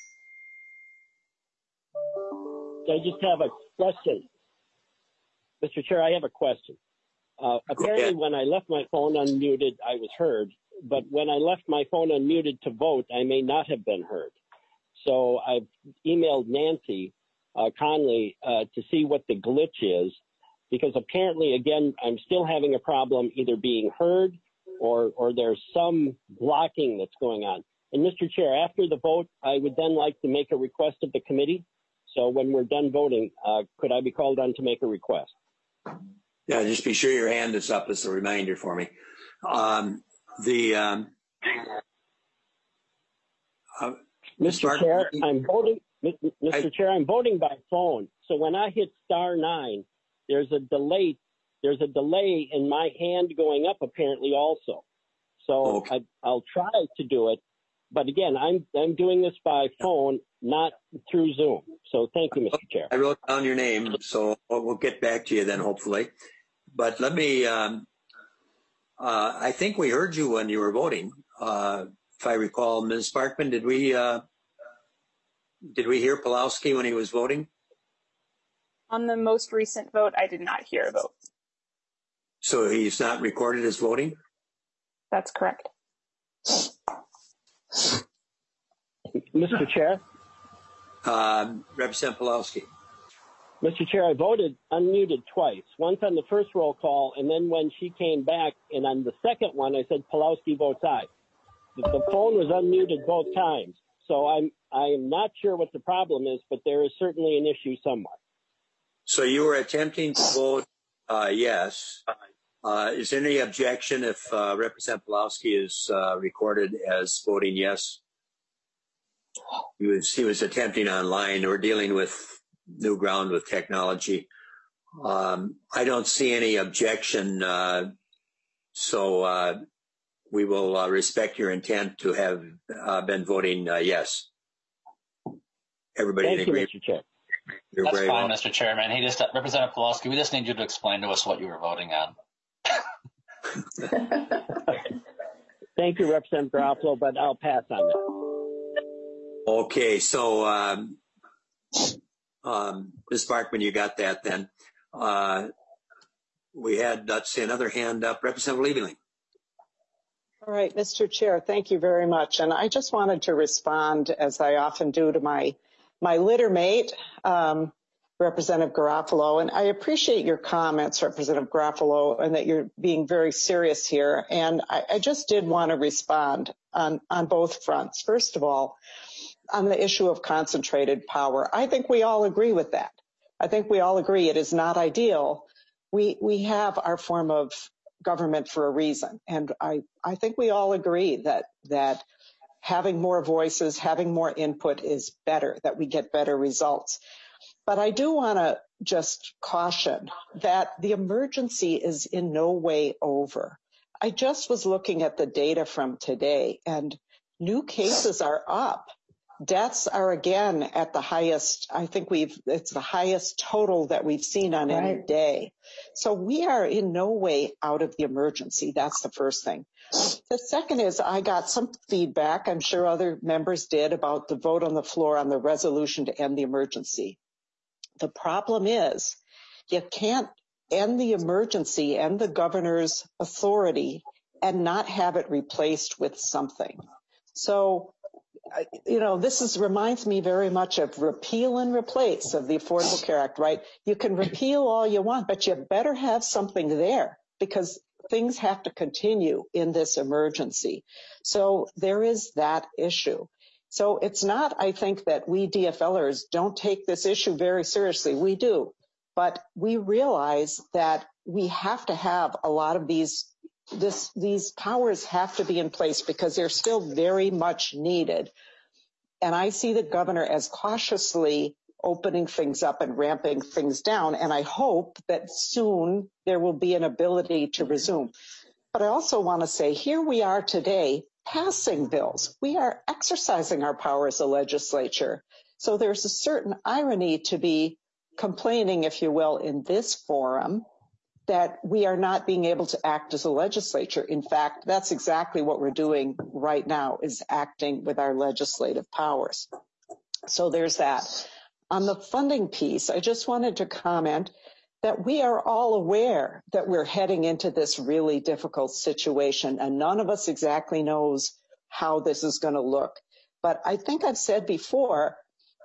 I just have a question. Mister Chair, I have a question. Uh, apparently, when I left my phone unmuted, I was heard. But when I left my phone unmuted to vote, I may not have been heard. So I've emailed Nancy uh, Conley uh, to see what the glitch is, because apparently, again, I'm still having a problem either being heard or, or there's some blocking that's going on. And Mister Chair, after the vote, I would then like to make a request of the committee. So when we're done voting, uh, could I be called on to make a request? Yeah, just be sure your hand is up as a reminder for me. Um, the um, uh, Mister Mark, Chair, I'm voting. Mister I, Chair, I'm voting by phone. So when I hit star nine, there's a delay. There's a delay in my hand going up apparently also. So okay. I, I'll try to do it, but again, I'm I'm doing this by phone, not through Zoom. So thank you, Mister Chair. I wrote down your name, so we'll get back to you then, hopefully. But let me. Um, uh, I think we heard you when you were voting. Uh, if I recall, Miz Sparkman, did we uh, did we hear Pawlowski when he was voting? On the most recent vote, I did not hear a vote. So he's not recorded as voting? That's correct. Mister Chair? Uh, Representative Pawlowski. Mister Chair, I voted unmuted twice, once on the first roll call, and then when she came back, and on the second one, I said Pawlowski votes aye. The, the phone was unmuted both times, so I'm I am not sure what the problem is, but there is certainly an issue somewhere. So you were attempting to vote uh, yes. Uh, is there any objection if uh, Representative Pawlowski is uh, recorded as voting yes? He was he was attempting online. We're dealing with new ground with technology. Um, I don't see any objection, uh, so uh, we will uh, respect your intent to have uh, been voting uh, yes. Everybody Thank in you, agreement? Mister Chair. You're That's very fine, well. Mister Chairman. He just, Representative Pawlowski, we just need you to explain to us what you were voting on. Thank you, Representative Garofalo, but I'll pass on that. Okay, so um, um, Miz Sparkman, you got that then. Uh, we had, let's see, another hand up. Representative Lieberling. All right, Mister Chair, thank you very much. And I just wanted to respond, as I often do, to my my litter mate, um, Representative Garofalo. And I appreciate your comments, Representative Garofalo, and that you're being very serious here. And I, I just did want to respond on, on both fronts. First of all, on the issue of concentrated power, I think we all agree with that. I think we all agree it is not ideal. We we have our form of government for a reason. And I, I think we all agree that that having more voices, having more input is better, that we get better results. But I do want to just caution that the emergency is in no way over. I just was looking at the data from today, and new cases are up. Deaths are again at the highest. I think we've, it's the highest total that we've seen on right. any day. So we are in no way out of the emergency. That's the first thing. The second is I got some feedback, I'm sure other members did, about the vote on the floor on the resolution to end the emergency. The problem is you can't end the emergency and the governor's authority and not have it replaced with something. So, you know, this is reminds me very much of repeal and replace of the Affordable Care Act, right? You can repeal all you want, but you better have something there because things have to continue in this emergency. So there is that issue. So it's not, I think, that we D F L ers don't take this issue very seriously. We do. But we realize that we have to have a lot of these, this, these powers have to be in place because they're still very much needed. And I see the governor as cautiously opening things up and ramping things down. And I hope that soon there will be an ability to resume. But I also want to say, here we are today passing bills. We are exercising our power as a legislature. So there's a certain irony to be complaining, if you will, in this forum that we are not being able to act as a legislature. In fact, that's exactly what we're doing right now, is acting with our legislative powers. So there's that. On the funding piece, I just wanted to comment that we are all aware that we're heading into this really difficult situation, and none of us exactly knows how this is going to look. But I think I've said before,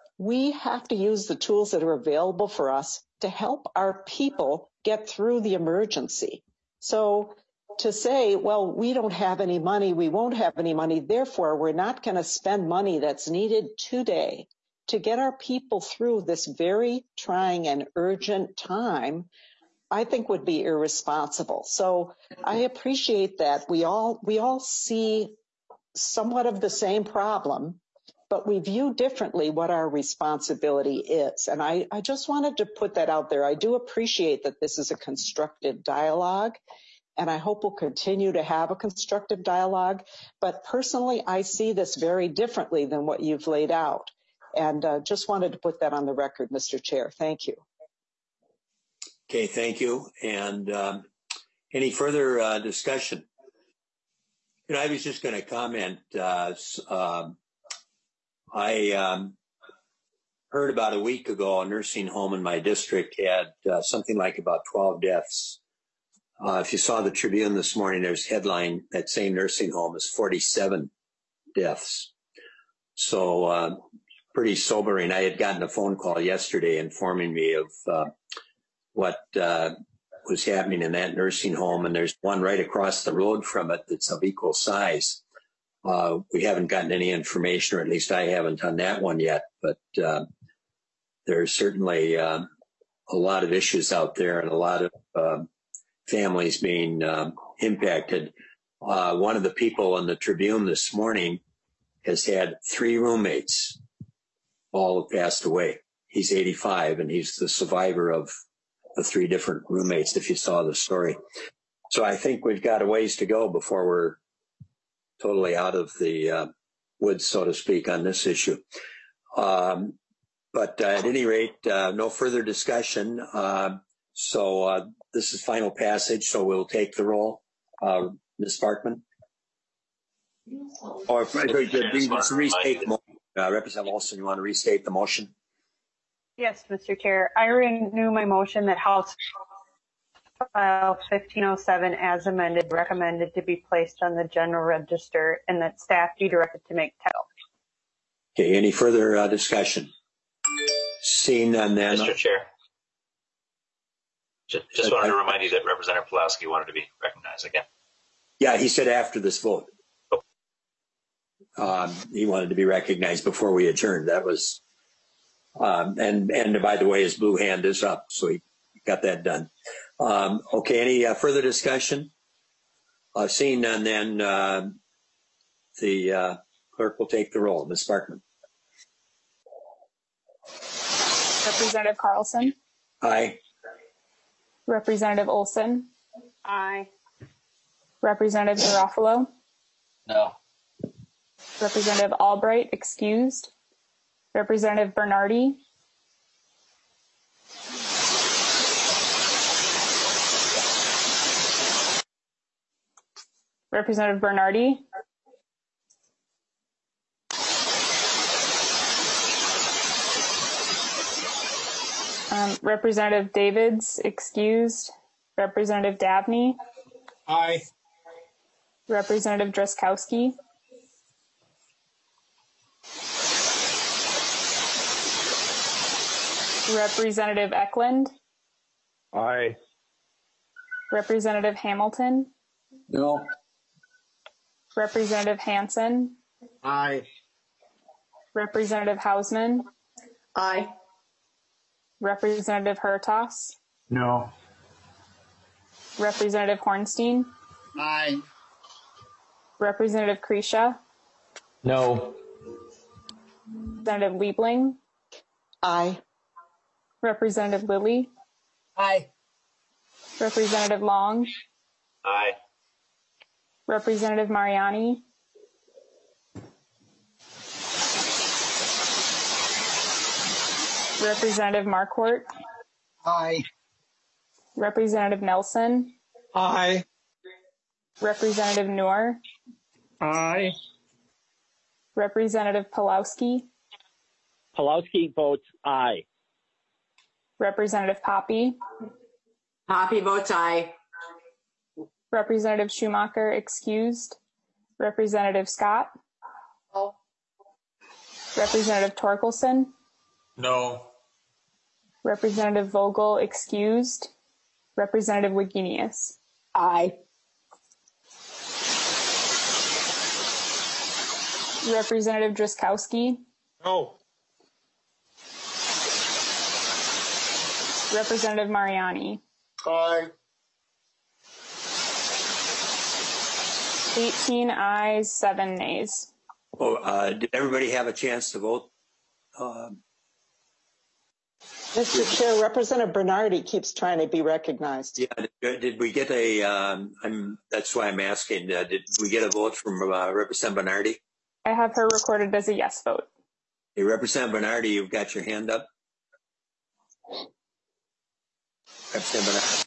we have to use the tools that are available for us to help our people get through the emergency. So to say, well, we don't have any money, we won't have any money, therefore we're not going to spend money that's needed today to get our people through this very trying and urgent time, I think would be irresponsible. So I appreciate that we all we all see somewhat of the same problem, but we view differently what our responsibility is. And I, I just wanted to put that out there. I do appreciate that this is a constructive dialogue, and I hope we'll continue to have a constructive dialogue. But personally, I see this very differently than what you've laid out. And uh, just wanted to put that on the record, Mister Chair. Thank you. Okay, thank you. And um, any further uh, discussion? You know, I was just going to comment. Uh, um, I um, heard about a week ago a nursing home in my district had uh, something like about twelve deaths. Uh, if you saw the Tribune this morning, there's a headline, that same nursing home is forty-seven deaths. So uh, pretty sobering. I had gotten a phone call yesterday informing me of uh, what uh, was happening in that nursing home, and there's one right across the road from it that's of equal size. Uh, we haven't gotten any information, or at least I haven't on that one yet, but uh, there's certainly uh, a lot of issues out there and a lot of uh, families being uh, impacted. Uh, one of the people in the Tribune this morning has had three roommates, all have passed away. He's eighty-five, and he's the survivor of the three different roommates, if you saw the story. So I think we've got a ways to go before we're totally out of the uh, woods, so to speak, on this issue. Um, but uh, at any rate, uh, no further discussion. Uh, so uh, this is final passage, so we'll take the roll. Uh, Miz Sparkman? Or if, if, if, restate the motion. Uh, Representative Olson, you want to restate the motion? Yes, Mister Chair. I renew my motion that House File fifteen oh seven as amended recommended to be placed on the general register, and that staff be directed to make title. Okay, any further uh, discussion? Seeing none then. Mister Chair, just, just wanted to remind you that Representative Pulaski wanted to be recognized again. Yeah, he said after this vote. Oh. Um, he wanted to be recognized before we adjourned. That was, um, and, and by the way, his blue hand is up, so he got that done. Um, okay, any uh, further discussion? Uh, seeing none then, uh, the uh, clerk will take the roll. Miz Sparkman. Representative Carlson. Aye. Representative Olson. Aye. Representative Garofalo. No. Representative Albright, excused. Representative Bernardi. Representative Bernardi. Um, Representative Davids, excused. Representative Dabney. Aye. Representative Drazkowski. Representative Eklund. Aye. Representative Hamilton. No. Representative Hansen. Aye. Representative Hausman. Aye. Representative Hertas. No. Representative Hornstein. Aye. Representative Kresha. No. Representative Liebling. Aye. Representative Lilly. Aye. Representative Long. Aye. Representative Mariani. Representative Marquardt. Aye. Representative Nelson. Aye. Representative Noor. Aye. Representative Pulowski. Pulowski votes aye. Representative Poppy. Poppy votes aye. Representative Schumacher, excused. Representative Scott. Oh. Representative Torkelson. No. Representative Vogel, excused. Representative Wagenius. Aye. Representative Drazkowski. No. Representative Mariani. Aye. eighteen ayes, seven nays. Oh, uh, did everybody have a chance to vote? Um, Mister Chair, Representative Bernardi keeps trying to be recognized. Yeah, did, did we get a, um, I'm, that's why I'm asking, uh, did we get a vote from uh, Representative Bernardi? I have her recorded as a yes vote. Hey, Representative Bernardi, you've got your hand up. Representative Bernardi.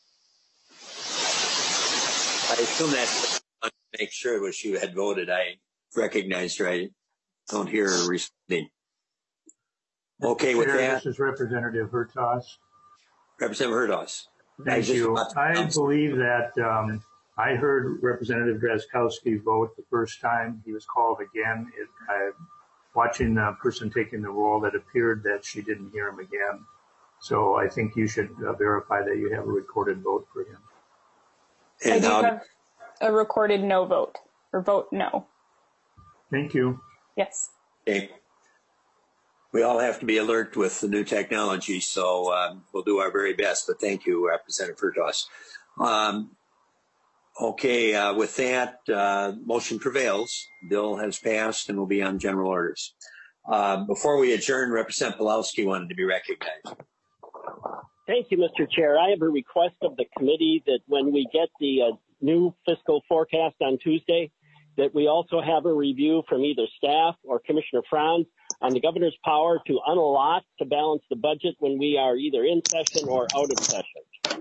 I assume that to make sure it was you had voted. I recognized her. I don't hear her responding. Okay, with Chair, that. This is Representative Hertas. Representative Hertas. Thank you. I believe that um, I heard Representative Drazkowski vote the first time. He was called again. It, I, watching the person taking the roll, that appeared that she didn't hear him again. So I think you should uh, verify that you have a recorded vote for him. And I do um, have a recorded no vote, or vote no. Thank you. Yes. Okay. We all have to be alert with the new technology, so um, we'll do our very best. But thank you, Representative Hertas. Um, okay, uh, with that, uh, motion prevails. Bill has passed and will be on general orders. Uh, before we adjourn, Representative Pulowski wanted to be recognized. Thank you, Mister Chair. I have a request of the committee that when we get the uh, new fiscal forecast on Tuesday, that we also have a review from either staff or Commissioner Franz on the governor's power to unallot to balance the budget when we are either in session or out of session.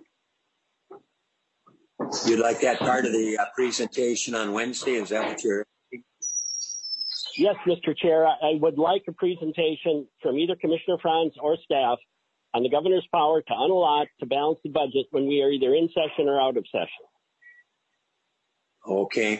You'd like that part of the uh, presentation on Wednesday? Is that what you're? Yes, Mister Chair. I, I would like a presentation from either Commissioner Franz or staff on the governor's power to unallot to balance the budget when we are either in session or out of session. Okay.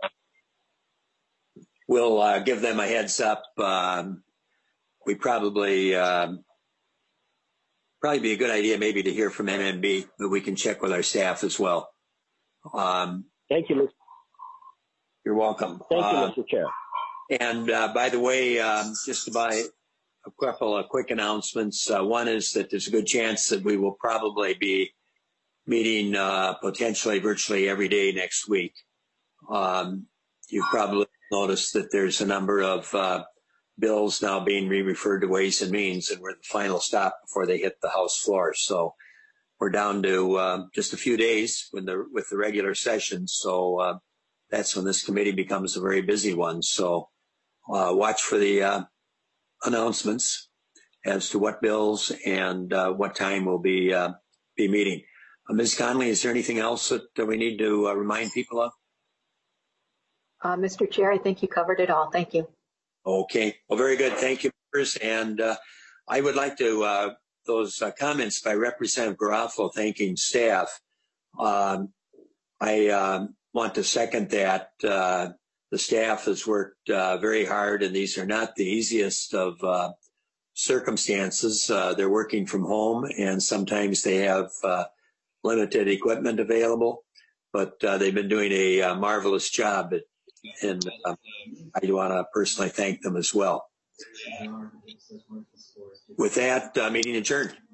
We'll uh, give them a heads up. Um, we probably um, probably be a good idea maybe to hear from M M B, but we can check with our staff as well. Um, Thank you, Mister You're welcome. Thank you, uh, Mister Chair. And uh, by the way, um, just to buy a couple of quick announcements. Uh, one is that there's a good chance that we will probably be meeting uh, potentially virtually every day next week. Um, you probably notice that there's a number of uh, bills now being re-referred to Ways and Means, and we're the final stop before they hit the House floor. So we're down to uh, just a few days with the with the regular session. So uh, that's when this committee becomes a very busy one. So uh, watch for the uh, announcements as to what bills and uh, what time we'll be uh, be meeting. Uh, Miz Conley, is there anything else that, that we need to uh, remind people of? Uh, Mister Chair, I think you covered it all. Thank you. Okay. Well, very good. Thank you, members. And uh, I would like to, uh, those uh, comments by Representative Garofalo thanking staff. Um, I um, want to second that. Uh, the staff has worked uh, very hard, and these are not the easiest of uh, circumstances. Uh, they're working from home, and sometimes they have uh, limited equipment available, but uh, they've been doing a uh, marvelous job at and uh, I want to personally thank them as well. With that, uh, meeting adjourned.